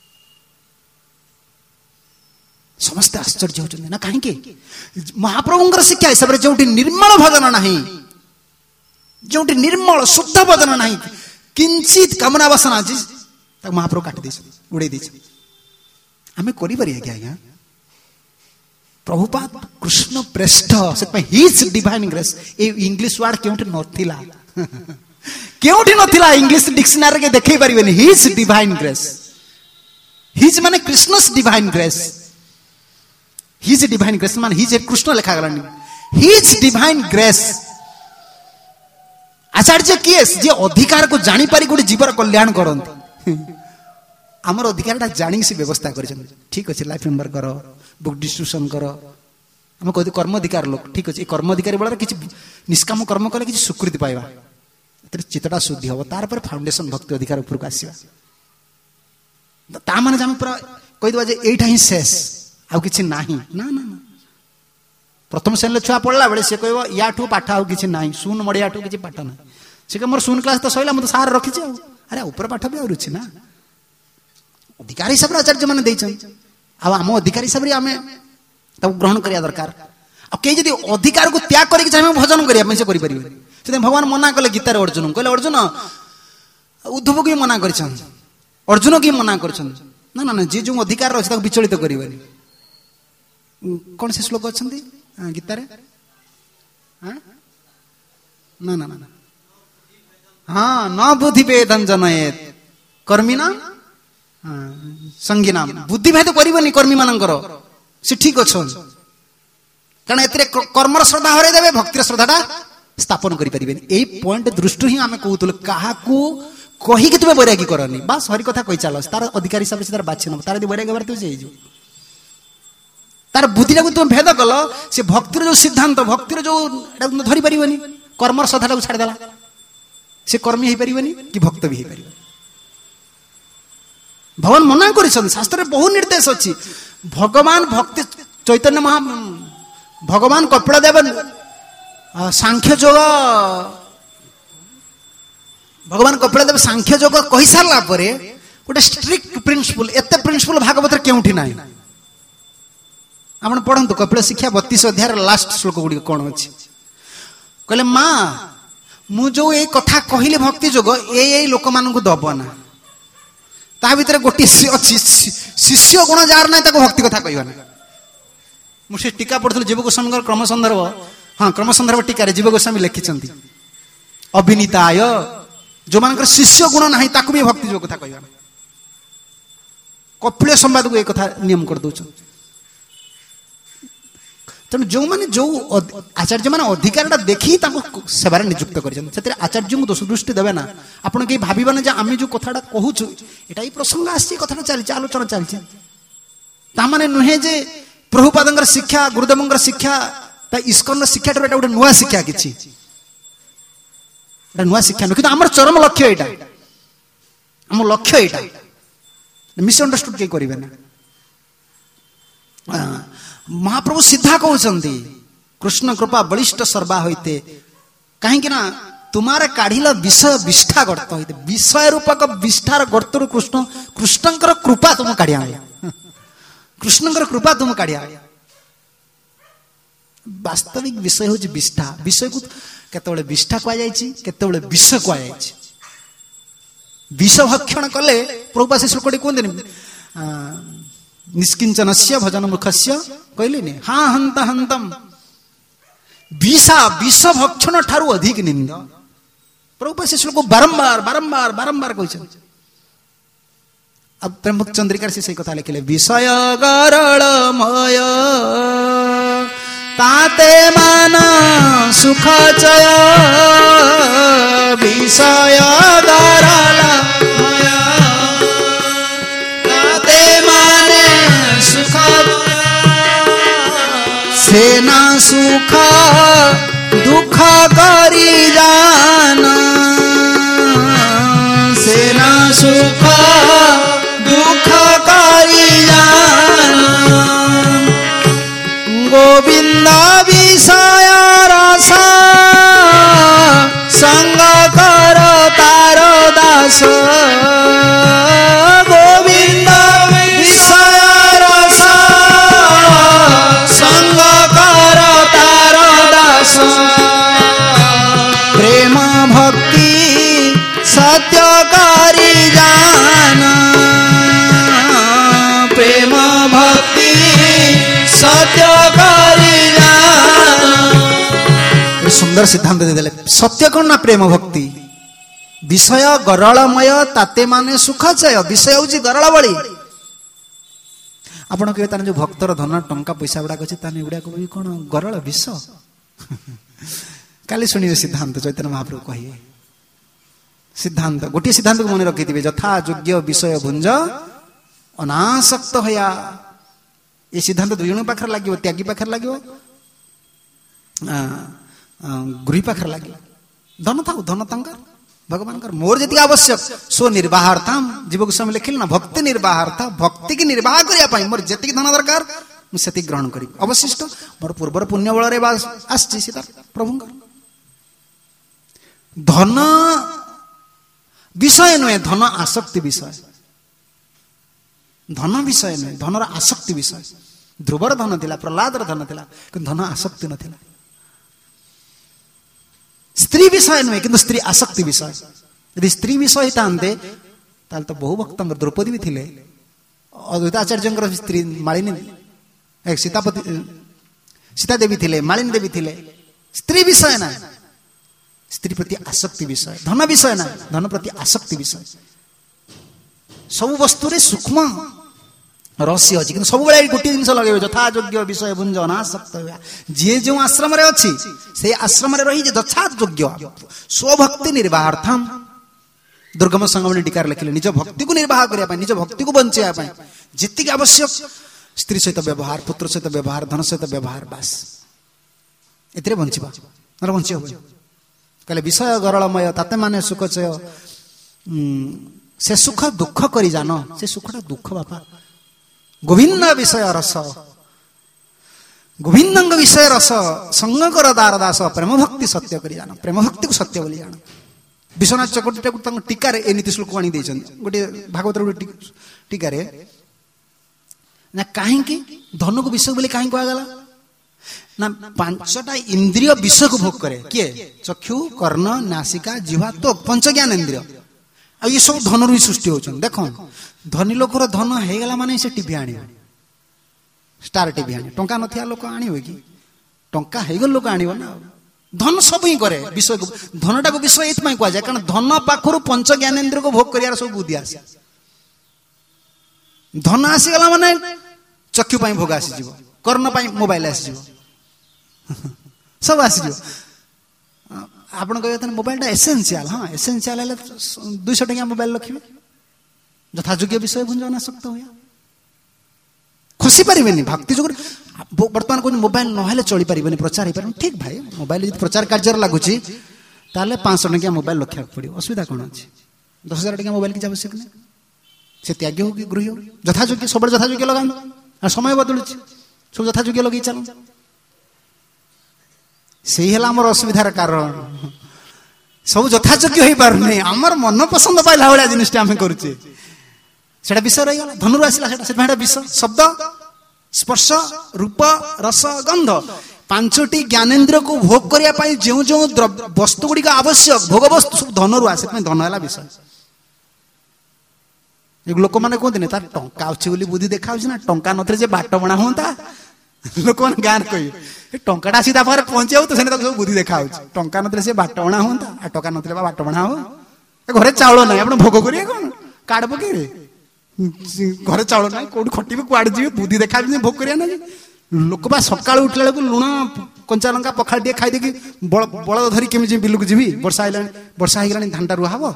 समस्ते आश्चर्य होते ना कहीं महाप्रभु शिक्षा हिसाब से जो निर्मल भजन ना जो निर्मल शुद्ध भजन ना किंचित कामना वासना अच्छी महाप्रभु काटी उड़े आम कर प्रभुपाद कृष्ण प्रेष्ठ से his divine grace a English word क्योंठि नथिला क्योंठि नथिला इंग्लिश डिक्शनरी के देखै परिबेनी हिज डिवाइन ग्रेस हिज माने Krishna's divine grace his divine grace माने हिज कृष्ण लिखा गलानी हिज डिवाइन ग्रेस आचार्य किए जे अधिकार को जानी पारी गोटे जीवर कल्याण करंती आमर अधिकार जानी से व्यवस्था कर ठीक अच्छे लाइफ मेम्बर कर बुक डिस्ट्रीब्यूशन कर आम कहते कर्म अधिकार लोक ठीक अच्छे कर्म अधिकारी बेला किसी निष्काम कर्म कले किसी स्वीकृति पाइबा चित्तटा शुद्धि हम तार फाउंडेशन भक्ति अधिकार उपरक आसवा ता माने पूरा कहीदेवा एटा ही शेष आउ कि ना ना ना प्रथम श्रेणी छुआ पढ़ला बेले सी कह या पाठ आउ कि ना शून मड़िया किसी पाठ ना सी मोर शून क्लास तो सैला मतलब सार रखी अरे ऊपर पाठ भी आउछि ना अधिकार हिसाब से आचार्य मैंने आम अधिकार हिसाब से आम ग्रहण करिया दरकार। ଆଉ କେହି ଯଦି ଅଧିକାର କୁ ତ୍ୟାଗ କରିକି ଚାହିଁବେ ଭଜନ କରିବା ପାଇଁ ସେ କରିପାରିବେନି। ସେଥିପାଇଁ ଭଗବାନ ମନା କଲେ ଗୀତାରେ ଅର୍ଜୁନ କହିଲେ ଅର୍ଜୁନ ଉଦ୍ଧବକୁ ବି ମନା କରିଛନ୍ତି, ଅର୍ଜୁନ କି ମନା କରିଛନ୍ତି ନା ନା ନା ଯିଏ ଯେଉଁ ଅଧିକାର ଅଛି ତାକୁ ବିଚଳିତ କରିବେନି। କଣ ସେ ଶ୍ଲୋକ ଅଛନ୍ତି ଗୀତାରେ? ନା ନା ନା ହଁ ନ ବୁଦ୍ଧି ଭେଦଂ ଜନୟେତ୍ କର୍ମିନା ସଙ୍ଗୀନାମ। ବୁଦ୍ଧି ଭେଦ କରିବନି କର୍ମୀ ମାନଙ୍କର, ସେ ଠିକ ଅଛନ୍ତି କାରଣ ଏଥିରେ କର୍ମର ଶ୍ରଦ୍ଧା ହରାଇ ଦେବେ, ଭକ୍ତିର ଶ୍ରଦ୍ଧାଟା ସ୍ଥାପନ କରିପାରିବେନି। ଏଇ ପଏଣ୍ଟ ଦୃଷ୍ଟିରୁ ହିଁ ଆମେ କହୁଥିଲୁ କାହାକୁ କହିକି ତୁମେ ବୈରାଗୀ କରନି, ବାସ୍ ହରି କଥା କହି ଚାଲ, ତାର ଅଧିକାର ହିସାବରେ ସେ ତାର ବାଛି ନବ, ତାର ଯଦି ବୈରାଗୀ ହେବାର ସେ ହେଇଯିବ। ତାର ବୁଦ୍ଧିଟାକୁ ତୁମେ ଭେଦ କଲ, ସେ ଭକ୍ତିର ଯୋଉ ସିଦ୍ଧାନ୍ତ, ଭକ୍ତିର ଯୋଉ ଧରି ପାରିବନି, କର୍ମର ଶ୍ରଦ୍ଧାଟାକୁ ଛାଡ଼ିଦେଲା, ସେ କର୍ମୀ ହେଇପାରିବନି କି ଭକ୍ତ ବି ହେଇପାରିବନି। ଭଗବାନ ମନା କରିଛନ୍ତି, ଶାସ୍ତ୍ରରେ ବହୁ ନିର୍ଦ୍ଦେଶ ଅଛି। ଭଗବାନ ଭକ୍ତି ଚୈତନ୍ୟ ମହା ଭଗବାନ କପିଳ ଦେବ ସାଂଖ୍ୟ ଯୋଗ, ଭଗବାନ କପିଳ ଦେବ ସାଂଖ୍ୟ ଯୋଗ କହିସାରିଲା ପରେ ଗୋଟେ ଷ୍ଟ୍ରିକ୍ଟ ପ୍ରିନ୍ସିପଲ, ଏତେ ପ୍ରିନ୍ସିପଲ ଭାଗବତରେ କେଉଁଠି ନାହିଁ। ଆପଣ ପଢନ୍ତୁ କପିଳ ଶିକ୍ଷା ବତିଶ ଅଧ୍ୟାୟର ଲାଷ୍ଟ ଶ୍ଲୋକ ଗୁଡିକ କଣ ଅଛି। କହିଲେ ମା ମୁଁ ଯୋଉ ଏଇ କଥା କହିଲି ଭକ୍ତି ଯୋଗ ଏଇ ଏଇ ଲୋକମାନଙ୍କୁ ଦବ ନା, ତା ଭିତରେ ଗୋଟିଏ ଅଛି ଶିଷ୍ୟ ଗୁଣ ଯାହାର ନାହିଁ ତାକୁ ଭକ୍ତି କଥା କହିବ ନା। ମୁଁ ସେ ଟୀକା ପଢୁଥିଲି ଜୀବ ଗୋସ୍ୱାମୀଙ୍କର କ୍ରମ ସନ୍ଦର୍ଭ, ହଁ କ୍ରମ ସନ୍ଦର୍ଭ ଟୀକାରେ ଜୀବ ଗୋସ୍ୱାମୀ ଲେଖିଛନ୍ତି ଅଭିନିତାୟ, ଯୋଉମାନଙ୍କର ଶିଷ୍ୟ ଗୁଣ ନାହିଁ ତାକୁ ବି ଭକ୍ତି ଯୋଗ କଥା କହିବା ନା। କପିଳ ସମ୍ବାଦକୁ ଏ କଥା ନିୟମ କରିଦଉଛନ୍ତି। ତେଣୁ ଯୋଉମାନେ ଯୋଉ ଆଚାର୍ଯ୍ୟ ମାନେ ଅଧିକାରଟା ଦେଖି ତାଙ୍କୁ ସେବାରେ ନିଯୁକ୍ତ କରିଛନ୍ତି, ସେଥିରେ ଆଚାର୍ଯ୍ୟଙ୍କୁ ଦୋଷ ଦୃଷ୍ଟି ଦେବେ ନା। ଆପଣ କେହି ଭାବିବେନି ଯେ ଆମେ ଯୋଉ କଥାଟା କହୁଛୁ ଏଟା ହିଁ ପ୍ରସଙ୍ଗ ଆସିଛି, କଥାଟା ଚାଲିଛି, ଆଲୋଚନା ଚାଲିଛି, ତାମାନେ ନୁହେଁ ଯେ ପ୍ରଭୁପାଦଙ୍କର ଶିକ୍ଷା, ଗୁରୁଦେବଙ୍କର ଶିକ୍ଷା, ତା ଇସ୍କନର ଶିକ୍ଷାଠାରୁ ଏଟା ଗୋଟେ ନୂଆ ଶିକ୍ଷା, କିଛି ଏଟା ନୂଆ ଶିକ୍ଷା ନୁହେଁ। କିନ୍ତୁ ଆମର ଚରମ ଲକ୍ଷ୍ୟ ଏଇଟା, ଆମ ଲକ୍ଷ୍ୟ ଏଇଟା, ମିସଅଣ୍ଡରଷ୍ଟାଣ୍ଡ କେହି କରିବେ ନା। ମହାପ୍ରଭୁ ସିଧା କହୁଛନ୍ତି କୃଷ୍ଣ କୃପା ବଳିଷ୍ଠ ସର୍ବା ହୋଇତେ, କାହିଁକି ନା ତୁମାରେ କାଢିଲ ବିଷୟ ବିଷ୍ଠା ଗର୍ତ୍ତ ହୋଇତେ। ବିଷୟ ରୂପକ ବିଷ୍ଠାର ଗର୍ତ୍ତରୁ କୃଷ୍ଣ କୃଷ୍ଣଙ୍କର କୃପା ତୁମ କାଢି ଆଣିଲା, କୃଷ୍ଣଙ୍କର କୃପା ତୁମ କାଢି ଆଣିଲା। ବାସ୍ତବିକ ବିଷୟ ହଉଛି ବିଷ୍ଠା। ବିଷୟକୁ କେତେବେଳେ ବିଷ୍ଠା କୁହାଯାଇଛି, କେତେବେଳେ ବିଷ କୁହାଯାଇଛି। ବିଷ ଭକ୍ଷଣ କଲେ ପ୍ରଭୁପା ସେ ଶ୍ଲୋକଟି କୁହନ୍ତିନି ନିଷ୍କିଞ୍ଚନସ୍ୟ ଭଜନ ମୂର୍ଖସ୍ୟ କହିଲେନି ହଁ ହନ୍ତ ହନ୍ତମ୍, ବିଷା ବିଷ ଭକ୍ଷଣ ଠାରୁ ଅଧିକ ନିନ୍ଦ। ପ୍ରଭୁପା ସେ ଶ୍ଲୋକ ବାରମ୍ବାର ବାରମ୍ବାର ବାରମ୍ବାର କହିଛନ୍ତି। ଆଉ ପ୍ରେମଭକ୍ତ ଚନ୍ଦ୍ରିକାର ସେ ସେଇ କଥା ଲେଖିଲେ ବିଷୟ ଗରଳମୟ ତାତେ ମାନ ସୁଖ ଚୟ, ବିଷୟ ଗରଳମୟ ତାତେ ମାନେ ସୁଖ, সেনা সুখ দুঃখ করি জান, সেনা সুখ দুঃখ করি জান, গোবিন্দ বিষয় রস সঙ্গ কর তার দাস, গোবিন্দ বিষয় রস সঙ্গ কর তার দাস, প্রেম ভক্তি সত্য করি জান, প্রেম ভক্তি সত্য করি জান। সুন্দর সিদ্ধান্ত দিয়ে সত্য কোন না প্রেম ভক্তি। বিষয় গরলময় তাতে মানে সুখচয়, বিষয় হচ্ছে গরল বଳି। ଆପଣ କହିବେ ତାର ଯୋଉ ଭକ୍ତର ଧନ ଟଙ୍କା ପଇସା ଗୁଡାକ ଅଛି ତାହେଲେ ଏଗୁଡାକ ବି କଣ ଗରଳ ବିଷ? କାଲି ଶୁଣିବେ ସିଦ୍ଧାନ୍ତ ଚୈତନ୍ୟ ମହାପ୍ରଭୁ କହିବେ। ସିଦ୍ଧାନ୍ତ ଗୋଟିଏ ସିଦ୍ଧାନ୍ତକୁ ମନେ ରଖିଥିବେ, ଯଥା ଯୋଗ୍ୟ ବିଷୟ ଭୁଞ୍ଜ ଅନାସକ୍ତ ହୟା। ଏ ସିଦ୍ଧାନ୍ତ ଦୁଇ ଜଣଙ୍କ ପାଖରେ ଲାଗିବ, ତ୍ୟାଗୀ ପାଖରେ ଲାଗିବ, ଗୃହୀ ପାଖରେ ଲାଗିବ। ଧନ ଥାଉ, ଧନ ତାଙ୍କର ଭଗବାନଙ୍କର, ମୋର ଯେତିକି ଆବଶ୍ୟକ ସ୍ୱ ନିର୍ବାହାର୍ଥାମ, ଜୀବ ଗୋସ୍ୱାମୀ ଲେଖିଲେ ନା ଭକ୍ତି ନିର୍ବାହାର୍ଥା, ଭକ୍ତିକି ନିର୍ବାହ କରିବା ପାଇଁ ମୋର ଯେତିକି ଧନ ଦରକାର ମୁଁ ସେତିକି ଗ୍ରହଣ କରିବି, ଅବଶିଷ୍ଟ ମୋର ପୂର୍ବର ପୁଣ୍ୟ ବଳରେ ଆସିଛି ସେଟା ପ୍ରଭୁଙ୍କର। ଧନ ବିଷୟ ନୁହେଁ, ଧନ ଆସକ୍ତି ବିଷୟ, ଧନ ବିଷୟ ନୁହେଁ, ଧନର ଆସକ୍ତି ବିଷୟ। ଧ୍ରୁବର ଧନ ଥିଲା, ପ୍ରହ୍ଲାଦର ଧନ ଥିଲା, କିନ୍ତୁ ଧନ ଆସକ୍ତି ନଥିଲା। ସ୍ତ୍ରୀ ବିଷୟ ନୁହେଁ, କିନ୍ତୁ ସ୍ତ୍ରୀ ଆସକ୍ତି ବିଷୟ। ଯଦି ସ୍ତ୍ରୀ ବିଷୟ ହେଇଥାନ୍ତେ ତାହେଲେ ତ ବହୁ ଭକ୍ତଙ୍କର, ଦ୍ରୌପଦୀ ବି ଥିଲେ, ଅଦ୍ୱୈତ ଆଚାର୍ଯ୍ୟଙ୍କର ସ୍ତ୍ରୀ ମାଳିନୀ, ସୀତାପତି ସୀତା ଦେବୀ ଥିଲେ, ମାଳିନୀ ଦେବୀ ଥିଲେ। ସ୍ତ୍ରୀ ବିଷୟ ନାହିଁ, ସ୍ତ୍ରୀ ପ୍ରତି ଆସକ୍ତି ବିଷୟ। ଧନ ବିଷୟ ନାହିଁ, ଧନ ପ୍ରତି ଆସକ୍ତି ବିଷୟ। ସବୁ ବସ୍ତୁରେ ସୂକ୍ଷ୍ମ ରହସ୍ୟ ଅଛି, କିନ୍ତୁ ସବୁବେଳେ ଗୋଟିଏ ଜିନିଷ ଲଗେଇବେ, ଯଥାଯୋଗ୍ୟ ବିଷୟ ଭୁଞ୍ଜ ଅନାସକ୍ତ। ଯିଏ ଯେଉଁ ଆଶ୍ରମରେ ଅଛି ସେଇ ଆଶ୍ରମରେ ରହି ଯେ ଯଥାଯୋଗ୍ୟ ସ୍ୱଭକ୍ତି ନିର୍ବାହାର୍ଥମ୍, ଦୁର୍ଗମ ସଂଗମଣି ଟୀକାରେ ଲେଖିଲେ, ନିଜ ଭକ୍ତିକୁ ନିର୍ବାହ କରିବା ପାଇଁ, ନିଜ ଭକ୍ତିକୁ ବଞ୍ଚେଇବା ପାଇଁ ଯେତିକି ଆବଶ୍ୟକ, ସ୍ତ୍ରୀ ସହିତ ବ୍ୟବହାର, ପୁତ୍ର ସହିତ ବ୍ୟବହାର, ଧନ ସହିତ ବ୍ୟବହାର, ବାସ୍ ଏଥିରେ ବଞ୍ଚିବା, ନହେଲେ ବଞ୍ଚି ହବ। କହିଲେ ବିଷୟ ଗରଳମୟ ତାତେ ମାନେ ସୁଖଚୟ, ସେ ସୁଖ ଦୁଃଖ କରି ଜାନ, ସେ ସୁଖଟା ଦୁଃଖ ବାପା। ଗୋବିନ୍ଦ ବିଷୟ ରସ, ଗୋବିନ୍ଦଙ୍କ ବିଷୟ ରସ ସଙ୍ଗ କର ଦାର ଦାସ, ପ୍ରେମ ଭକ୍ତି ସତ୍ୟ କରି ଜାନ, ପ୍ରେମ ଭକ୍ତିକୁ ସତ୍ୟ ବୋଲି ଜାଣ। ବିଶ୍ୱନାଥ ଚକ୍ରବର୍ତ୍ତୀ ତାଙ୍କ ଟୀକାରେ ଏ ନୀତି ଶ୍ଲୋକ ଆଣି ଦେଇଛନ୍ତି, ଗୋଟିଏ ଭାଗବତର ଗୋଟେ ଟୀକାରେ। ନା କାହିଁକି ଧନକୁ ବିଷୟ ବୋଲି କାହିଁକି କୁହାଗଲା? ନା ପାଞ୍ଚଟା ଇନ୍ଦ୍ରିୟ ବିଷୟକୁ ଭୋଗ କରେ। କିଏ? ଚକ୍ଷୁ, କର୍ଣ୍ଣ, ନାସିକା, ଜିହ୍ବା, ତ୍ୱକ୍, ପଞ୍ଚ ଜ୍ଞାନ ଇନ୍ଦ୍ରିୟ। ଆଉ ଏ ସବୁ ଧନରୁ ହିଁ ସୃଷ୍ଟି ହଉଛନ୍ତି। ଦେଖ, ଧନୀ ଲୋକର ଧନ ହେଇଗଲା ମାନେ ସେ ଟିଭି ଆଣିବ, ଷ୍ଟାର ଟିଭି ଆଣିବ। ଟଙ୍କା ନଥିବା ଲୋକ ଆଣିବ କି? ଟଙ୍କା ହେଇଗଲେ ଲୋକ ଆଣିବ ନା। ଧନ ସବୁ ହିଁ କରେ ବିଷୟକୁ। ଧନଟାକୁ ବିଷୟ ଏଇଥିପାଇଁ କୁହାଯାଏ କାରଣ ଧନ ପାଖରୁ ପଞ୍ଚ ଜ୍ଞାନେନ୍ଦ୍ରିୟକୁ ଭୋଗ କରିବାର ସବୁ ବୁଦ୍ଧି ଆସେ। ଧନ ଆସିଗଲା ମାନେ ଚକ୍ଷୁ ପାଇଁ ଭୋଗ ଆସିଯିବ, କର୍ଣ୍ଣ ପାଇଁ ମୋବାଇଲ ଆସିଯିବ, ସବୁ ଆସିଯିବ। ଆପଣ କହିବେ ତାହେଲେ ମୋବାଇଲଟା ଏସେନ୍ସିଆଲ। ହଁ, ଏସେନ୍ସିଆଲ ହେଲେ ଦୁଇଶହ ଟଙ୍କିଆ ମୋବାଇଲ ରଖିବେ, ଯଥାଯୋଗ୍ୟ ବିଷୟ ଭୁଞ୍ଜ ଅନାସକ୍ତ ହୁଏ, ଖସି ପାରିବେନି ଭକ୍ତି ଯୋଗୁଁ। ବର୍ତ୍ତମାନ କହୁଛନ୍ତି ମୋବାଇଲ ନହେଲେ ଚଳିପାରିବେନି, ପ୍ରଚାର ହେଇପାରିବନି। ଠିକ ଭାଇ, ମୋବାଇଲ ଯଦି ପ୍ରଚାର କାର୍ଯ୍ୟରେ ଲାଗୁଛି ତାହେଲେ ପାଞ୍ଚଶହ ଟଙ୍କିଆ ମୋବାଇଲ ରଖିବାକୁ ପଡିବ, ଅସୁବିଧା କଣ ଅଛି? ଦଶ ହଜାର ଟଙ୍କିଆ ମୋବାଇଲ କିଛି ଆବଶ୍ୟକ ନାହିଁ। ସେ ତ୍ୟାଗ ହଉ କି ଗୃହୀ ହଉ, ଯଥାଯୋଗ୍ୟ ସବୁବେଳେ ଯଥାଯୋଗ୍ୟ ଲଗାନ୍ତୁ। ଆଉ ସମୟ ବଦଳୁଛି, ସବୁ ଯଥାଯୋଗ୍ୟ ଲଗେଇ ଚାଲ। ସେଇ ହେଲା ଆମର ଅସୁବିଧାର କାରଣ। ସବୁ ଯଥାଯୋଗ୍ୟ ହେଇପାରୁନି, ଆମର ମନ ପସନ୍ଦ ପାଇଲା ଭଳିଆ ଜିନିଷଟା ଆମେ କରୁଛେ, ସେଟା ବିଷୟ ରହିଗଲା। ଧନରୁ ଆସିଲା ସେଟା, ସେଥିପାଇଁ ବିଷୟ। ଶବ୍ଦ, ସ୍ପର୍ଶ, ରୂପ, ରସ, ଗନ୍ଧ, ପାଞ୍ଚଟି ଜ୍ଞାନେନ୍ଦ୍ରିୟକୁ ଭୋଗ କରିବା ପାଇଁ ଯେଉଁ ଯେଉଁ ବସ୍ତୁ ଗୁଡିକ ଆବଶ୍ୟକ, ଭୋଗ ବସ୍ତୁ ସବୁ ଧନରୁ ଆସେ, ସେଥିପାଇଁ ଧନ ହେଲା ବିଷୟ। ଲୋକମାନେ କୁହନ୍ତିନି ତାର ଟଙ୍କା ଅଛି ବୋଲି ବୁଦ୍ଧି ଦେଖାଉଛି ନା, ଟଙ୍କା ନଥିଲେ ଯେ ବାଟ ବଣା ହୁଅନ୍ତା। ଲୋକମାନେ ଗାଁରେ କହିବେ ଏ ଟଙ୍କାଟା ଆସି ତା ପାଖରେ ପହଞ୍ଚିଯାଉ ତ ସେନେ ତାକୁ ସବୁ ବୁଦ୍ଧି ଦେଖାଉଛି। ଟଙ୍କା ନଥିଲେ ସେ ବାଟ ବଣା ହୁଅନ୍ତା, ଆଉ ଟଙ୍କା ନଥିଲେ ବା ବାଟ ବଣା ହବ। ଘରେ ଚାଉଳ ନାହିଁ, ଆପଣ ଭୋଗ କରିବେ କଣ? କାର୍ଡ ପକେଇବେ? ଘରେ ଚାଉଳ ନାହିଁ, କୋଉଠି ଖଟିବେ, କୁଆଡେ ଯିବେ, ବୁଦ୍ଧି ଦେଖାବି ଭୋଗ କରିବା ନାହିଁ। ଲୋକ ବା ସକାଳୁ ଉଠିଲା ବେଳକୁ ଲୁଣ କଞ୍ଚା ଲଙ୍କା ପଖାଳ ଟିକେ ଖାଇଦେଇକି ବଳଦ ଧରି କେମିତି ବିଲକୁ ଯିବି, ବର୍ଷା ହେଇଲାଣି, ବର୍ଷା ହେଇଗଲାଣି, ଧାନଟା ରୁଆ ହବ।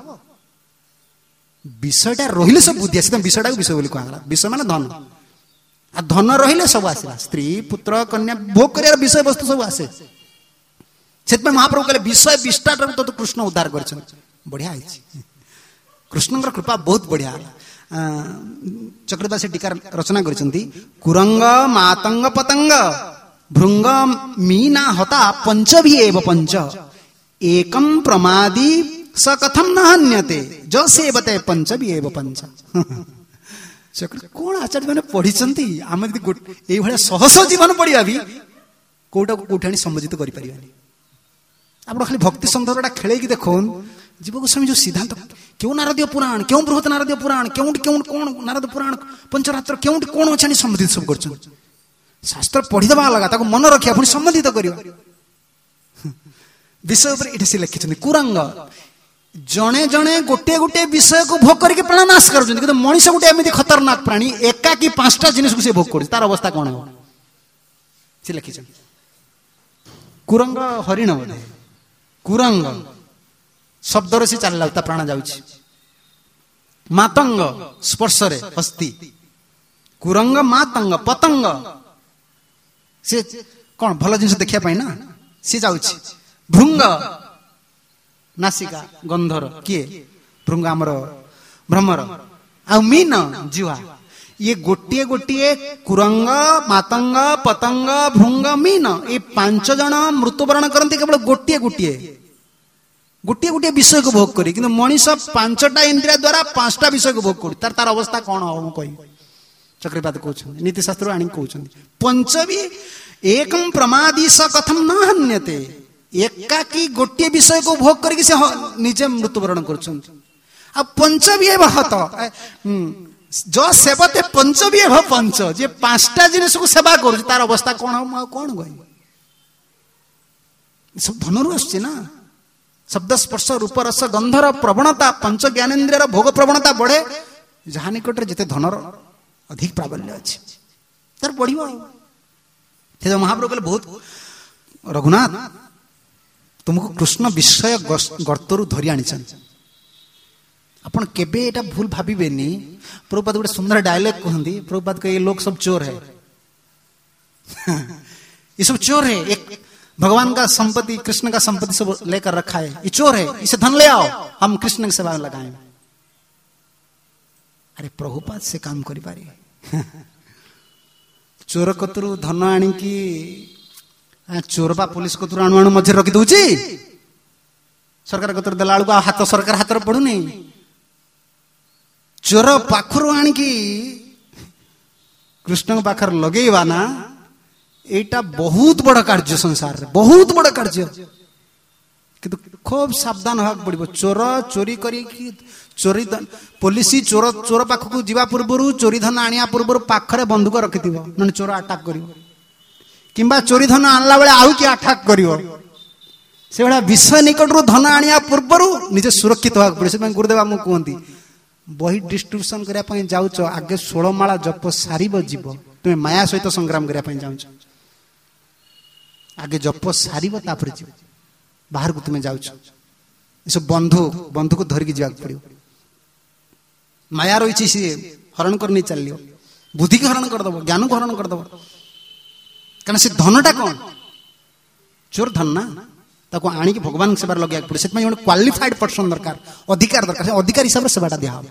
ବିଷୟଟା ରହିଲେ ସବୁ ବୁଦ୍ଧି ଆସେ, ବିଷୟଟାକୁ ବିଷୟ ବୋଲି କୁହାଗଲା। ବିଷୟ ମାନେ ଧନ, ଆଉ ଧନ ରହିଲେ ସବୁ ଆସିଲା। ସ୍ତ୍ରୀ, ପୁତ୍ର, କନ୍ୟା ଭୋଗ କରିବାର ବିଷୟ ବସ୍ତୁ ସବୁ ଆସେ। ସେଥିପାଇଁ ମହାପ୍ରଭୁ କହିଲେ ବିଷୟ ବିଷ୍ଟାଠାରୁ ତତେ କୃଷ୍ଣ ଉଦ୍ଧାର କରିଛନ୍ତି। ବଢିଆ ହେଇଛି, କୃଷ୍ଣଙ୍କର କୃପା ବହୁତ ବଢିଆ ହେଲା। ଚକ୍ରଦାସ ଟୀକା ରଚନା କରିଛନ୍ତି। କୁରଙ୍ଗ ମାତଙ୍ଗ ପତଙ୍ଗ ଭୃଙ୍ଗ ମୀନା ହତା ପଞ୍ଚଭି ଏବ ପଞ୍ଚ ଏକಂ ପ୍ରମାଦି ସ କଥମ ନ ହନ୍ୟତେ ଯ ସେବତେ ପଞ୍ଚଭି ଏବ ପଞ୍ଚ। କଣ ଆଚାର୍ଯ୍ୟ ମାନେ ପଢିଛନ୍ତି? ଆମେ ଯଦି ଏଇଭଳିଆ ସହସ ଜୀବନ ପଢିବା ବି କୋଉଟାକୁ କୋଉଠି ଆଣି ସମ୍ବୋଧିତ କରିପାରିବାନି। ଆପଣ ଖାଲି ଭକ୍ତି ସନ୍ଦର୍ଭଟା ଖେଳେଇକି ଦେଖୁନ, ଜୀବ ଗୋସ୍ୱାମୀ ଯୋଉ ସିଦ୍ଧାନ୍ତ, କେଉଁ ନାରଦୀୟ ପୁରାଣ, କେଉଁ ବୃହତ ନାରଦୀୟ ପୁରାଣ, କେଉଁଠି କେଉଁଠି କଣ ନାରଦ ପୁରାଣ, ପଞ୍ଚରାତ୍ର କେଉଁଠି କଣ ଅଛି ଆଣି ସମ୍ବୋଧିତ ସବୁ କରୁଛନ୍ତି। ଶାସ୍ତ୍ର ପଢିଦେବା ଅଲଗା, ତାକୁ ମନେ ରଖିବା, ପୁଣି ସମ୍ବୋଧିତ କରିବା। ବିଷୟ ଉପରେ ଏଠି ସେ ଲେଖିଛନ୍ତି କୁରଙ୍ଗ। ଜଣେ ଜଣେ ଗୋଟିଏ ଗୋଟିଏ ବିଷୟକୁ ଭୋଗ କରିକି ପ୍ରାଣ ନାଶ କରୁଛନ୍ତି, କିନ୍ତୁ ମଣିଷ ଗୋଟେ ଏମିତି ଖତରନାକ ପ୍ରାଣୀ, ଏକାକି ପାଞ୍ଚଟା ଜିନିଷକୁ ସେ ଭୋଗ କରୁଛି, ତାର ଅବସ୍ଥା କଣ ହବ ସେ ଲେଖିଛନ୍ତି। କୁରଙ୍ଗ ହରିଣ ବୋଧେ, କୁରଙ୍ଗ ଶବ୍ଦରେ ସେ ଚାଲିଲା, ତା ପ୍ରାଣ ଯାଉଛି। ମାତଙ୍ଗ ସ୍ପର୍ଶରେ ହସ୍ତି, କୁରଙ୍ଗ ମାତଙ୍ଗ ପତଙ୍ଗ ସେ କଣ ଭଲ ଜିନିଷ ଦେଖିବା ପାଇଁ ନା, ସେ ଯାଉଛି। ଭୃଙ୍ଗ ନାସିକା ଗନ୍ଧର, କିଏ? ଭୃଙ୍ଗ ଆମର ଭ୍ରମର। ଆଉ ମୀନ ଜିହ୍ବା, ଇଏ ଗୋଟିଏ ଗୋଟିଏ କୁରଙ୍ଗ, ମାତଙ୍ଗ, ପତଙ୍ଗ, ଭୃଙ୍ଗ, ମୀନ, ଏ ପାଞ୍ଚ ଜଣ ମୃତ୍ୟୁବରଣ କରନ୍ତି କେବଳ ଗୋଟିଏ ଗୋଟିଏ ଗୋଟିଏ ଗୋଟିଏ ବିଷୟକୁ ଭୋଗ କରି। କିନ୍ତୁ ମଣିଷ ପାଞ୍ଚଟା ଇନ୍ଦ୍ରିୟ ଦ୍ଵାରା ପାଞ୍ଚଟା ବିଷୟକୁ ଭୋଗ କରୁ, ତାର ତାର ଅବସ୍ଥା କଣ ହବ ମୁଁ କହିବି। चक्रपात कहते नीतिशास्त्र आनी कहते पंचवी एकम प्रमादीश कथम न हन्यते एकाकी गोटे विषय को भोग करके से निजे मृत्युवरण कर पंचवी हत जो सेवते पंचवी पंच जे पांचटा जिनिस को सेवा कर तार अवस्था कौन हम कौन कह सब धनरु आसुची ना शब्द स्पर्श रूप रस गंधर प्रवणता पंच ज्ञानेन्द्रियर भोग प्रवणता बढ़े जहाँ निकट जिते धनर अधिक प्राबल्य अच्छे तार बढ़ महाप्रभु कहले बहुत रघुनाथ तुमको कृष्ण विषय गर्तरु धरी आनी अपन केबे एटा भूल भाविबेनी प्रभुपाद गोटे सुंदर डायलॉग कहती प्रभुपाद कहे ये लोग सब चोर है ये सब चोर है एक भगवान का संपत्ति कृष्ण का संपत्ति सब लेकर रखा है ये चोर है इसे धन ले आओ हम कृष्ण की सेवा में लगाएं अरे प्रभुपाद से काम करि पारे चोर कतरु धन आनिकी चोरबा पुलिस कतरु आणु आणु मझे रखी दउची सरकार कतरु देला बेलू हाथ सरकार हाथ पड़ुनी चोर पाखरु आनिकी कृष्ण पाखर लगेइबा ना एटा बहुत बड़ कार्य संसार रे बहुत बड़ कार्य किंतु खूब सावधान होगा पड़ो चोर चोरी करी चोरी पुलिस चोर चोर पाखक जीवा पूर्व चोरी धन आनिया पूर्व पाखरे बंदूक रखि न चोर अटाक कर किंबा चोरी धन आणला बेले आउ कि अटाक कर से भाया विषय निकट धन आनिया पूर्व निजे सुरक्षित होगा पड़े से गुरुदेव आमको कहती बही डिस्ट्रीब्यूशन करने जाऊच आगे षोलमाला जप सार जीव तुम्हें माया सहित संग्राम करने जाऊच आगे जप सार जीव बाहर को तुम्हें जाऊच सब बंधु बंधु को धरिकी जावाक पड़ो माया रही सी हरण कर नहीं चलो बुद्धि की हरण करदेव ज्ञान को हरण करदेव कारण से धनटा कौन चोर धन ना ताको आनी भगवान सेवा लगे पड़े से क्वालिफाइड पर्सन दरकार अधिकार दरकार अधिकार हिसाब से सेवाटा दिया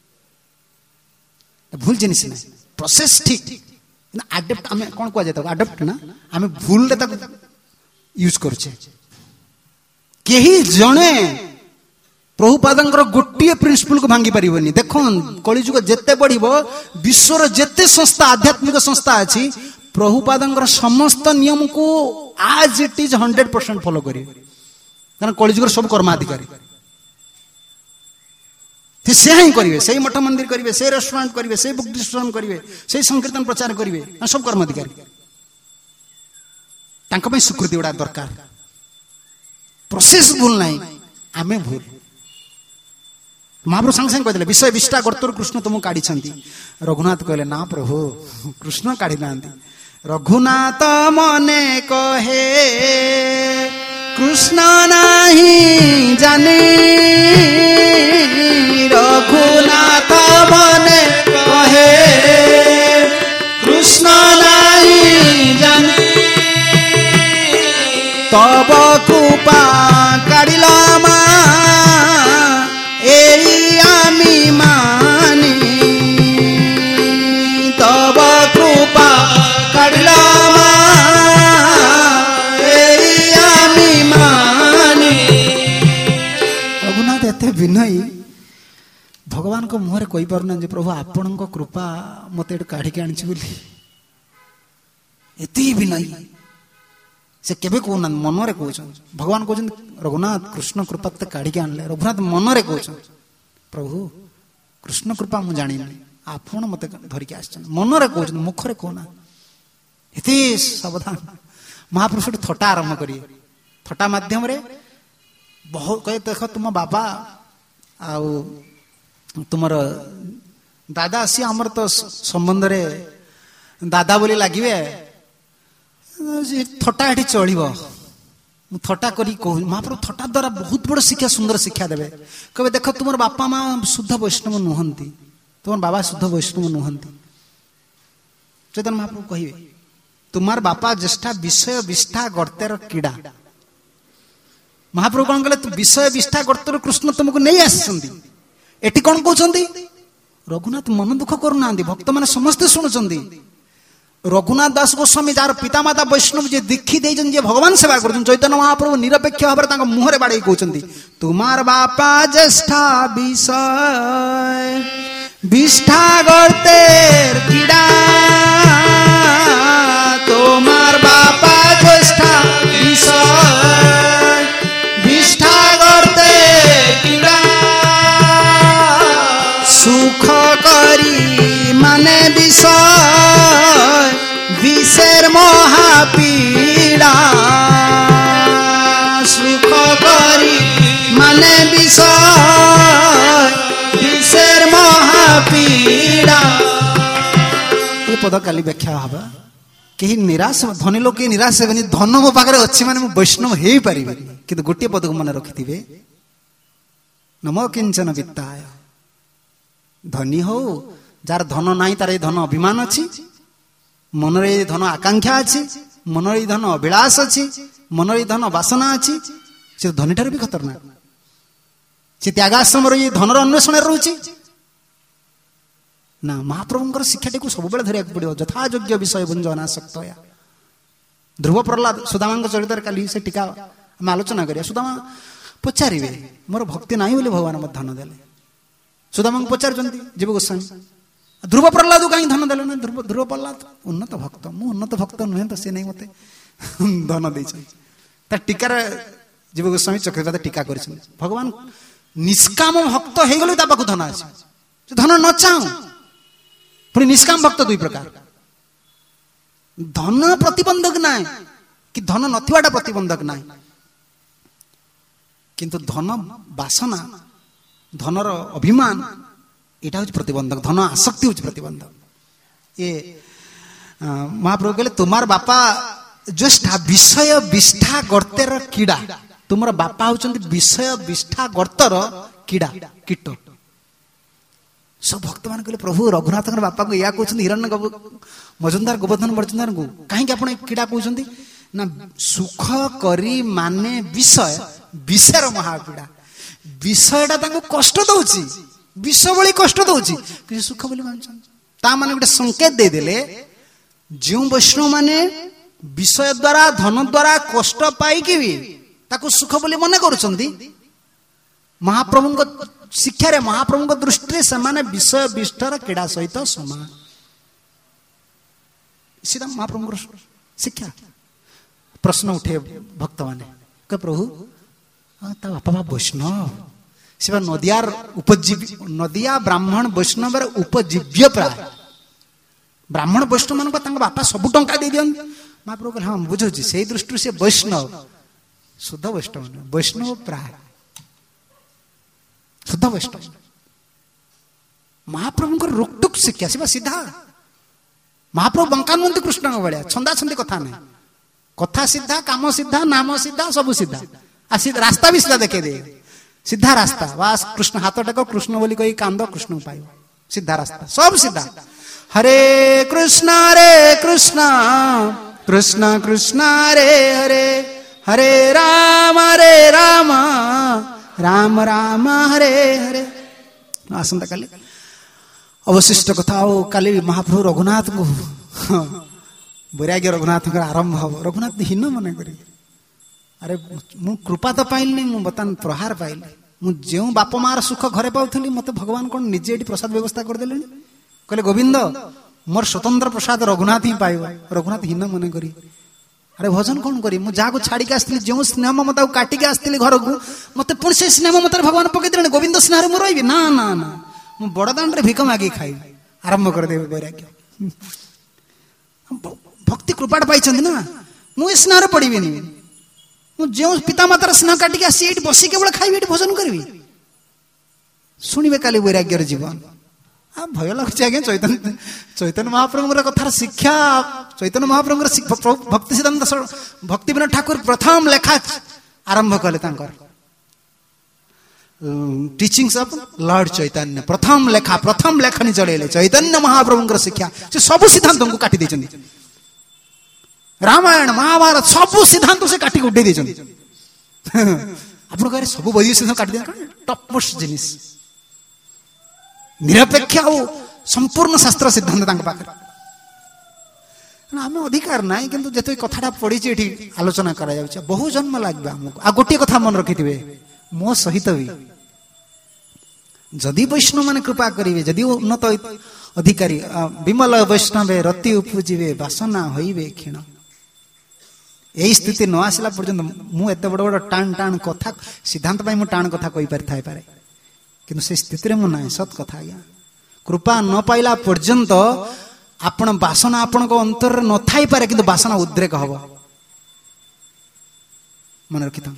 भूल जिनिस ना प्रोसेस ठीक आडेप्ट आम कौन कह जाए आडेप्ट ना आम भूल यूज करुचे केही जणे प्रभुपादंकर गोटे प्रिंसिपल को भांगी पारिबनी देखो कलिजुग जेते बढ़िबो विश्वर जेते संस्था आध्यात्मिक संस्था अछि प्रभुपादंकर समस्त नियम को आज it is hundred percent follow करिए कारण कलिजुगर सब कर्माधिकारी से ही करेंगे से मठ मंदिर करेंगे से रेस्टोरेंट करेंगे से बुक डिस्ट्रीब्यूशन करेंगे से संकीर्तन प्रचार करेंगे सब कर्माधिकारी तांको पे स्वीकृति गुड़ा दरकार प्रोसेस भूल नहीं आमे भूल महाप्रभु संग संग कहते विषय विष्टा गर्तर कृष्ण तुमको काढ़ी रघुनाथ कहले ना प्रभु कृष्ण काढ़ी ना रघुनाथ मने कहे कृष्ण नहीं जाने रघुनाथ मने कहे कृष्ण नहीं जाने तब कृपा काढ़िला मा एई आमी मानी तब कृपा काढ़िला मा एई आमी मानी रघुनाथ एते विनयी भगवान को मुहरे कहि पारुना जे प्रभु आपन को कृपा मते काढ़ी के आनिछि बोली एते विनयी से केबे कहना मनरे कहछन भगवान कहछन रघुनाथ कृष्ण कृपा ते काढ़ी के आनले रघुनाथ मनरे कहछन प्रभु कृष्ण कृपा मु जानि आपन मते धरि के आछन मनरे कहछन मुखरे कहना एते सावधान महापुरुष थटा आरंभ करिए थटा माध्यम रे बहुत कहे देख तुम बाबा आउ तुमर दादा आसी हमर तो संबंध रे दादा बोली लागिबे थटा एठी चलिबो थटा करी कहू महाप्रभु थटा द्वारा बहुत बड़ शिक्षा सुंदर शिक्षा देवे कहे देख तुम बापा माँ शुद्ध वैष्णव नुहंती तुम बाबा शुद्ध वैष्णव नुहंती चैतन्य महाप्रभु कहिए तुमार बापा ज्येष्ठा विषय विष्ठा गर्तेर कीड़ा महाप्रभु कौन कहले विषय विष्ठा गर्तेर कृष्ण तुमको नहीं आसछंती एठी कौन कहउछंती रघुनाथ मन दुख करूना भक्त माने समस्त शुणुचंती रघुनाथ दास गोस्वामी जार पितामाता वैष्णव जे दीक्षी देजन जे भगवान सेवा करछन चैतन्य महाप्रभु निरपेक्ष भाव तांका मुहरे बाड़े कहउछंती तुमार बापा ज्येष्ठा विषय বিষ্ঠা গর্তের কিড়া তোমার বাপা জ্যেষ্ঠা বিষয় বিষ্ঠা গর্তের কিড়া সুখ করি মানে বিষয় বিষের মহাপীড়া সুখ করি মানে বিষয় বিষের মহাপীড়া। ଏ ପଦ କାଲି ବ୍ୟାଖ୍ୟା ହବା। କେହି ନିରାଶ ଧନୀ ଲୋକ କେହି ନିରାଶ ହେବେନି। ଧନ ମୋ ପାଖରେ ଅଛି ମାନେ ମୁଁ ବୈଷ୍ଣବ ହେଇପାରିବିନି, କିନ୍ତୁ ଗୋଟିଏ ପଦକୁ ମନେ ରଖିଥିବେ, ନମ କିଞ୍ଚନ ବିତ୍ତାୟ। ଧନୀ ହଉ, ଯାହାର ଧନ ନାହିଁ ତାର ଏ ଧନ ଅଭିମାନ ଅଛି, ମନରେ ଏ ଧନ ଆକାଂକ୍ଷା ଅଛି, ମନରେ ଏ ଧନ ଅଭିଳାଷ ଅଛି, ମନରେ ଏ ଧନ ବାସନା ଅଛି, ସେ ଧନୀଠାରୁ ବି ଖତରନାକ। ସେ ତ୍ୟାଗାଶ୍ରମର ଏ ଧନର ଅନ୍ୱେଷଣରେ ରହୁଛି ନା। ମହାପ୍ରଭୁଙ୍କର ଶିକ୍ଷାଟିକୁ ସବୁବେଳେ ଧରିବାକୁ ପଡିବ। ଯଥାଯୋଗ୍ୟ ବିଷୟ ଭୁଞ୍ଜ ଅନାସକ୍ତ। ଧ୍ରୁବ ପ୍ରହ୍ଲାଦ ସୁଦାମାଙ୍କ ଚରିତ୍ରରେ କାଲି ସେ ଟୀକା ଆମେ ଆଲୋଚନା କରିବା। ସୁଦାମା ପଚାରିବେ ମୋର ଭକ୍ତି ନାହିଁ ବୋଲି ଭଗବାନ ମୋତେ ଧନ ଦେଲେ। ସୁଦାମାଙ୍କୁ ପଚାରୁଛନ୍ତି ଜୀବ ଗୋସ୍ୱାମୀ, ଧ୍ରୁବ ପ୍ରହ୍ଲାଦକୁ କାହିଁକି ଧନ ଦେଲେ ନା? ଧ୍ରୁବ ଧ୍ରୁବ ପ୍ରହ୍ଲାଦ ଉନ୍ନତ ଭକ୍ତ, ମୁଁ ଉନ୍ନତ ଭକ୍ତ ନୁହେଁ ତ ସେ ନେଇ ମତେ ଧନ ଦେଇଛନ୍ତି। ତା ଟୀକାରେ ଜୀବ ଗୋସ୍ୱାମୀ ଚକ୍ରବର୍ତ୍ତୀ ଟୀକା କରିଛନ୍ତି, ଭଗବାନ ନିଷ୍କାମ ଭକ୍ତ ହେଇଗଲେ ତା ପାଖକୁ ଧନ ଅଛି। ଧନ ନ ଚାହୁଁ ପୁଣି ନିଷ୍କାମ ଭକ୍ତ ଦୁଇ ପ୍ରକାର। ଧନ ପ୍ରତିବନ୍ଧକ ନାହିଁ କି ଧନ ନଥିବାଟା ପ୍ରତିବନ୍ଧକ ନାହିଁ, କିନ୍ତୁ ଧନ ବାସନା, ଧନର ଅଭିମାନ ଏଇଟା ହଉଛି ପ୍ରତିବନ୍ଧକ। ଧନ ଆସକ୍ତି ହଉଛି ପ୍ରତିବନ୍ଧକ। ଏ ମହାପ୍ରଭୁ କହିଲେ ତୁମାର ବାପା ଜ୍ୟେଷ୍ଠା ବିଷୟ ବିଷ୍ଠା ଗର୍ତ୍ତେର କିଡ଼ା। ତୁମର ବାପା ହଉଛନ୍ତି ବିଷୟ ବିଷ୍ଠା ଗର୍ତ୍ତର କିଡ଼ା, କୀଟ। ସବୁ ଭକ୍ତମାନେ କହିଲେ ପ୍ରଭୁ ରଘୁନାଥଙ୍କର ବାପାଙ୍କୁ ଏୟା କହୁଛନ୍ତି, ହିରଣ୍ୟ ମଜୁମଦାର ଗୋବର୍ଦ୍ଧନ ମଜୁମଦାରଙ୍କୁ କାହିଁକି ଆପଣ କିଡ଼ା କହୁଛନ୍ତି? ନା ସୁଖ କରି ମାନେ ବିଷୟ ବିଷୟର ମହାପୀଡ଼ା। ବିଷୟଟା ତାଙ୍କୁ କଷ୍ଟ ଦଉଛି, ବିଷ ଭଳି କଷ୍ଟ ଦଉଛି, କିନ୍ତୁ ସୁଖ ବୋଲି ମାନୁଛନ୍ତି। ତା ମାନେ ଗୋଟେ ସଂକେତ ଦେଇଦେଲେ, ଯେଉଁ ବୈଷ୍ଣବ ମାନେ ବିଷୟ ଦ୍ଵାରା ଧନ ଦ୍ଵାରା କଷ୍ଟ ପାଇକି ବି ତାକୁ ସୁଖ ବୋଲି ମନେ କରୁଛନ୍ତି, ମହାପ୍ରଭୁଙ୍କ ଶିକ୍ଷାରେ ମହାପ୍ରଭୁଙ୍କ ଦୃଷ୍ଟିରେ ସେମାନେ ବିଷୟ ବିଷ୍ଟର କ୍ରୀଡ଼ା ସହିତ ସମାନ। ସେଟା ମହାପ୍ରଭୁଙ୍କର ଶିକ୍ଷା। ପ୍ରଶ୍ନ ଉଠେ ଭକ୍ତମାନେ, ପ୍ରଭୁ ତା ବାପା ମା ବୈଷ୍ଣବ, ସେ ବା ନଦିଆର ଉପଜୀବି ନଦିଆ ବ୍ରାହ୍ମଣ ବୈଷ୍ଣବର ଉପଜୀବ୍ୟ ପ୍ରାୟ। ବ୍ରାହ୍ମଣ ବୈଷ୍ଣବ ମାନଙ୍କୁ ତାଙ୍କ ବାପା ସବୁ ଟଙ୍କା ଦେଇ ଦିଅନ୍ତି। ମହାପ୍ରଭୁ କହିଲେ ହଁ ବୁଝୁଛି, ସେଇ ଦୃଷ୍ଟିରୁ ସେ ବୈଷ୍ଣବ, ଶୁଦ୍ଧ ବୈଷ୍ଣବ ନୁହେଁ, ବୈଷ୍ଣବ ପ୍ରାୟ, ଶୁଦ୍ଧ ବୈଷ୍ଣବ। ମହାପ୍ରଭୁଙ୍କର ରୁକ୍ଟୁକ୍ ଶିକ୍ଷା, ସେ ବା ସିଧା। ମହାପ୍ରଭୁ ବଙ୍କା ନୁହନ୍ତି କୃଷ୍ଣଙ୍କ ଭଳିଆ, ଛନ୍ଦା ଛନ୍ଦି କଥା ନାହିଁ। କଥା ସିଧା, କାମ ସିଧା, ନାମ ସିଧା, ସବୁ ସିଧା। ଆଉ ରାସ୍ତା ବି ସିଧା ଦେଖେଇ ଦିଏ, ସିଧା ରାସ୍ତା। ବାସ୍ କୃଷ୍ଣ ହାତ ଟେକ, କୃଷ୍ଣ ବୋଲି କହି କାନ୍ଦ, କୃଷ୍ଣଙ୍କୁ ପାଇବ। ସିଧା ରାସ୍ତା, ସବୁ ସିଧା। ହରେ କୃଷ୍ଣ ରେ କୃଷ୍ଣ କୃଷ୍ଣ କୃଷ୍ଣ ରେ ହରେ, ହରେ ରାମ ରେ ରାମ ରାମ ରାମ ହରେ ହରେ। ଆସନ୍ତା କାଲି ଅବଶିଷ୍ଟ କଥା। ଆଉ କାଲି ମହାପ୍ରଭୁ ରଘୁନାଥଙ୍କୁ ବୈରାଗ୍ୟ ରଘୁନାଥଙ୍କର ଆରମ୍ଭ ହବ। ରଘୁନାଥ ହୀନ ମନେ କରିବେ, ଆରେ ମୁଁ କୃପା ତ ପାଇଲିନି, ମୁଁ ବର୍ତ୍ତମାନ ପ୍ରହାର ପାଇଲି। ମୁଁ ଯେଉଁ ବାପ ମାର ସୁଖ ଘରେ ପାଉଥିଲି, ମତେ ଭଗବାନ କଣ ନିଜେ ଏଠି ପ୍ରସାଦ ବ୍ୟବସ୍ଥା କରିଦେଲେଣି। କହିଲେ ଗୋବିନ୍ଦ ମୋର ସ୍ୱତନ୍ତ୍ର ପ୍ରସାଦ ରଘୁନାଥ ହିଁ ପାଇବ। ରଘୁନାଥ ହୀନ ମନେ କରି, ଆରେ ଭଜନ କଣ କରିବି, ମୁଁ ଯାହାକୁ ଛାଡିକି ଆସିଥିଲି, ଯେଉଁ ସ୍ନେହ ମମତାକୁ କାଟିକି ଆସିଥିଲି ଘରକୁ, ମତେ ପୁଣି ସେ ସ୍ନେହ ମମତାରେ ଭଗବାନ ପକେଇ ଦେଲେଣି। ଗୋବିନ୍ଦ ସ୍ନେହରେ ମୁଁ ରହିବି ନା ନା ନା, ମୁଁ ବଡ ଦାଣ୍ଡରେ ଭିକ ମାଗି ଖାଇବି। ଆରମ୍ଭ କରିଦେବି ବୈରାଗ୍ୟ। ଭକ୍ତି କୃପାଟା ପାଇଛନ୍ତି ନା, ମୁଁ ଏ ସ୍ନେହରେ ପଡିବିନି। ମୁଁ ଯେଉଁ ପିତାମାତାର ସ୍ନେହ କାଟିକି ଆସି ଏଇଠି ବସି କେବଳ ଖାଇବି, ଏଠି ଭୋଜନ କରିବି। ଶୁଣିବେ କାଲି ବୈରାଗ୍ୟର ଜୀବନ। ଆଉ ଭୟ ଲାଗୁଛି ଆଜ୍ଞା, ଚୈତନ୍ୟ ଚୈତନ୍ୟ ମହାପ୍ରଭୁଙ୍କର କଥାର ଶିକ୍ଷା, ଚୈତନ୍ୟ ମହାପ୍ରଭୁଙ୍କର ଭକ୍ତି ସିଦ୍ଧାନ୍ତ ଭକ୍ତି ବିନୋଦ ଠାକୁର ପ୍ରଥମ ଲେଖା ଆରମ୍ଭ କଲେ ତାଙ୍କର ଟିଚିଂସ୍ ଅଫ୍ ଲର୍ଡ ଚୈତନ୍ୟ। ପ୍ରଥମ ଲେଖା, ପ୍ରଥମ ଲେଖନୀ ଚଳେଇଲେ ଚୈତନ୍ୟ ମହାପ୍ରଭୁଙ୍କର ଶିକ୍ଷା। ସେ ସବୁ ସିଦ୍ଧାନ୍ତଙ୍କୁ କାଟି ଦେଇଛନ୍ତି। ରାମାୟଣ ମହାଭାରତ ସବୁ ସିଦ୍ଧାନ୍ତ ସେ କାଟିକି ଉଠେଇ ଦେଇଛନ୍ତି। ଆପଣ କହିଲେ ସବୁ ବୈଦିକ ସିଦ୍ଧାନ୍ତ କାଟି ଦେଇଛନ୍ତି, ଟପ୍ ମୋଷ୍ଟ ଜିନିଷ, ନିରପେକ୍ଷ ଆଉ ସମ୍ପୂର୍ଣ୍ଣ ଶାସ୍ତ୍ର ସିଦ୍ଧାନ୍ତ ତାଙ୍କ ପାଖରେ। ଆମେ ଅଧିକାର ନାହିଁ, କିନ୍ତୁ ଯେତେବେଳେ କଥାଟା ପଡିଛି ଏଠି ଆଲୋଚନା କରାଯାଉଛି, ବହୁ ଜନ୍ମ ଲାଗିବ ଆମକୁ। ଆଉ ଗୋଟିଏ କଥା ମନେ ରଖିଥିବେ, ମୋ ସହିତ ବି जदि वैष्णव माने कृपा करिवे, जदि उन्नत अधिकारी विमल वैष्णवे रति उपजीवे बासना होइबे क्षीण। यही स्थिति न आसला पर्यंत मु एत बड़ बड़ टाण टाण कथा सिद्धांत पाई मु टाण कथा कहि पारि थाई पारे, किंतु से स्थिति रे मु नाही सत कथा आज्ञा। कृपा न पाइला पर्यंत आपण बासना आपण को अंतर न थाई पारे, किंतु बासना उद्रेक हबो। मन रखिता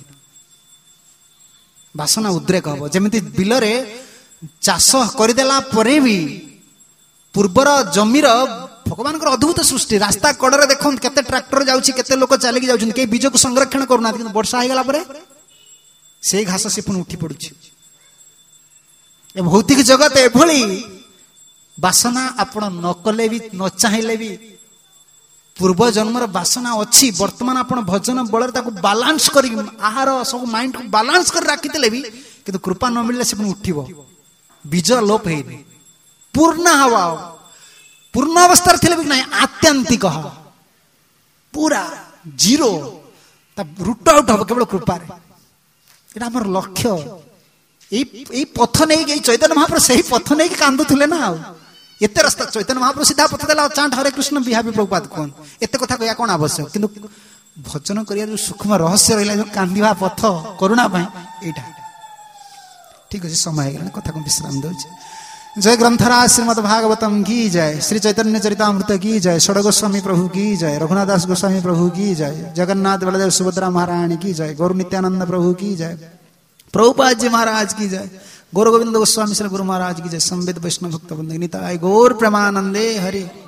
बासना उद्रेक हबो। जेमिति बिलरे चाष करदेला परे भी पूर्वर जमीर भगवान अद्भुत सृष्टि। रास्ता कड़े देख केते ट्रैक्टर जाउछि, केते लोक चलिक जाउछन, के बीज को संरक्षण करूना, किंतु वर्षा हो गला परे से घास से पुणी उठी पड़ुछि। ए भौतिक जगत एभली बासना आपण न कले भी न चाहिले भी पूर्व जन्मर बासना अच्छी। वर्तमान आपण भजन बल ताको बालांस कर आहार सब माइंड को बालांस कर राखिले भी, किंतु कृपा न मिलले से पुणी उठिबो। बीज लोप हेनी पूर्ण हवा पूर्ण अवस्था थे भी नहीं, आत्यंतिक पूरा जीरो रुट आउट हम केवल कृपारे। ये आम लक्ष्य। यही पथ नहीं चैतन्य महाप्रभु से पथ नहीं कांदुले ना। एत रास्ता चैतन्य महाप्रभु सीधा पथ देला चांट हरे कृष्ण बिहावी प्रभुपाद कौन एत कथा कह कौन आवश्यक, किंतु भजन करिया जो सूक्ष्म रहस्य रहा जो कांदिवा पथ करुणा यहाँ। ठीक अच्छे समय हो कथा को विश्राम दे। जय ग्रंथराज श्रीमद भागवतम की जय, श्री चैतन्य चरितामृत की जय, षड गोस्वामी प्रभु की जय, रघुनाथ दास गोस्वामी प्रभु की जय, जगन्नाथ बलदेव सुभद्रा महारानी की जय, गौर नित्यानंद प्रभु की जय, प्रभुपाद जी महाराज की जय, गौर गोविंद गोस्वामी श्री गुरु महाराज की जय, संवेद वैष्णव भक्त वृंद निताय गौर प्रेमानंदे हरि।